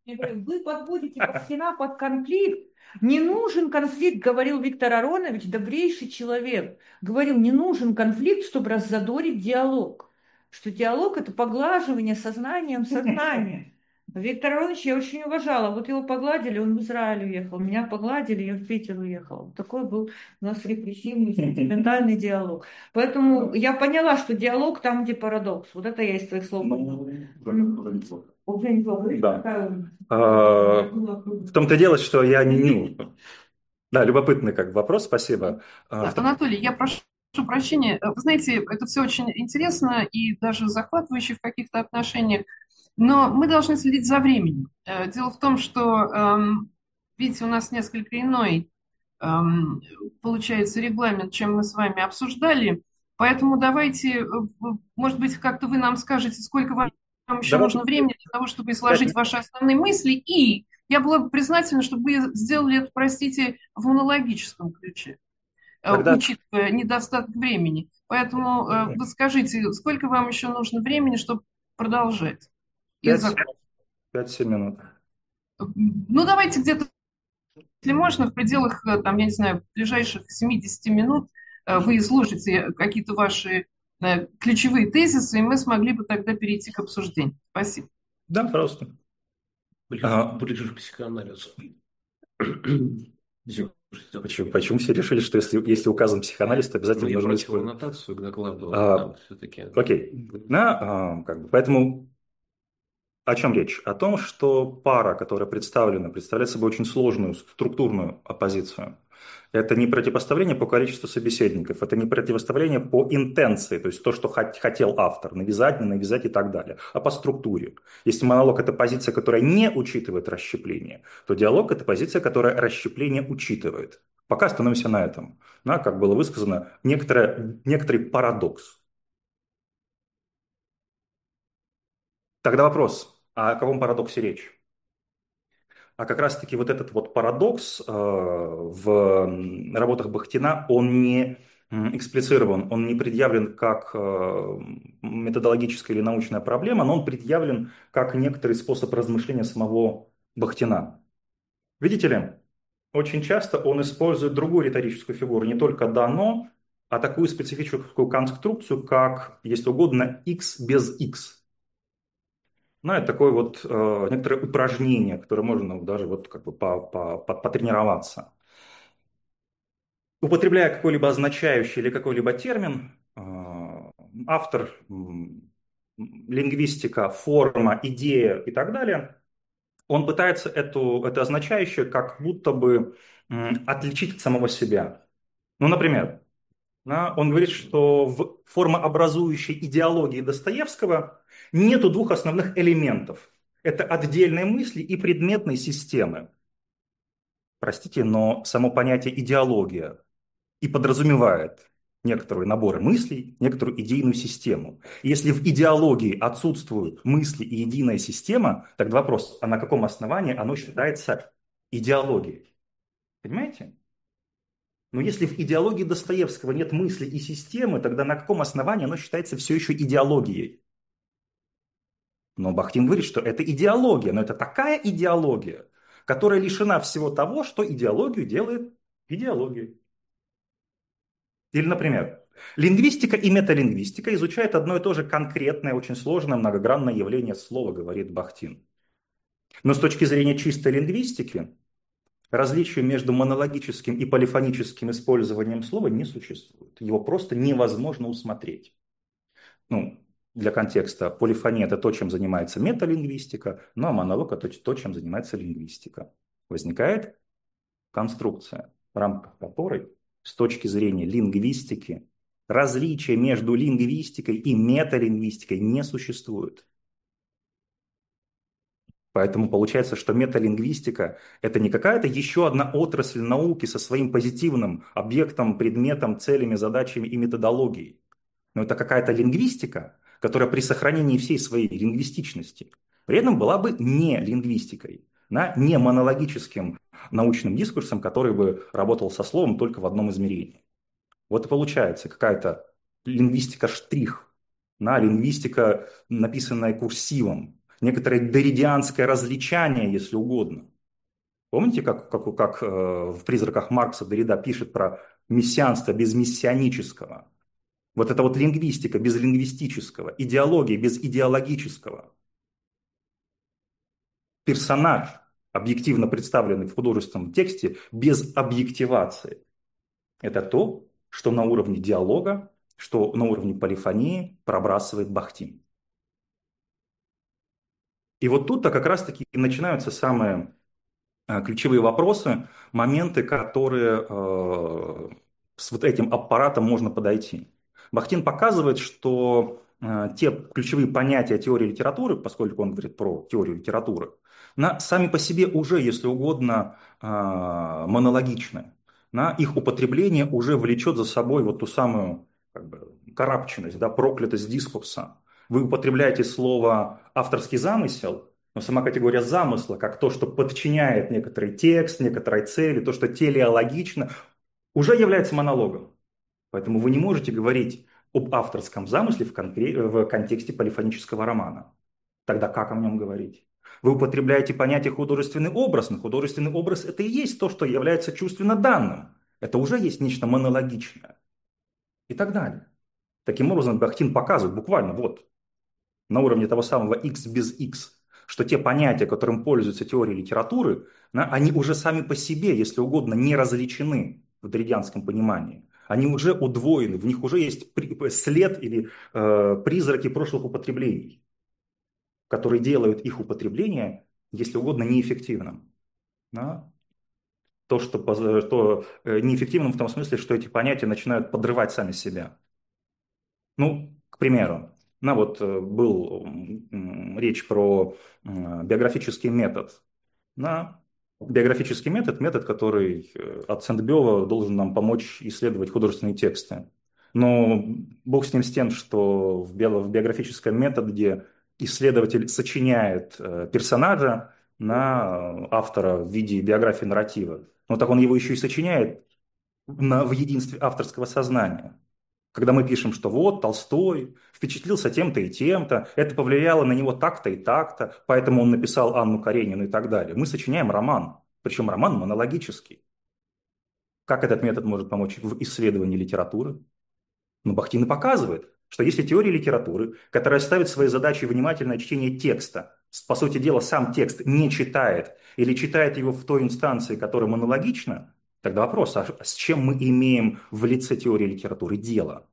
Я говорю, вы подводите Бахтина под конфликт. Не нужен конфликт, говорил Виктор Аронович, добрейший человек. Говорил, не нужен конфликт, чтобы раззадорить диалог. Что диалог – это поглаживание сознанием сознания. Виктор Аронович я очень уважала. Вот его погладили, он в Израиль уехал. Меня погладили, я в Питер уехала. Такой был у нас репрессивный, сентиментальный диалог. Поэтому я поняла, что диалог там, где парадокс. Вот это я из твоих слов поняла. Уже неплохо.
Да.
Такая-
А, В том-то и дело, что я не... ну, да, любопытный как бы вопрос, спасибо. А,
Да,
в том-
Анатолий, я прошу прощения. Вы знаете, это все очень интересно и даже захватывающе в каких-то отношениях, но мы должны следить за временем. Э, Дело в том, что, эм, видите, у нас несколько иной, эм, получается, регламент, чем мы с вами обсуждали, поэтому давайте, э, в- может быть, как-то вы нам скажете, сколько вам вам еще
Давайте
нужно времени для того, чтобы
пять
изложить
минут.
ваши основные мысли, и я была бы признательна, чтобы вы сделали это, простите, в монологическом ключе, э,
Тогда
учитывая недостаток времени. Поэтому э, вы скажите, сколько вам еще нужно времени, чтобы продолжать? И
пять
зак-
пять-семь минут.
Ну, давайте где-то, если можно, в пределах, э, там, я не знаю, ближайших семидесяти минут э, вы изложите какие-то ваши э, ключевые тезисы, и мы смогли бы тогда перейти к обсуждению. Спасибо.
Да, просто.
Ближе,
А,
ближе к психоанализу.
Почему, почему все решили, что если, если указан психоанализ, то
Ну,
обязательно
я
нужно
просил
использовать?
аннотацию к докладу,
А,
там все-таки...
Окей. Да, а, как бы, поэтому о чем речь? О том, что пара, которая представлена, представляет собой очень сложную структурную оппозицию. Это не противопоставление по количеству собеседников, это не противопоставление по интенции, то есть то, что хот- хотел автор, навязать, не навязать и так далее, а по структуре. Если монолог – это позиция, которая не учитывает расщепление, то диалог – это позиция, которая расщепление учитывает. Пока остановимся на этом. Да, как было высказано, некоторое, некоторый парадокс. Тогда вопрос, а о каком парадоксе речь? А как раз-таки вот этот вот парадокс э, в м, работах Бахтина, он не м, эксплицирован, он не предъявлен как э, методологическая или научная проблема, но он предъявлен как некоторый способ размышления самого Бахтина. Видите ли, очень часто он использует другую риторическую фигуру, не только «да», «но», а такую специфическую конструкцию, как, если угодно, «x» без «x». Ну, это такое вот э, некоторое упражнение, которое можно даже вот как бы по- по- по- потренироваться. Употребляя какой-либо означающий или какой-либо термин, э, автор, м, лингвистика, форма, идея и так далее, он пытается эту, это означающее как будто бы м, отличить от самого себя. Ну, например, да, он говорит, что в формообразующей идеологии Достоевского нету двух основных элементов. Это отдельной мысли и предметной системы. Простите, но само понятие идеология и подразумевает некоторые наборы мыслей, некоторую идейную систему. И если в идеологии отсутствуют мысли и единая система, тогда вопрос, а на каком основании оно считается идеологией? Понимаете? Но если в идеологии Достоевского нет мысли и системы, тогда на каком основании оно считается все еще идеологией? Но Бахтин говорит, что это идеология, но это такая идеология, которая лишена всего того, что идеологию делает идеологией. Или, например, лингвистика и металингвистика изучают одно и то же конкретное, очень сложное, многогранное явление слова, говорит Бахтин. Но с точки зрения чистой лингвистики, различия между монологическим и полифоническим использованием слова не существует. Его просто невозможно усмотреть. Ну, для контекста, полифония – это то, чем занимается металингвистика, ну а монолог – это то, чем занимается лингвистика. Возникает конструкция, в рамках которой, с точки зрения лингвистики, различия между лингвистикой и металингвистикой не существует. Поэтому получается, что металингвистика – это не какая-то еще одна отрасль науки со своим позитивным объектом, предметом, целями, задачами и методологией. Но это какая-то лингвистика, которая при сохранении всей своей лингвистичности при этом была бы не лингвистикой, да, не монологическим научным дискурсом, который бы работал со словом только в одном измерении. Вот и получается какая-то лингвистика-штрих, да, лингвистика, написанная курсивом, некоторое деридианское развлечание, если угодно. Помните, как, как, как э, в «Призраках» Маркса Derrida пишет про мессианство без мессианического? Вот это вот лингвистика без лингвистического, идеология без идеологического. Персонаж, объективно представленный в художественном тексте, без объективации. Это то, что на уровне диалога, что на уровне полифонии пробрасывает Бахтин. И вот тут-то как раз-таки и начинаются самые э, ключевые вопросы, моменты, которые э, с вот этим аппаратом можно подойти. Бахтин показывает, что э, те ключевые понятия теории литературы, поскольку он говорит про теорию литературы, на, сами по себе уже, если угодно, э, монологичны. На их употребление уже влечет за собой вот ту самую как бы, карабченность, да, проклятость дискурса. Вы употребляете слово «авторский замысел», но сама категория замысла, как то, что подчиняет некоторый текст, некоторой цели, то, что телеологично, уже является монологом. Поэтому вы не можете говорить об авторском замысле в, конкре- в контексте полифонического романа. Тогда как о нем говорить? Вы употребляете понятие художественный образ, но художественный образ – это и есть то, что является чувственно данным. Это уже есть нечто монологичное. И так далее. Таким образом, Бахтин показывает буквально вот на уровне того самого X без X, что те понятия, которым пользуется теория литературы, да, они уже сами по себе, если угодно, не различены в дридианском понимании. Они уже удвоены, в них уже есть след или э, призраки прошлых употреблений, которые делают их употребление, если угодно, неэффективным. Да? То, что, что э, неэффективным в том смысле, что эти понятия начинают подрывать сами себя. Ну, к примеру, ну вот э, был м, речь про э, биографический метод. На биографический метод, метод, который э, от Сент-Бёва должен нам помочь исследовать художественные тексты. Но бог с ним с тем, что в, био- в биографическом методе исследователь сочиняет э, персонажа на э, автора в виде биографии нарратива. Но так он его еще и сочиняет на, в единстве авторского сознания. Когда мы пишем, что вот Толстой впечатлился тем-то и тем-то, это повлияло на него так-то и так-то, поэтому он написал Анну Каренину и так далее. Мы сочиняем роман, причем роман монологический. Как этот метод может помочь в исследовании литературы? Ну, Бахтин и показывает, что если теория литературы, которая ставит своей задачей внимательное чтение текста, по сути дела сам текст не читает или читает его в той инстанции, которая монологична, тогда вопрос, а с чем мы имеем в лице теории литературы дело?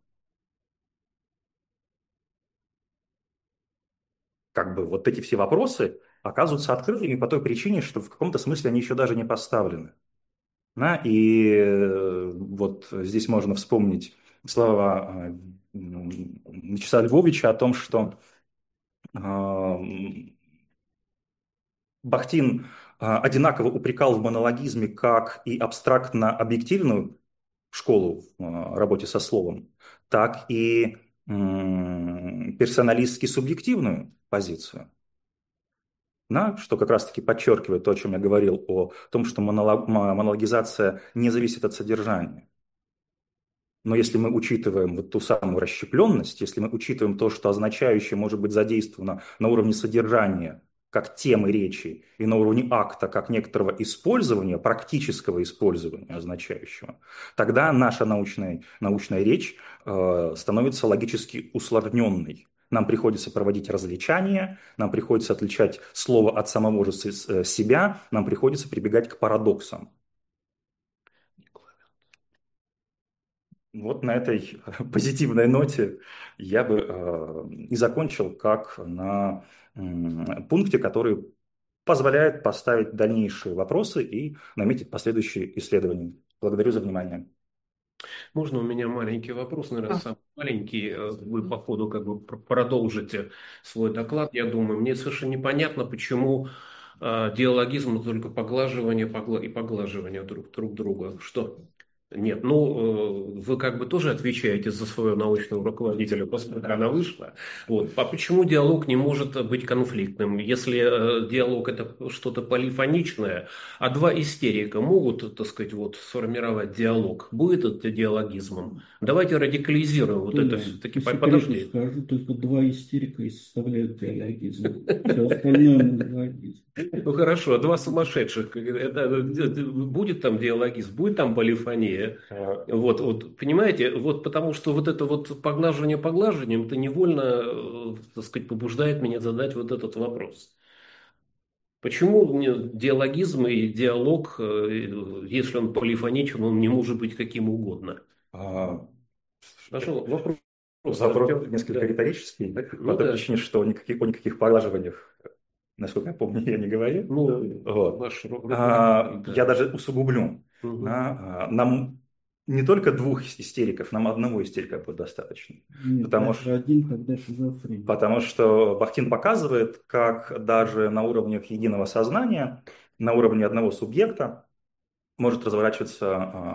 Как бы вот эти все вопросы оказываются открытыми по той причине, что в каком-то смысле они еще даже не поставлены. Да? И э, вот здесь можно вспомнить слова э, Вячеслава Львовича о том, что э, Бахтин э, одинаково упрекал в монологизме как и абстрактно-объективную школу в э, работе со словом, так и м, персоналистски-субъективную позицию. Да, что как раз-таки подчеркивает то, о чем я говорил, о том, что монолог, монологизация не зависит от содержания. Но если мы учитываем вот ту самую расщепленность, если мы учитываем то, что означающее может быть задействовано на уровне содержания, как темы речи, и на уровне акта, как некоторого использования, практического использования означающего, тогда наша научная, научная речь э, становится логически усложненной. Нам приходится проводить различания, нам приходится отличать слово от самого же себя, нам приходится прибегать к парадоксам. Вот на этой позитивной ноте я бы э, и закончил, как на э, пункте, который позволяет поставить дальнейшие вопросы и наметить последующие исследования. Благодарю за внимание.
Можно у меня маленький вопрос, наверное, самый маленький. Вы по ходу как бы пр- продолжите свой доклад, я думаю. Мне совершенно непонятно, почему э, диалогизм – это только поглаживание погла- и поглаживание друг, друг друга. Что? Нет, ну, э, вы как бы тоже отвечаете за своего научного руководителя, поскольку она вышла. Вот. А почему диалог не может быть конфликтным? Если э, диалог – это что-то полифоничное, а два истерика могут, так сказать, вот, сформировать диалог, будет это диалогизмом? Давайте радикализируем вот
Да,
это
да.
все-таки.
По секрету
Подожди.
скажу, только два истерика и составляют диалогизм. Все остальное монологизм.
Ну хорошо, два сумасшедших. Это, это- будет там диалогизм, будет там полифония. Вот, вот, понимаете, вот потому что вот это вот поглаживание поглаживанием, это невольно, э, так сказать, побуждает меня задать вот этот вопрос. Почему мне диалогизм и диалог, э, если он полифоничен, он не может быть каким угодно?
А,
Нашел вопрос.
Вопрос
Артем.
несколько
Да.
риторический,
Ну
по той
да.
причине, что никаких, о никаких поглаживаниях, насколько я помню, я не говорил.
Ну,
Вот.
ваш ру-
А,
руководитель, да.
я даже усугублю.
Мгм.
Да, а, нам не только двух истериков, нам одного истерика будет достаточно.
Нет,
Потому
даже
что,
один, когда шизофрения.
потому что Бахтин показывает, как даже на уровне единого сознания, на уровне одного субъекта может разворачиваться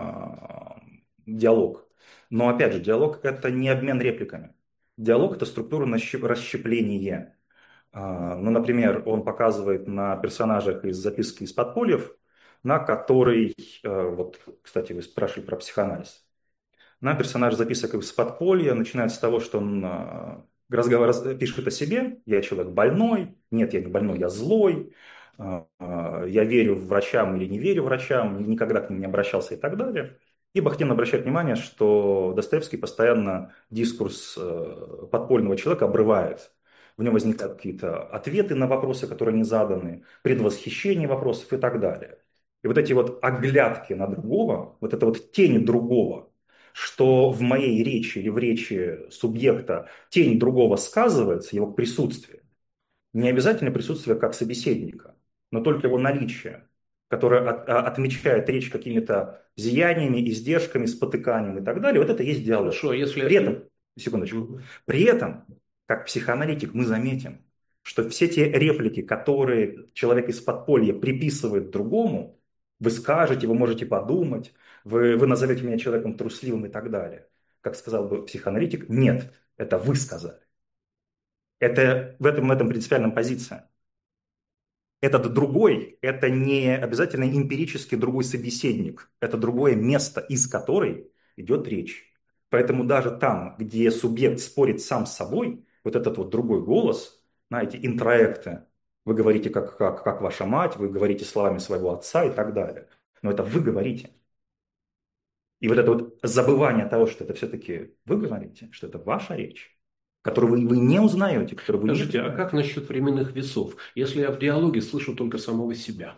а, диалог. Но опять же, диалог – это не обмен репликами. Диалог – это структура нащеп- расщепления. А, Ну, например, он показывает на персонажах из записки из подпольев, на который, э, вот, кстати, вы спрашивали про психоанализ. На персонаж записок из подполья начинает с того, что он а, разговор, раз- пишет о себе: я человек больной, нет, я не больной, я злой, а, а, я верю врачам или не верю врачам, никогда к ним не обращался и так далее. И Бахтин обращает внимание, что Достоевский постоянно дискурс э, подпольного человека обрывает. В нем возникают какие-то ответы на вопросы, которые не заданы, предвосхищение вопросов и так далее. И вот эти вот оглядки на другого, вот эта вот тень другого, что в моей речи или в речи субъекта тень другого сказывается, его присутствие. Не обязательно присутствие как собеседника, но только его наличие, которое от- а- отмечает речь какими-то зияниями, издержками, спотыканием и так далее. Вот это и есть диалог.
Хорошо, если...
При этом, секундочку,
Мгм.
при этом, как психоаналитик, мы заметим, что все те реплики, которые человек из подполья приписывает другому, вы скажете, вы можете подумать, вы, вы назовете меня человеком трусливым и так далее. Как сказал бы психоаналитик, нет, это вы сказали. Это в этом, в этом принципиальная позиция. Этот другой – это не обязательно эмпирически другой собеседник. Это другое место, из которой идет речь. Поэтому даже там, где субъект спорит сам с собой, вот этот вот другой голос, знаете, интроекты, вы говорите как, как, как ваша мать, вы говорите словами своего отца и так далее. Но это вы говорите. И вот это вот забывание того, что это все-таки вы говорите, что это ваша речь, которую вы, вы не узнаете, которую вы не
Скажите, а
знаете.
как насчет временных весов, если я в диалоге слышу только самого себя?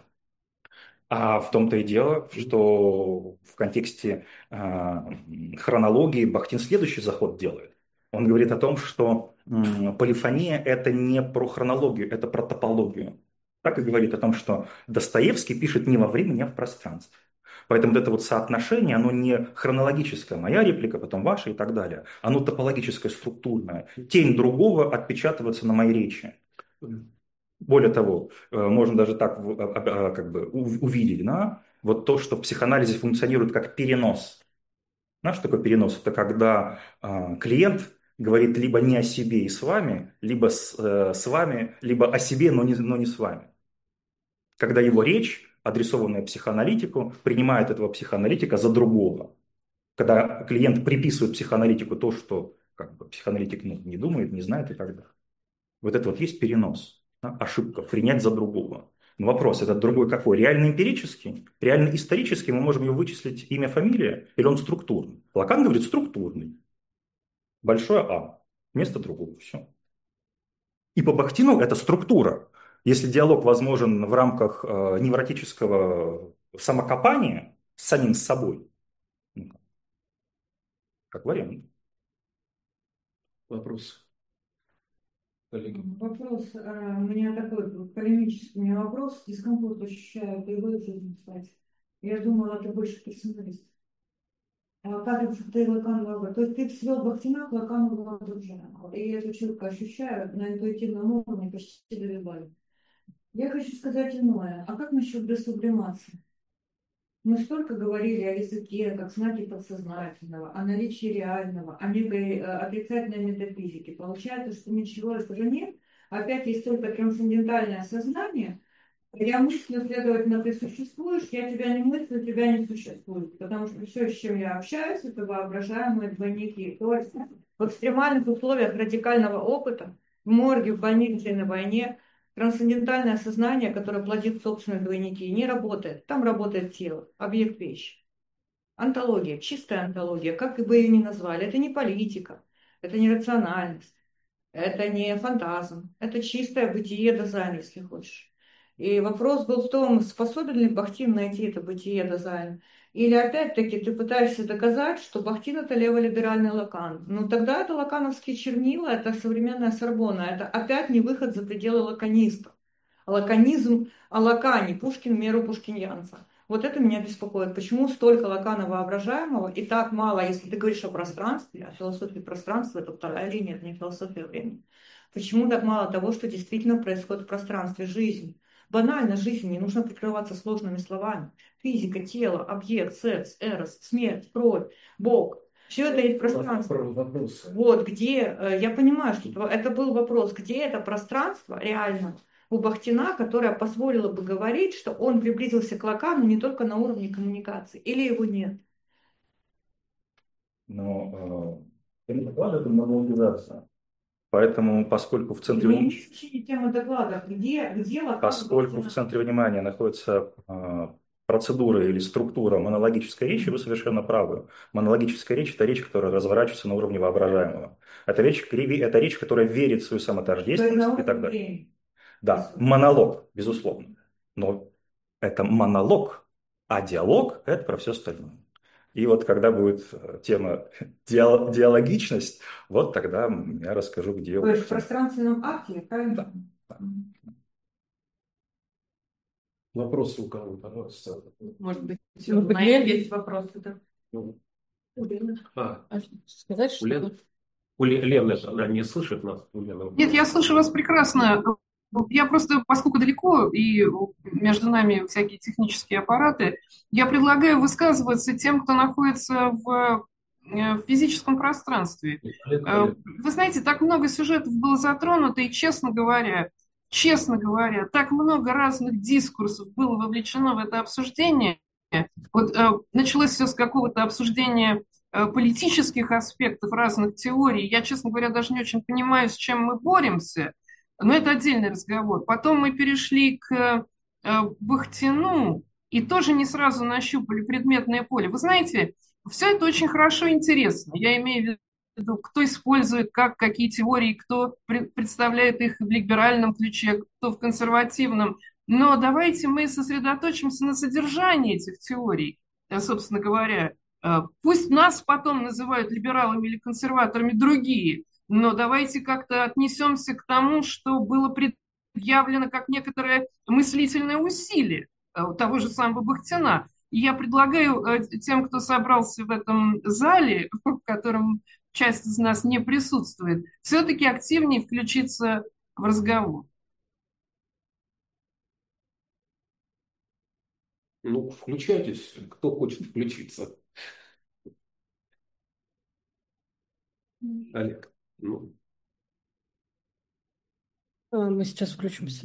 А в том-то и дело, что в контексте а, хронологии Бахтин следующий заход делает. Он говорит о том, что м, полифония – это не про хронологию, это про топологию. Так и говорит о том, что Достоевский пишет не во времени, а в пространстве. Поэтому вот это вот соотношение, оно не хронологическое, моя реплика, потом ваша и так далее. Оно топологическое, структурное. Тень другого отпечатывается на моей речи. Более того, э, можно даже так в- а- а- а, как бы у- увидеть, да, вот то, что в психоанализе функционирует как перенос. Знаешь, что такое перенос? Это когда а, клиент говорит либо не о себе и с вами, либо с, э, с вами, либо о себе, но не, но не с вами. Когда его речь, адресованная психоаналитику, принимает этого психоаналитика за другого. Когда клиент приписывает психоаналитику то, что как бы, психоаналитик ну, не думает, не знает и так далее. Вот это вот есть перенос, да, ошибка, принять за другого. Но вопрос, этот другой какой? Реально эмпирический? Реально исторический? Мы можем его вычислить имя, фамилия? Или он структурный? Лакан говорит структурный. Большое А. Вместо другого. Все. И по Бахтину это структура. Если диалог возможен в рамках э, невротического самокопания с самим собой, ну, как вариант.
Вопрос, коллеги.
Вопрос, а, у меня такой вот полемический у меня вопрос. Дискомфорт ощущаю при жизни спать. Я думала, ты больше персоналист. А оказывается, ты Лаканова. То есть ты свел Бахтина к Лаканову Дружина. И я это четко ощущаю на интуитивном уровне, почти доверяю. Я хочу сказать иное. А как насчет десублимации? Мы столько говорили о языке, как знаке подсознательного, о наличии реального, о некой э, отрицательной метафизике. Получается, что ничего этого нет. Опять есть только трансцендентальное сознание. Я мыслю, следовательно, ты существуешь, я тебя не мыслю, тебя не существует. Потому что все, с чем я общаюсь, это воображаемые двойники. То есть в экстремальных условиях радикального опыта, в морге, в больнице, на войне, трансцендентальное сознание, которое плодит собственные двойники, не работает. Там работает тело, объект вещи. Онтология, чистая онтология, как бы ее ни назвали. Это не политика, это не рациональность, это не фантазм, это чистое бытие дизайн, если хочешь. И вопрос был в том, способен ли Бахтин найти это бытие дизайн. Или опять-таки ты пытаешься доказать, что Бахтин это леволиберальный Лакан. Ну тогда это лакановские чернила, это современная Сорбонна, это опять не выход за пределы лаконистов. Лаконизм о Лакане, Пушкин меру пушкиньянца. Вот это меня беспокоит. Почему столько Лакана воображаемого и так мало, если ты говоришь о пространстве, о философии пространства, это вторая линия, это не философия времени. Почему так мало того, что действительно происходит в пространстве жизни? Банально жизнь, не нужно прикрываться сложными словами. Физика, тело, объект, секс, эрос, смерть, кровь, Бог. Все это есть пространство. Вот где, э, я понимаю, что это был вопрос, где это пространство реально у Бахтина, которое позволило бы говорить, что он приблизился к Лакану не только на уровне коммуникации, или его нет?
Но э, это доклад — это монологизация. Поэтому, поскольку в центре
Не
внимания,
исключение темы доклада, где, где Лакан у
поскольку в
Бахтина?
центре внимания находится э, процедура или структура монологической речи, вы совершенно правы. Монологическая речь — это речь, которая разворачивается на уровне воображаемого. Это речь, это речь, которая верит в свою
То есть на
самотождественность и
уровне
так далее.
времени.
Да, монолог, безусловно. Но это монолог, а диалог — это про все остальное. И вот когда будет э, тема диал- диалогичность, вот тогда я расскажу, где...
То есть в
тема.
пространственном акте, правильно?
Да.
Вопросы у кого, пожалуйста.
Может быть,
Ну,
у
так
Наи
я-
есть вопросы, да?
Ну,
У Лены.
А,
А сказать,
у
что
Лены? У Ле- Лены, она не слышит нас? У Лены.
Нет, я слышу вас прекрасно. Я просто, поскольку далеко, и между нами всякие технические аппараты, я предлагаю высказываться тем, кто находится в э, в физическом пространстве.
Олег,
Э,
Олег.
Вы знаете, так много сюжетов было затронуто, и, честно говоря, честно говоря, так много разных дискурсов было вовлечено в это обсуждение. Вот э, началось все с какого-то обсуждения э, политических аспектов разных теорий. Я, честно говоря, даже не очень понимаю, с чем мы боремся, но это отдельный разговор. Потом мы перешли к э, Бахтину и тоже не сразу нащупали предметное поле. Вы знаете, все это очень хорошо и интересно. Я имею в виду, кто использует как, какие теории, кто пред- представляет их в либеральном ключе, кто в консервативном. Но давайте мы сосредоточимся на содержании этих теорий, э, собственно говоря. Э, Пусть нас потом называют либералами или консерваторами другие, но давайте как-то отнесемся к тому, что было предъявлено как некоторое мыслительное усилие э, того же самого Бахтина. И я предлагаю э, тем, кто собрался в этом зале, в котором часть из нас не присутствует, все-таки активнее включиться в разговор.
Ну, включайтесь, кто хочет включиться. Олег, ну.
А, мы сейчас включимся.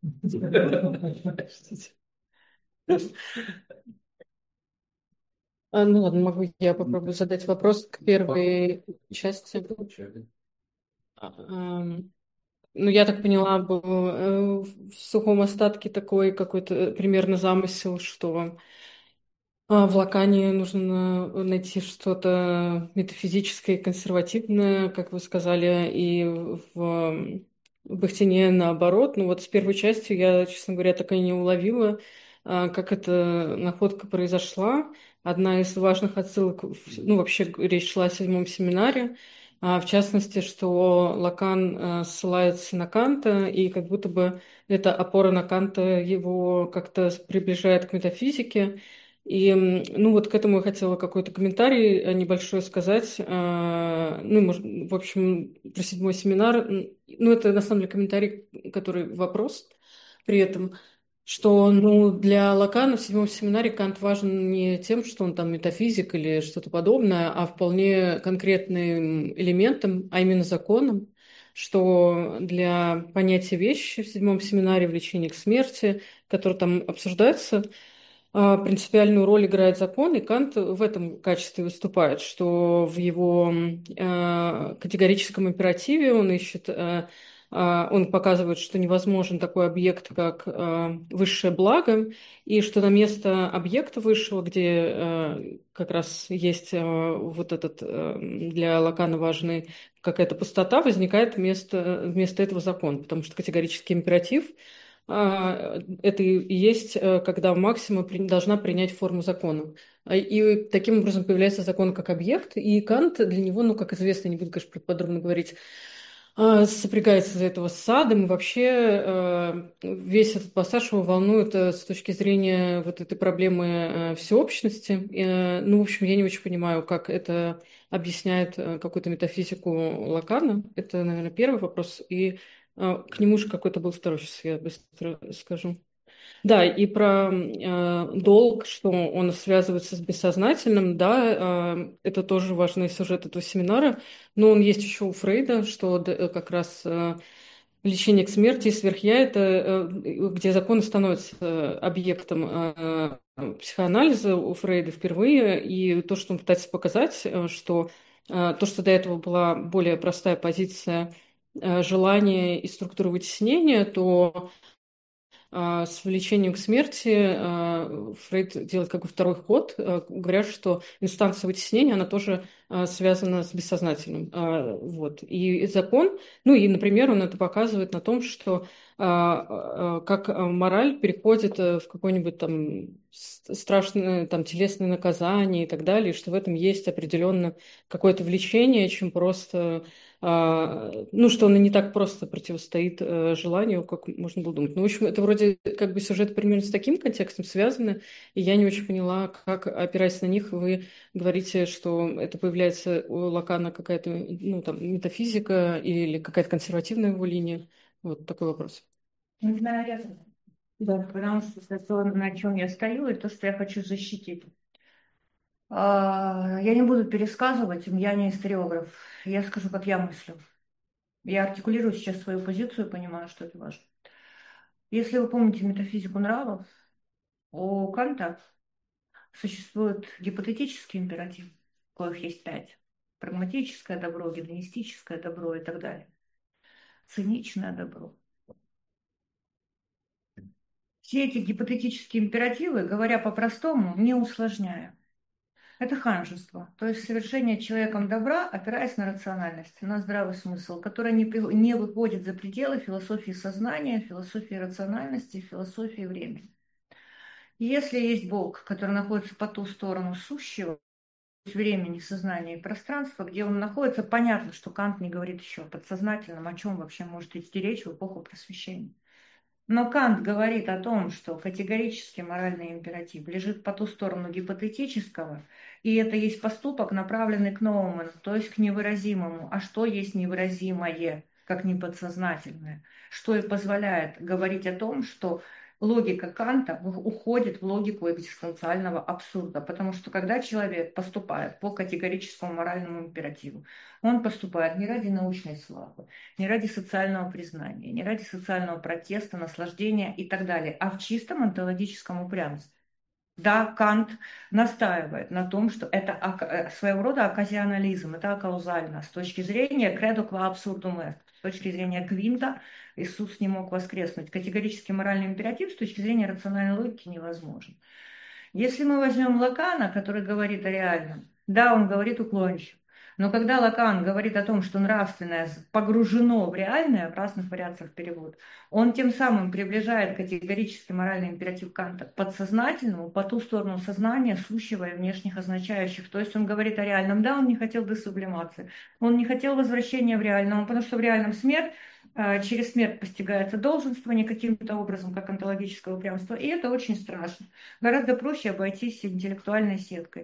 А, ну ладно, могу я попробую задать вопрос к первой части. А, ам, Ну, я так поняла, был э, в сухом остатке такой какой-то э, примерно замысел, что а, в Лакане нужно на- найти что-то метафизическое и консервативное, как вы сказали, и в м, Бахтине наоборот. Ну вот с первой частью я, честно говоря, так и не уловила, а, как эта находка произошла. Одна из важных отсылок, в- ну вообще г- речь шла о седьмом семинаре, а, в частности, что Лакан а, ссылается на Канта, и как будто бы эта опора на Канта его как-то приближает к метафизике. И, м, ну, вот к этому я хотела какой-то комментарий э, небольшой сказать. А, Ну, может, в общем, про седьмой семинар. М, Ну, это на самом деле комментарий, который вопрос при этом. что ну, для Лакана в седьмом семинаре Кант важен не тем, что он там метафизик или что-то подобное, а вполне конкретным элементом, а именно законом, что для понятия вещи в седьмом семинаре влечение к смерти, которое там обсуждается, а, принципиальную роль играет закон, и Кант в этом качестве выступает, что в его э, категорическом императиве он ищет, э, э, он показывает, что невозможен такой объект, как э, высшее благо, и что на место объекта высшего, где э, как раз есть э, вот этот э, для Лакана важный какая-то пустота, возникает вместо, вместо этого закон, потому что категорический императив а, это и есть, э, когда максима при- должна принять форму закона. А, И таким образом появляется закон как объект, и Кант для него, ну, как известно, не буду, конечно, подробно говорить, а, сопрягается из-за этого с садом. И вообще э, весь этот пассаж его волнует э, с точки зрения вот этой проблемы э, всеобщности. Э, Ну, в общем, я не очень понимаю, как это объясняет э, какую-то метафизику Лакана. Это, наверное, первый вопрос. И а, к нему же какой-то был второй, сейчас я быстро скажу. Да, и про э, долг, что он связывается с бессознательным, да, э, это тоже важный сюжет этого семинара. Но он есть еще у Фрейда, что д- э, как раз э, влечение к смерти и сверхя, это э, где законы становятся э, объектом э, э, психоанализа у Фрейда впервые. И то, что он пытается показать, э, что э, то, что до этого была более простая позиция э, желания и структуры вытеснения, то а, с влечением к смерти а, Фрейд делает как бы второй ход, а, говоря, что инстанция вытеснения, она тоже а, связана с бессознательным. А, Вот. И закон, ну и, например, он это показывает на том, что а, а, как а, мораль переходит э, в какое-нибудь там с- страшное там телесное наказание и так далее, и что в этом есть определенно какое-то влечение, чем просто а, ну, что он и не так просто противостоит э, желанию, как можно было думать. Ну, в общем, это вроде как бы сюжет примерно с таким контекстом связаны, и я не очень поняла, как, опираясь на них, вы говорите, что это появляется у Лакана какая-то, ну, там, метафизика или какая-то консервативная его линия. Вот такой вопрос.
Не знаю, рядом. Да, потому что это то, на чем я стою, и то, что я хочу защитить. А, Я не буду пересказывать, я не историограф. Я скажу, как я мыслю. Я артикулирую сейчас свою позицию, понимаю, что это важно. Если вы помните метафизику нравов, у Канта существует гипотетический императив, коих есть пять. Прагматическое добро, гедонистическое добро и так далее. Циничное добро. Все эти гипотетические императивы, говоря по-простому, не усложняя, это ханжество, то есть совершение человеком добра, опираясь на рациональность, на здравый смысл, который не, при- не выходит за пределы философии сознания, философии рациональности, философии времени. И если есть Бог, который находится по ту сторону сущего, времени, сознания и пространства, где он находится, понятно, что Кант не говорит еще о подсознательном, о чем вообще может идти речь в эпоху просвещения. Но Кант говорит о том, что категорический моральный императив лежит по ту сторону гипотетического, и это есть поступок, направленный к новому, то есть к невыразимому. А что есть невыразимое, как неподсознательное? Что и позволяет говорить о том, что логика Канта уходит в логику экзистенциального абсурда, потому что когда человек поступает по категорическому моральному императиву, он поступает не ради научной славы, не ради социального признания, не ради социального протеста, наслаждения и так далее, а в чистом онтологическом упрямстве. Да, Кант настаивает на том, что это своего рода оказионализм, это акаузально. С точки зрения credo qua absurdum est, с точки зрения Квинта, Иисус не мог воскреснуть. Категорически моральный императив с точки зрения рациональной логики невозможен. Если мы возьмем Лакана, который говорит о реальном, да, он говорит уклончиво, но когда Лакан говорит о том, что нравственное погружено в реальное, в разных вариациях перевода, он тем самым приближает категорически моральный императив Канта к подсознательному, по ту сторону сознания, сущего и внешних означающих. То есть он говорит о реальном. Да, он не хотел десублимации, он не хотел возвращения в реальное, потому что в реальном смерть, через смерть постигается долженство не каким-то образом, как онтологическое упрямство, и это очень страшно. Гораздо проще обойтись интеллектуальной сеткой.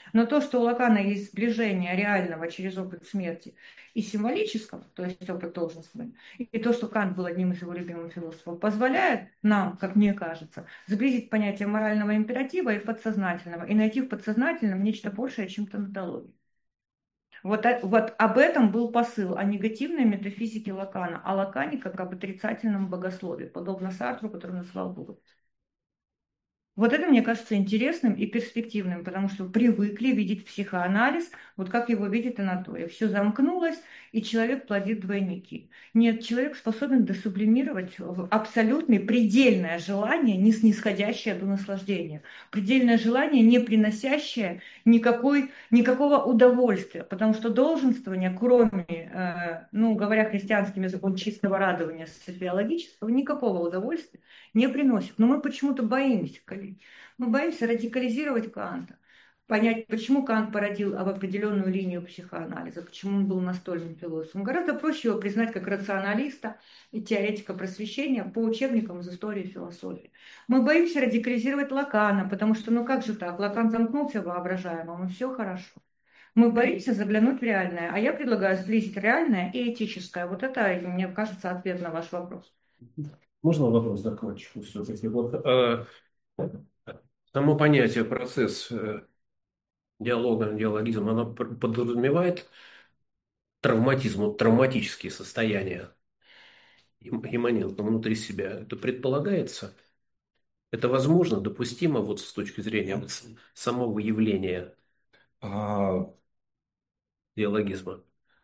Но то, что у Лакана есть сближение реального через опыт смерти и символического, то есть опыт должностный, и то, что Кант был одним из его любимых философов, позволяет нам, как мне кажется, сблизить понятие морального императива и подсознательного, и найти в подсознательном нечто большее, чем тонатология. Вот, вот об этом был посыл, о негативной метафизике Лакана, о Лакане как об отрицательном богословии, подобно Сартру, который назвал Бога. Вот это, мне кажется, интересным и перспективным, потому что привыкли видеть психоанализ, вот как его видит Анатолий. Все замкнулось, и человек плодит двойники. Нет, человек способен десублимировать в абсолютное, предельное желание, не снисходящее до наслаждения. Предельное желание, не приносящее никакой, никакого удовольствия, потому что долженствование, кроме, э, ну, говоря христианским языком, чистого радования софиологического, никакого удовольствия не приносит. Но мы почему-то боимся. Мы боимся радикализировать Канта, понять, почему Кант породил об определенную линию психоанализа, почему он был настольным философом. Гораздо проще его признать как рационалиста и теоретика просвещения по учебникам из истории и философии. Мы боимся радикализировать Лакана, потому что, ну как же так, Лакан замкнулся в воображаемом, и все хорошо. Мы боимся заглянуть в реальное, а я предлагаю сблизить реальное и этическое. Вот это, мне кажется, ответ на ваш вопрос.
Можно вопрос докладчику все-таки? Вот, э, само понятие, процесс э, диалога, диалогизм, оно пр- подразумевает травматизм, травматические состояния им- имманентно внутри себя. Это предполагается? Это возможно, допустимо вот с точки зрения вот с- самого явления
А,
диалогизма?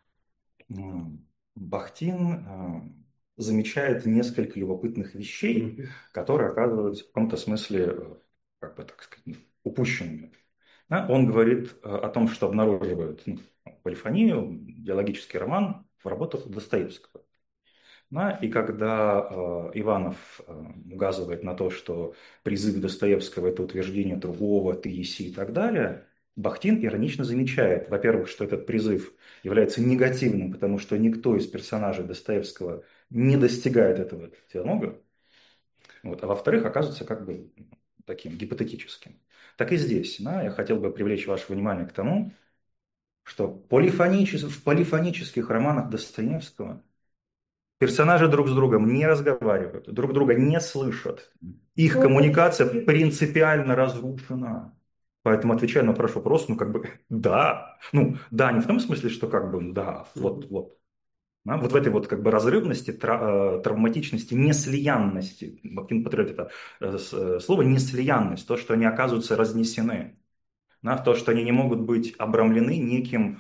м, Бахтин а, замечает несколько любопытных вещей,
Мгм.
которые оказываются в каком-то смысле, э, как бы так сказать, упущенными. Да, он говорит э, о том, что обнаруживают ну, полифонию, диалогический роман в работах Достоевского. Да, и когда э, Иванов э, указывает на то, что призыв Достоевского – это утверждение другого, ты еси и так далее, Бахтин иронично замечает, во-первых, что этот призыв является негативным, потому что никто из персонажей Достоевского не достигает этого диалога, вот, а во-вторых, оказывается как бы таким гипотетическим. Так и здесь. Да, я хотел бы привлечь ваше внимание к тому, что полифоничес- в полифонических романах Достоевского персонажи друг с другом не разговаривают, друг друга не слышат. Их коммуникация принципиально разрушена. Поэтому, отвечая на ваш вопрос, ну как бы да. Ну да, не в том смысле, что как бы да, вот, вот. Да, вот в этой вот как бы разрывности, тра- э, травматичности, неслиянности, Бахтин употребляет это э, с- э, слово неслиянность, то, что они оказываются разнесены, да, то, что они не могут быть обрамлены неким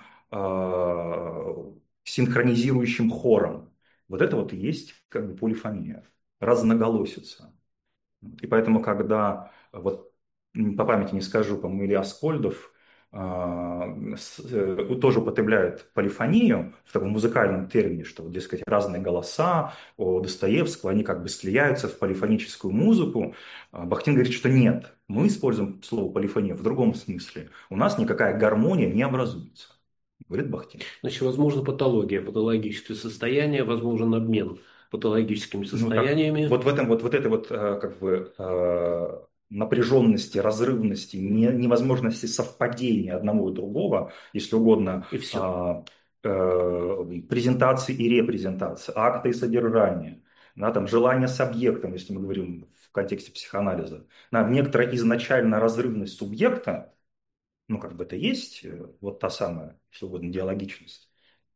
э, синхронизирующим хором. Вот это вот и есть как бы полифония, разноголосица. И поэтому, когда вот м, по памяти не скажу, по-моему, Илья Аскольдов а, с- э, тоже употребляет полифонию в таком музыкальном термине, что, вот, дескать, разные голоса у Достоевского, они как бы слияются в полифоническую музыку. А Бахтин говорит, что нет, мы используем слово полифония в другом смысле. У нас никакая гармония не образуется, говорит Бахтин.
Значит, возможно патология, патологическое состояние, возможен обмен патологическими
Ну, так,
состояниями.
вот в этом вот, вот этой вот э, как бы э, напряженности, разрывности, не- невозможности совпадения одного и другого, если угодно,
И все.
а, э, презентации и репрезентации, акта и содержания, да, там, желание с объектом, если мы говорим в контексте психоанализа, да, некоторая изначально разрывность субъекта, ну как бы это есть э, вот та самая, если угодно, диалогичность.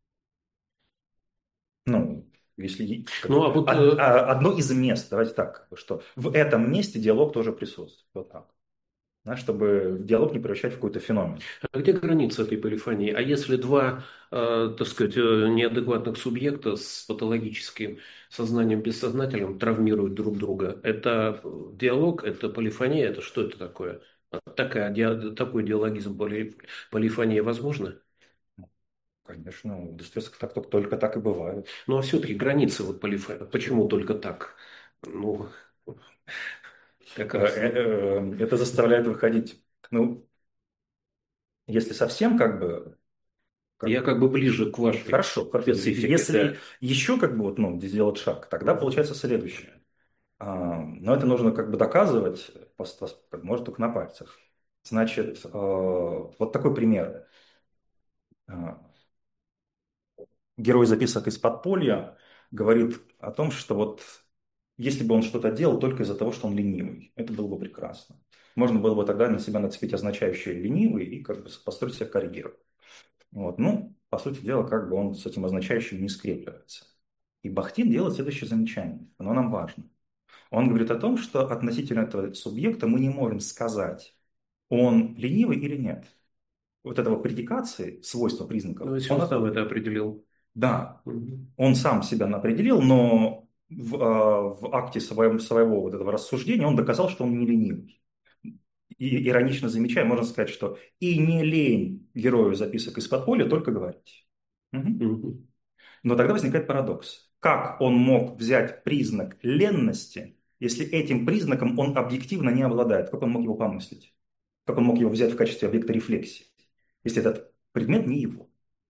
Ну, если как
Ну,
бы,
а вот
од-
э,
а, одно из мест, давайте так, как бы, что в этом месте диалог тоже присутствует. Вот так. Да, чтобы диалог не превращать в какой-то феномен.
а где граница этой полифонии? А если два, э, так сказать, э, неадекватных субъекта с патологическим сознанием бессознательным травмируют друг друга, это диалог, это полифония, это что это такое? Такая, диа- такой диалогизм, поли- полифония возможно?
Конечно, у Достоевского так, только, только так и бывает.
Ну, а все-таки границы вот полифонии, почему только так? Ну, как
Э,
раз.
э, э, Это заставляет выходить, ну, если совсем как бы... как
Я
бы-
как бы ближе к вашей
Хорошо, хорошо.
специфике.
Если
Да.
еще как бы вот, ну, сделать шаг, тогда получается следующее. А, Но это нужно как бы доказывать, пос- пос- как может только на пальцах. Значит, э, вот такой пример. Э, Герой записок из подполья говорит о том, что вот если бы он что-то делал только из-за того, что он ленивый, это было бы прекрасно. Можно было бы тогда на себя нацепить означающее ленивый и как бы построить себе карьеру. Вот. Ну, по сути дела, как бы он с этим означающим не скрепляется. И Бахтин делает следующее замечание, оно нам важно. Он говорит о том, что относительно этого субъекта мы не можем сказать, он ленивый или нет. Вот этого предикации, свойства признаков.
Ну, если он сам это определил.
Да,
Угу.
он сам себя определил, но в, а, в акте своем, своего вот этого рассуждения он доказал, что он не ленивый. И иронично замечая, можно сказать, что и не лень герою записок из подполья только говорить. Угу.
Угу.
Но тогда возникает парадокс. Как он мог взять признак ленности, если этим признаком он объективно не обладает? Как он мог его помыслить? Как он мог его взять в качестве объекта рефлексии, если этот предмет не его?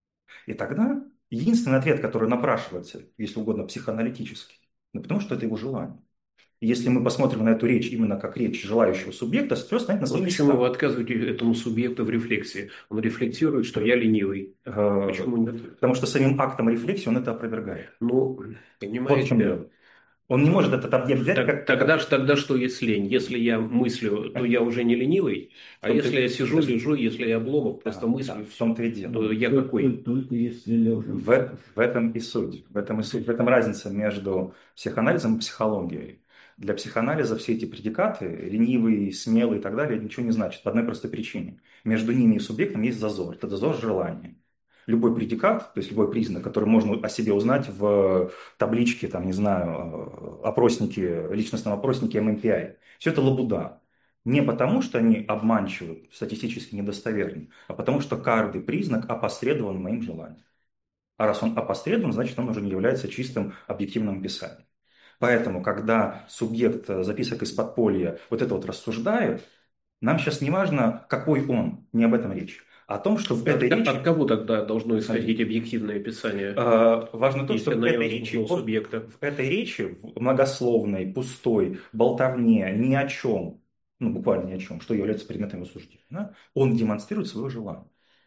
И тогда единственный ответ, который напрашивается, если угодно, психоаналитически, ну, потому что это его желание. И если мы посмотрим на эту речь именно как речь желающего субъекта, все станет на свои
Ну,
места.
почему вы отказываете этому субъекту в рефлексии? Он рефлексирует, что я ленивый.
Э,
Почему нет?
Потому что самим актом рефлексии он это опровергает.
Ну,
Вот в
понимаете,
чем дело. Он не может этот объект взять
так,
как...
тогда, ж- тогда что есть лень? Если я мыслю, то я уже не ленивый, а
том-то
если
и-
я сижу,
Подожди.
лежу, если я обломок, просто
Да,
мыслю,
да, в
всё,
том-то и дело.
то я
Только-
какой?
Только если лежа.
В, в этом и суть. В этом и суть. В этом разница между психоанализом и психологией. Для психоанализа все эти предикаты, ленивый, смелый и так далее, ничего не значат. По одной простой причине. Между ними и субъектом есть зазор. Это зазор желания. Любой предикат, то есть любой признак, который можно о себе узнать в табличке, там, не знаю, опроснике, личностном опроснике эм эм пи ай. Все это лабуда. Не потому, что они обманчивы, статистически недостоверны, а потому, что каждый признак опосредован моим желанием. А раз он опосредован, значит, он уже не является чистым объективным описанием. Поэтому, когда субъект записок из подполья вот это вот рассуждает, нам сейчас не важно, какой он, не об этом речь, а о том, что в этой
От,
речи...
от кого тогда должно исходить объективное описание?
Э, важно то,
Если
что в
оно
этой,
не
речи,
у
он-
субъекта.
в этой речи, в многословной, пустой, болтовне, ни о чем, ну буквально ни о чем, что является предметом его суждения, да, он демонстрирует свое желание.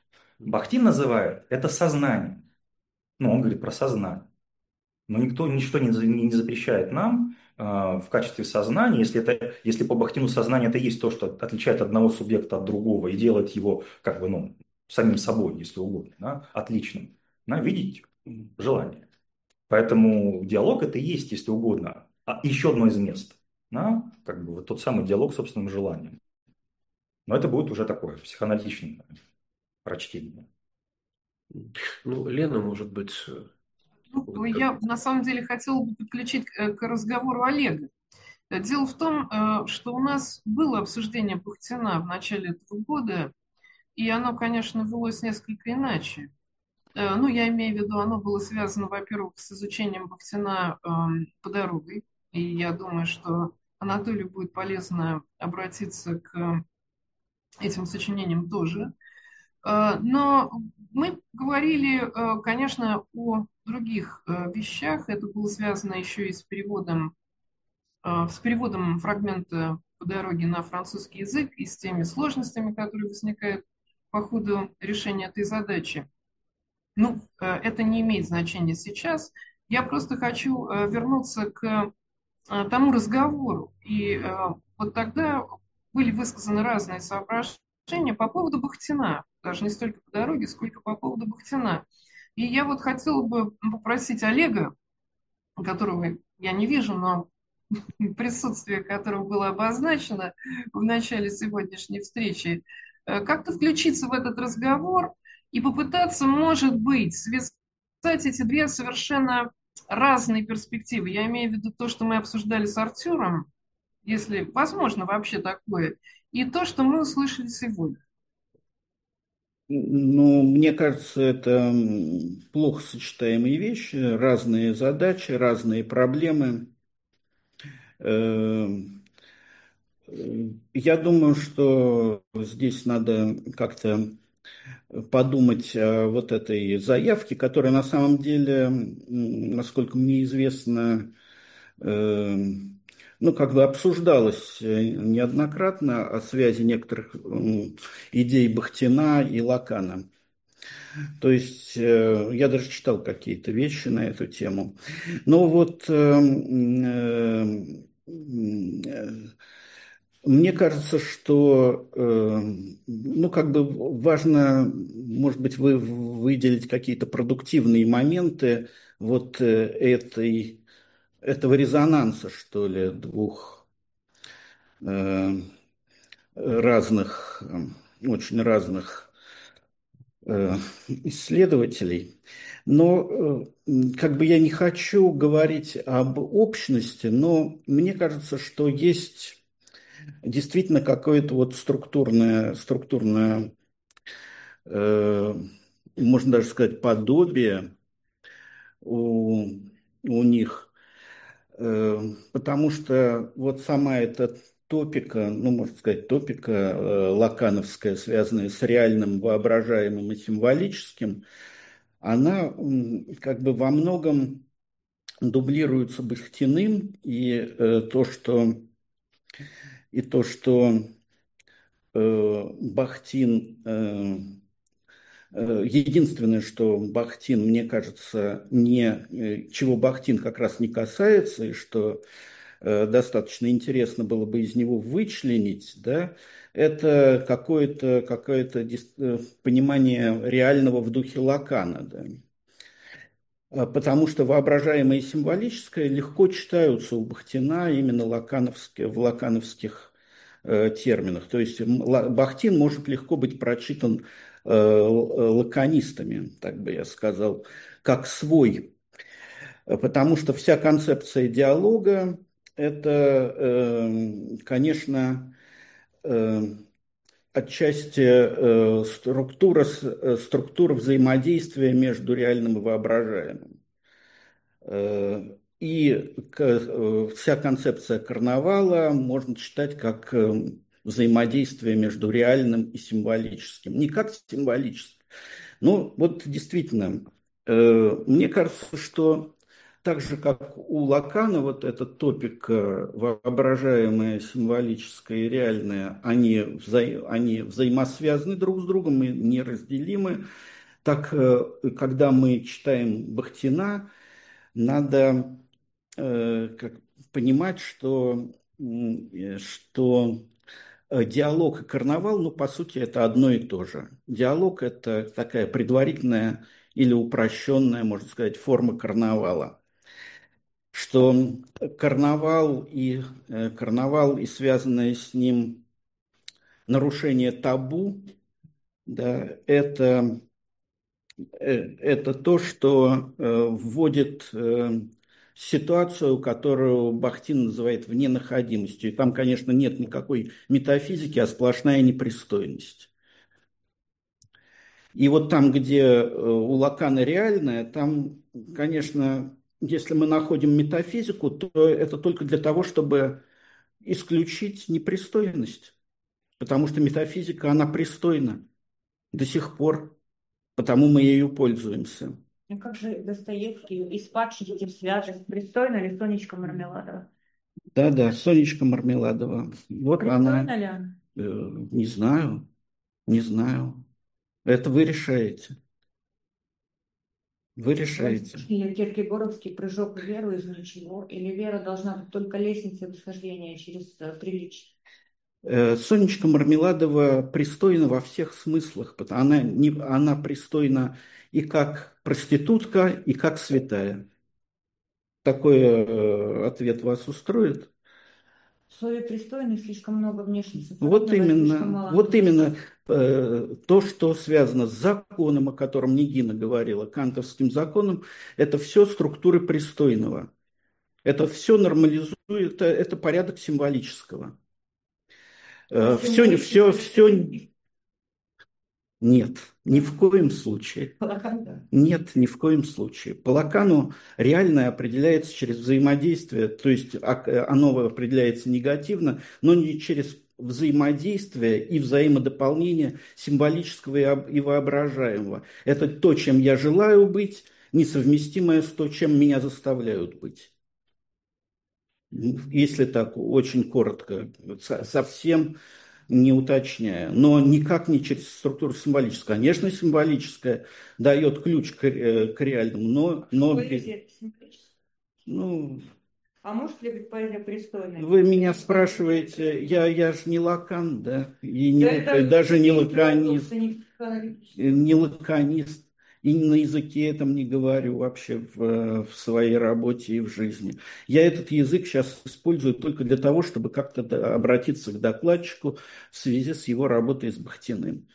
Бахтин называет это сознанием. Ну, он говорит про сознание. Но никто, ничто не, за- не запрещает нам э, в качестве сознания, если, это, если по Бахтину сознание это есть то, что отличает одного субъекта от другого и делает его как бы, ну, самим собой, если угодно, да, отличным, да, видеть м, желание. Поэтому диалог это и есть, если угодно, а еще одно из мест, да, как бы вот тот самый диалог с собственным желанием. Но это будет уже такое психоаналитичное прочтение.
Ну, Лена, может быть,
Ну,
вот
я
как-
на самом деле хотела бы подключить к, к разговору Олега. Э, Дело в том, э, что у нас было обсуждение Бахтина в начале этого года, и оно, конечно, велось несколько иначе. Э, Ну, я имею в виду, оно было связано, во-первых, с изучением Бахтина эм, по дороге, и я думаю, что Анатолию будет полезно обратиться к этим сочинениям тоже. Э, Но мы говорили, э, конечно, о других э, вещах. Это было связано еще и с переводом, э, с переводом фрагмента по дороге на французский язык и с теми сложностями, которые возникают по ходу решения этой задачи. Ну, э, это не имеет значения сейчас. Я просто хочу э, вернуться к э, тому разговору. И э, вот тогда были высказаны разные соображения по поводу Бахтина, даже не столько по дороге, сколько по поводу Бахтина. И я вот хотела бы попросить Олега, которого я не вижу, но присутствие которого было обозначено в начале сегодняшней встречи, э, как-то включиться в этот разговор и попытаться, может быть, связать эти две совершенно разные перспективы. Я имею в виду то, что мы обсуждали с Артуром, если возможно вообще такое, и то, что мы услышали сегодня.
Ну, мне кажется, это м, плохо сочетаемые вещи, разные задачи, разные проблемы. Эм, э, Я думаю, что здесь надо как-то подумать о вот этой заявке, которая на самом деле, м, насколько мне известно, э, ну, как бы обсуждалось э, неоднократно о связи некоторых м, идей Бахтина и Лакана. То есть э, я даже читал какие-то вещи на эту тему. Но вот э, э, э, мне кажется, что э, ну, как бы важно, может быть, вы выделить какие-то продуктивные моменты вот э, этой, этого резонанса, что ли, двух э, разных, э, очень разных э, исследователей. Но э, как бы я не хочу говорить об общности, но мне кажется, что есть действительно какое-то вот структурное, структурное, э, можно даже сказать, подобие у, у них, э, потому что вот сама эта топика, ну, можно сказать, топика э, лакановская, связанная с реальным, воображаемым и символическим, она м, как бы во многом дублируется Бахтиным, и э, то, что, и то, что э, Бахтин, э, э, единственное, что Бахтин, мне кажется, не, э, чего Бахтин как раз не касается, и что э, достаточно интересно было бы из него вычленить, да, это какое-то какое-то дис- э, понимание реального в духе Лакана, да. А, потому что воображаемое и символическое легко читаются у Бахтина именно лакановски- в лакановских э, терминах. То есть м, Ла- Бахтин может легко быть прочитан э, л- лаконистами, так бы я сказал, как свой. Э, Потому что вся концепция диалога – это, э, конечно, э, отчасти э, структура, с- э, структура взаимодействия между реальным и воображаемым. Э, И к- э, вся концепция карнавала можно читать как э, взаимодействие между реальным и символическим. Не как символическим. Ну, вот действительно, э, мне кажется, что так же, как у Лакана, вот этот топик э, воображаемое, символическое и реальное, они, вза- они взаимосвязаны друг с другом и неразделимы. Так, э, когда мы читаем Бахтина, надо э, как, понимать, что, м, э, что э, диалог и карнавал, ну, по сути, это одно и то же. Диалог – это такая предварительная или упрощенная, можно сказать, форма карнавала. Что карнавал и, э, карнавал и связанное с ним нарушение табу, да, это э, это то, что э, вводит э, ситуацию, которую Бахтин называет вненаходимостью. И там, конечно, нет никакой метафизики, а сплошная непристойность. И вот там, где э, у Лакана реальное, там, конечно, если мы находим метафизику, то это только для того, чтобы исключить непристойность. Потому что метафизика, она пристойна до сих пор, потому мы ею пользуемся.
А как же Достоевский из падших этим связан? Пристойно ли Сонечка Мармеладова?
Да-да, Сонечка Мармеладова. Вот
Пристойно
она.
ли она?
Э, не знаю, не знаю. Это вы решаете. Вы решаете.
Или Киркегоровский прыжок в веру из ничего? Или вера должна быть только лестницей восхождения через э, приличие?
Э, Сонечка Мармеладова пристойна во всех смыслах. потому- Она, не, она пристойна и как проститутка, и как святая. Такой э, ответ вас устроит?
В слове «пристойный» слишком много внешне
Вот
социального и слишком
именно,
мало
вот
антропоидного.
именно э, то, что связано с законом, о котором Нигина говорила, кантовским законом, это все структуры пристойного. Это все нормализует, это, это порядок символического.
А
Э, все, все,
символическое
все, нет, ни в коем случае.
Лакан?
Нет, ни в коем случае. По Лакану реальное определяется через взаимодействие, то есть а- оно определяется негативно, но не через взаимодействие и взаимодополнение символического и об- и воображаемого. Это то, чем я желаю быть, несовместимое с то, чем меня заставляют быть. если так очень коротко, совсем не уточняя, но никак не через структуру символическую. Конечно, символическая дает ключ к, к реальному, но... но
Поэзия символическая.
Ну,
а может ли быть поэзия пристойной?
Вы меня спрашиваете, я, я же не Лакан, да, и не,
Да
лак-
это
даже не
есть
лаконист,
просто не психоаналитический.
не лаконист, и на языке этом не говорю вообще в, в своей работе и в жизни. Я этот язык сейчас использую только для того, чтобы как-то до- обратиться к докладчику в связи с его работой с Бахтиным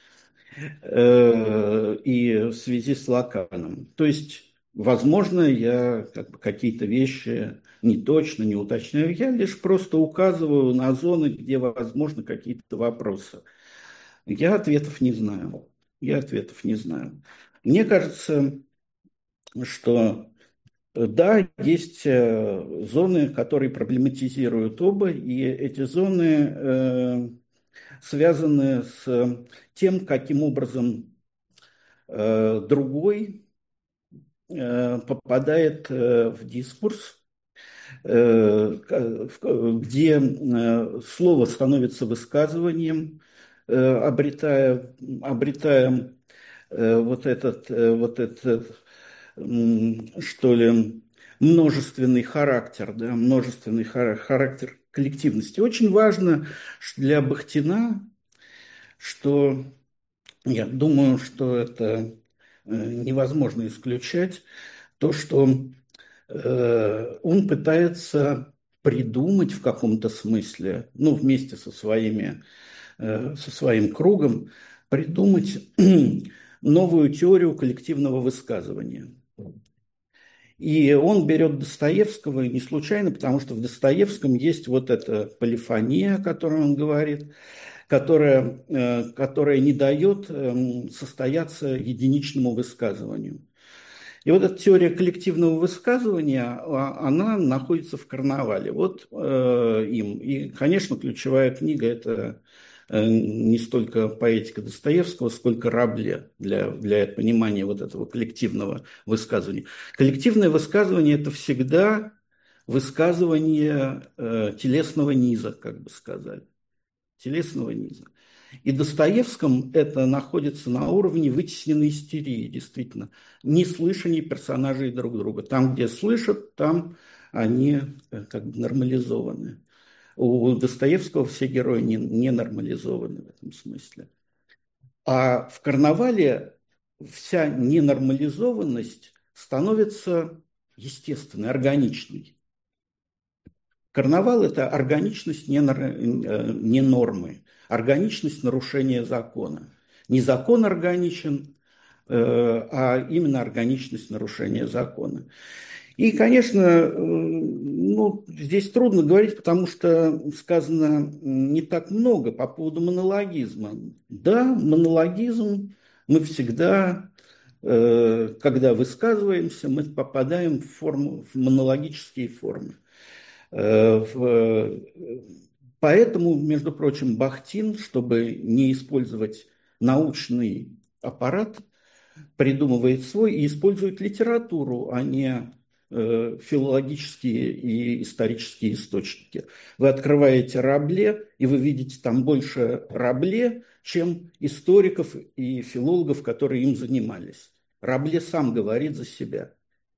э, и в связи с Лаканом. То есть, возможно, я как бы какие-то вещи не точно, не уточняю, я лишь просто указываю на зоны, где возможны какие-то вопросы. Я ответов не знаю. Я ответов не знаю. Мне кажется, что э, да, есть э, зоны, которые проблематизируют оба, и эти зоны э, связаны с тем, каким образом э, другой э, попадает э, в дискурс, э, в- где э, слово становится высказыванием, э, обретая, обретая э, вот этот, э, вот этот, м, что ли, множественный характер, да, множественный хара- характер коллективности. Очень важно ш- для Бахтина, что я думаю, что это э, невозможно исключать, то, что э, он пытается придумать в каком-то смысле, ну, вместе со своими, э, со своим кругом, придумать новую теорию коллективного высказывания. И он берет Достоевского, и не случайно, потому что в Достоевском есть вот эта полифония, о которой он говорит, которая, э, которая не дает эм, состояться единичному высказыванию. И вот эта теория коллективного высказывания, а, она находится в «Карнавале». Вот э, им. И, конечно, ключевая книга – это э, не столько поэтика Достоевского, сколько Рабле для, для понимания вот этого коллективного высказывания. Коллективное высказывание – это всегда высказывание э, телесного низа, как бы сказали. Телесного низа. И Достоевском это находится на уровне вытесненной истерии, действительно, неслышания персонажей друг друга. Там, где слышат, там они э, как бы нормализованы. У Достоевского все герои не, не нормализованы в этом смысле. А в «Карнавале» вся ненормализованность становится естественной, органичной. Карнавал – это органичность не, не нормы, органичность нарушения закона. Не закон органичен, а именно органичность нарушения закона. И, конечно, ну, здесь трудно говорить, потому что сказано не так много по поводу монологизма. Да, монологизм мы всегда, когда высказываемся, мы попадаем в, форму, в монологические формы. Поэтому, между прочим, Бахтин, чтобы не использовать научный аппарат, придумывает свой и использует литературу, а не э, филологические и исторические источники. Вы открываете Рабле, и вы видите там больше Рабле, чем историков и филологов, которые им занимались. Рабле сам говорит за себя.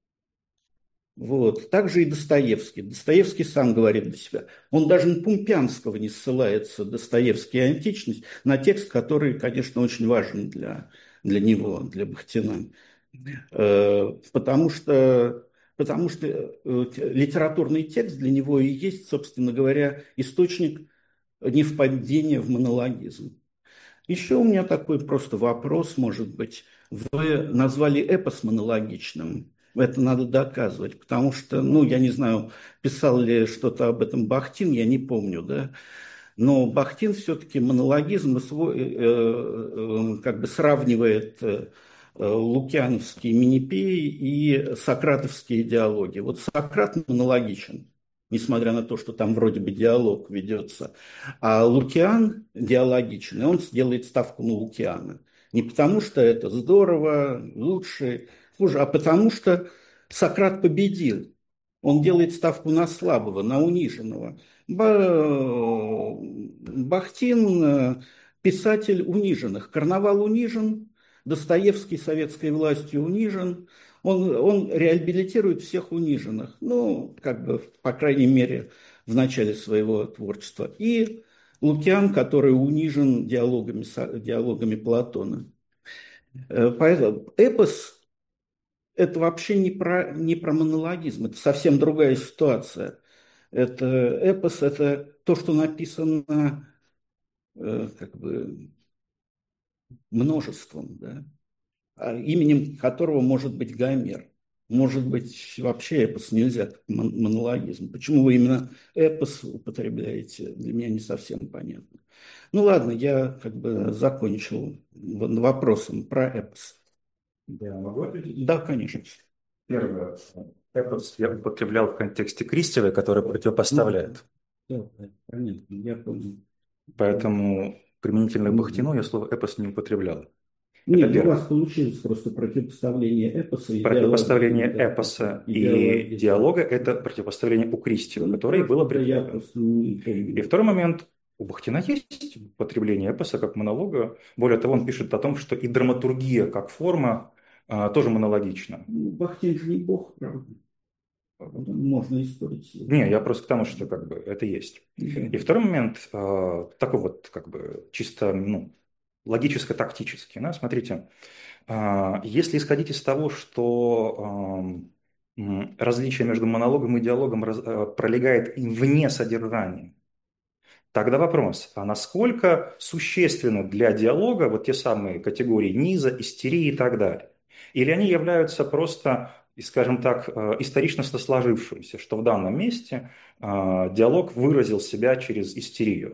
Вот. Также и Достоевский. Достоевский сам говорит для себя. Он даже на Пумпянского не ссылается, Достоевский и античность, на текст, который, конечно, очень важен для, для него, для Бахтина. Потому что, потому что литературный текст для него и есть, собственно говоря, источник невпадения в монологизм. Еще у меня такой просто вопрос, может быть. Вы назвали эпос монологичным. Это надо доказывать, потому что, ну, я не знаю, писал ли что-то об этом Бахтин, я не помню, да. Но Бахтин все-таки монологизм свой, э, э, как бы сравнивает э, лукиановские минипеи и сократовские диалоги. Вот Сократ монологичен, несмотря на то, что там вроде бы диалог ведется. А Лукиан диалогичен, и он сделает ставку на Лукиана. Не потому, что это здорово, лучше, хуже, а потому, что Сократ победил. Он делает ставку на слабого, на униженного. Бахтин э, писатель униженных. Карнавал унижен, Достоевский советской властью унижен. Он, он реабилитирует всех униженных. Ну, как бы, по крайней мере, в начале своего творчества. И Лукиан, который унижен диалогами, диалогами Платона. Поэтому эпос – это вообще не про, не про монологизм, это совсем другая ситуация. Это эпос – это то, что написано как бы множеством, да? Именем которого может быть Гомер. Может быть, вообще эпос нельзя, как монологизм. Почему вы именно эпос употребляете, для меня не совсем понятно. Ну ладно, я как бы закончил вопросом про эпос.
Я могу ответить?
Да, конечно.
Первое. Эпос я употреблял в контексте Кристевой, который противопоставляет.
Да, да, понятно, я понял.
Поэтому применительно к Бахтину я слово эпос не употреблял.
Нет, у вас получилось просто противопоставление эпоса и
противопоставление
диалога.
эпоса и диалога – это противопоставление у Кристева, ну, которое было предъявлено. И второй момент. У Бахтина есть употребление эпоса как монолога. Более того, он пишет о том, что и драматургия как форма а, тоже монологична.
Бахтин же не бог, правда? Можно испортить.
Не, я просто к тому, что как бы это есть. Okay. И второй момент, а, такой вот как бы чисто ну, логическо-тактический. Да? Смотрите, а, если исходить из того, что а, различие между монологом и диалогом раз, а, пролегает вне содержания, тогда вопрос, а насколько существенны для диалога вот те самые категории низа, истерии и так далее? Или они являются просто, скажем так, исторично сложившимся, что в данном месте диалог выразил себя через истерию?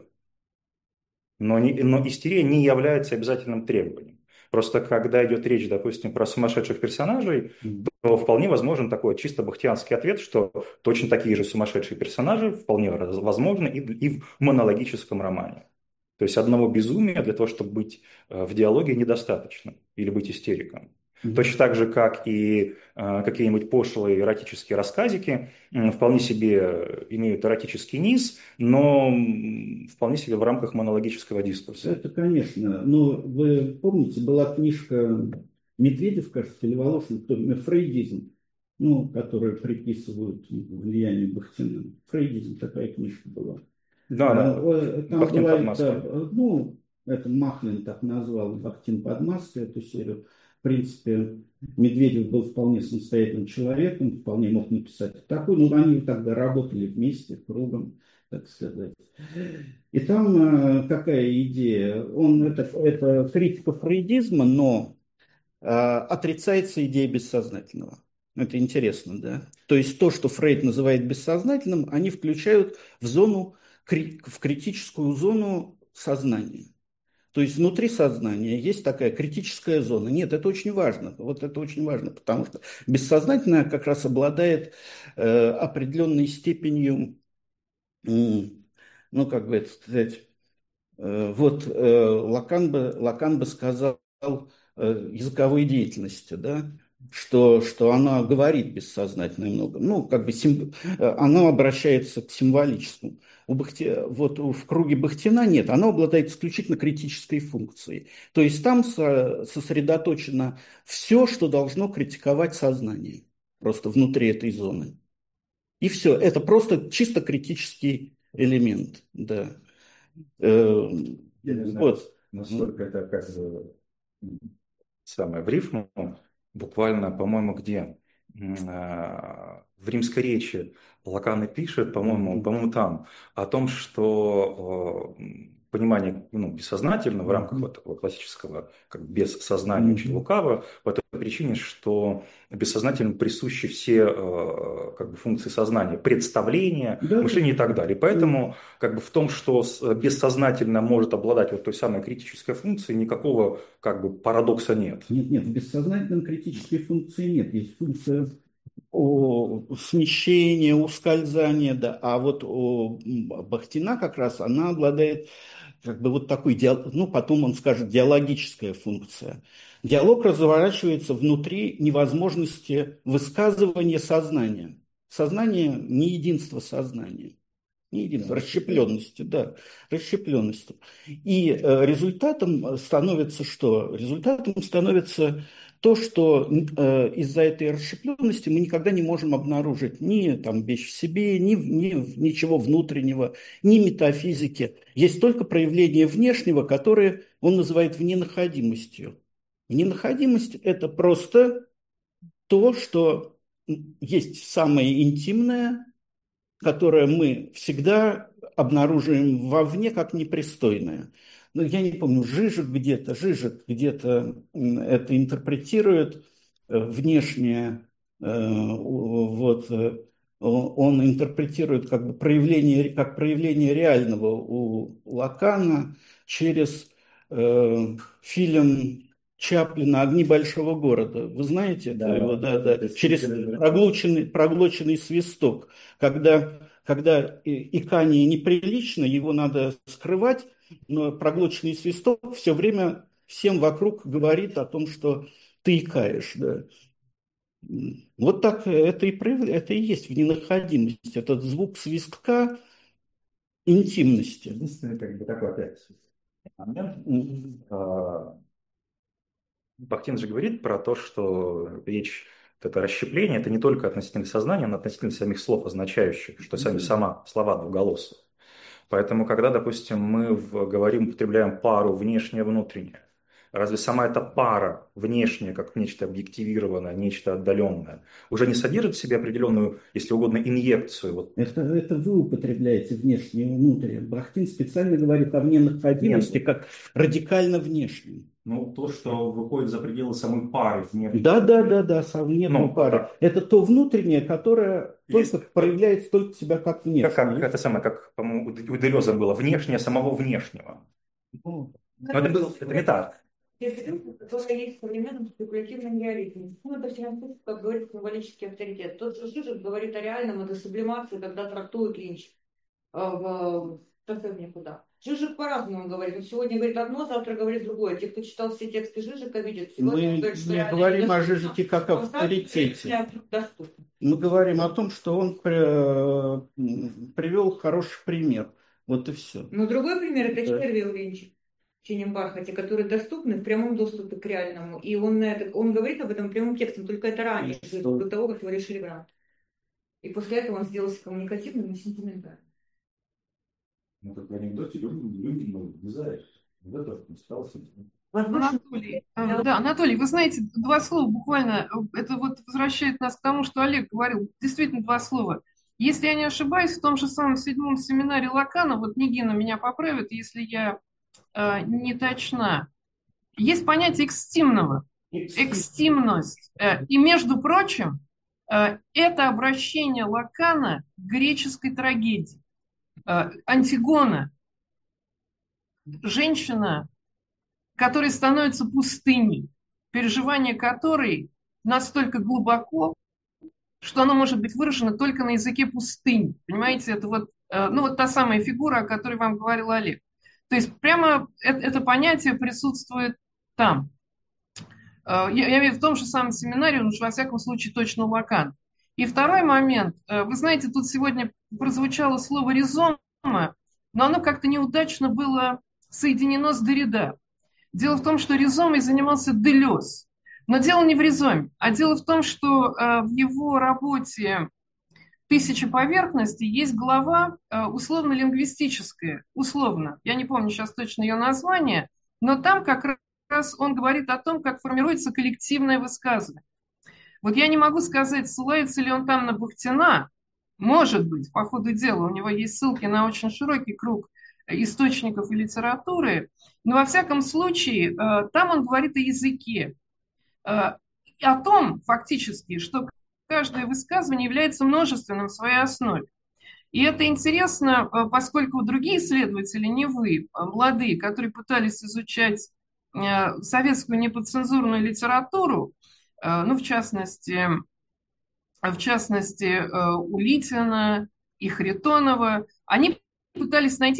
Но, не, но истерия не является обязательным требованием. Просто когда идет речь, допустим, про сумасшедших персонажей, то вполне возможен такой чисто бахтианский ответ, что точно такие же сумасшедшие персонажи вполне возможны и, и в монологическом романе. То есть одного безумия для того, чтобы быть в диалоге, недостаточно или быть истериком. Mm-hmm. Точно так же, как и э, какие-нибудь пошлые эротические рассказики э, вполне себе имеют эротический низ, но вполне себе в рамках монологического дискурса.
Это, конечно. Но вы помните, была книжка Медведев, кажется, или Волошин, кто, фрейдизм, ну, которую приписывают влиянию Бахтина. Фрейдизм, такая книжка была.
Да,
а,
да.
Там
Бахтин
была
под маской.
Это, ну, это Махлин так назвал, Бахтин под маской, эту серию. В принципе, Медведев был вполне самостоятельным человеком, вполне мог написать такой, но они тогда работали вместе, кругом, так сказать. И там э, какая идея? Он, это, это критика фрейдизма, но э, отрицается идея бессознательного. Это интересно, да? То есть то, что Фрейд называет бессознательным, они включают в зону, в критическую зону сознания. То есть внутри сознания есть такая критическая зона. Нет, это очень важно. Вот это очень важно, потому что бессознательное как раз обладает э, определенной степенью, э, ну, как бы это сказать, э, вот э, Лакан бы, Лакан бы сказал э, языковой деятельности, да, что, что она говорит бессознательно много. Ну, как бы сим, она обращается к символическому. У Бахти, вот в круге Бахтина нет, оно обладает исключительно критической функцией. То есть там со, сосредоточено все, что должно критиковать сознание, просто внутри этой зоны. И все, это просто чисто критический элемент. Да.
Я не знаю, вот. Насколько это как самое в рифму, буквально, по-моему, где? В римской речи Лакан и пишет, по-моему, по-моему, там, о том, что э, понимание ну, бессознательного в рамках вот такого классического, как без сознания, очень лукаво, по той причине, что бессознательно присущи все э, как бы, функции сознания, представления, да, мышления и так далее. Поэтому как бы, в том, что бессознательно может обладать вот той самой критической функцией, никакого как бы, парадокса нет.
Нет, нет, в бессознательном критической функции нет. Есть функция о смещении, ускользания, да. А вот у Бахтина как раз она обладает как бы вот такой, ну, потом он скажет, диалогическая функция. Диалог разворачивается внутри невозможности высказывания сознания. Сознание не единство сознания. Не единство, расщепленности, да, расщепленности. И э, результатом становится что? Результатом становится то, что э, из-за этой расщепленности мы никогда не можем обнаружить ни там, вещь в себе, ни, ни ничего внутреннего, ни метафизики. Есть только проявление внешнего, которое он называет вненаходимостью. Вненаходимость – это просто то, что есть самое интимное, которое мы всегда обнаруживаем вовне как непристойное. Ну, я не помню, Жижик где-то, Жижик где-то это интерпретирует внешне, вот, он интерпретирует как бы проявление, как проявление реального у Лакана через э, фильм Чаплина «Огни большого города». Вы знаете? Да, его, да, да. Через проглоченный, проглоченный свисток. Когда, когда икание неприлично, его надо скрывать, но проглоченный свисток все время всем вокруг говорит о том, что ты икаешь. Да. Вот так это и, это и есть вненаходимость. Этот звук свистка интимности.
Единственный, как бы, такой опять момент. Бахтин же говорит про то, что речь, это расщепление, это не только относительно сознания, но относительно самих слов, означающих, что сами сама слова двуголосые. Поэтому, когда, допустим, мы в, говорим, употребляем пару внешнее-внутреннее, разве сама эта пара внешняя, как нечто объективированное, нечто отдаленное, уже не содержит в себе определенную, если угодно, инъекцию? Вот.
Это, это вы употребляете внешнее и внутреннее. Бахтин специально говорит о вненаходимости как радикально внешнем.
Ну, то, что выходит за пределы самой пары. Внешней.
Да, да, да, да, нет ну, пары. Да. Это то внутреннее, которое есть... только проявляет только себя как внешнее.
Как, как, это самое, как, по-моему, у Делеза было, внешнее самого внешнего. Ну, Но это, был, это не так.
Который есть в современном спекулятивном реализме. Ну, это всегда, как говорит, символический авторитет. Тот же Жижик говорит о реальном, это сублимация, когда трактует Линч в совсем никуда. Жижик по-разному говорит. Он сегодня говорит одно, завтра говорит другое. Те, кто читал все тексты Жижика, видят. Сегодня
мы
он говорит, что
не говорим о Жижике как о авторитете. Мы говорим о том, что он привел хороший пример. Вот и все.
Ну, другой пример – это черви у Линча в «Синем бархате», которые доступны в прямом доступе к реальному. И он, это, он говорит об этом прямым текстом, только это ранее, до того, как его решили грант. И после этого он сделался коммуникативным и сентиментальным.
Ну, как в анекдоте, люди, люди, ну, не знаешь. Вот это остался.
Анатолий, да, Анатолий, вы знаете, два слова буквально, это вот возвращает нас к тому, что Олег говорил, действительно два слова. Если я не ошибаюсь, в том же самом седьмом семинаре Лакана, вот Нигина меня поправит, если я э, не точна, есть понятие экстимного, экстимность. Э, и, между прочим, э, это обращение Лакана к греческой трагедии. Э, Антигона, женщина, которая становится пустыней, переживание которой настолько глубоко, что оно может быть выражено только на языке пустыни. Понимаете, это вот, ну, вот та самая фигура, о которой вам говорил Олег. То есть прямо это, это понятие присутствует там. Я, я имею в том же самом семинаре, уж во всяком случае точно у Лакана. И второй момент. Вы знаете, тут сегодня прозвучало слово «ризома», но оно как-то неудачно было соединено с Derrida. Дело в том, что ризомой занимался Делез. Но дело не в ризоме, а дело в том, что э, в его работе «Тысяча поверхностей» есть глава э, условно-лингвистическая. Условно. Я не помню сейчас точно ее название, но там как раз он говорит о том, как формируется коллективное высказывание. Вот я не могу сказать, ссылается ли он там на Бахтина. Может быть, по ходу дела. У него есть ссылки на очень широкий круг источников и литературы. Но во всяком случае, там он говорит о языке. О том, фактически, что каждое высказывание является множественным в своей основе. И это интересно, поскольку другие исследователи, не вы, молодые, которые пытались изучать советскую неподцензурную литературу, ну, в частности, в частности, Улитина и Харитонова, они пытались найти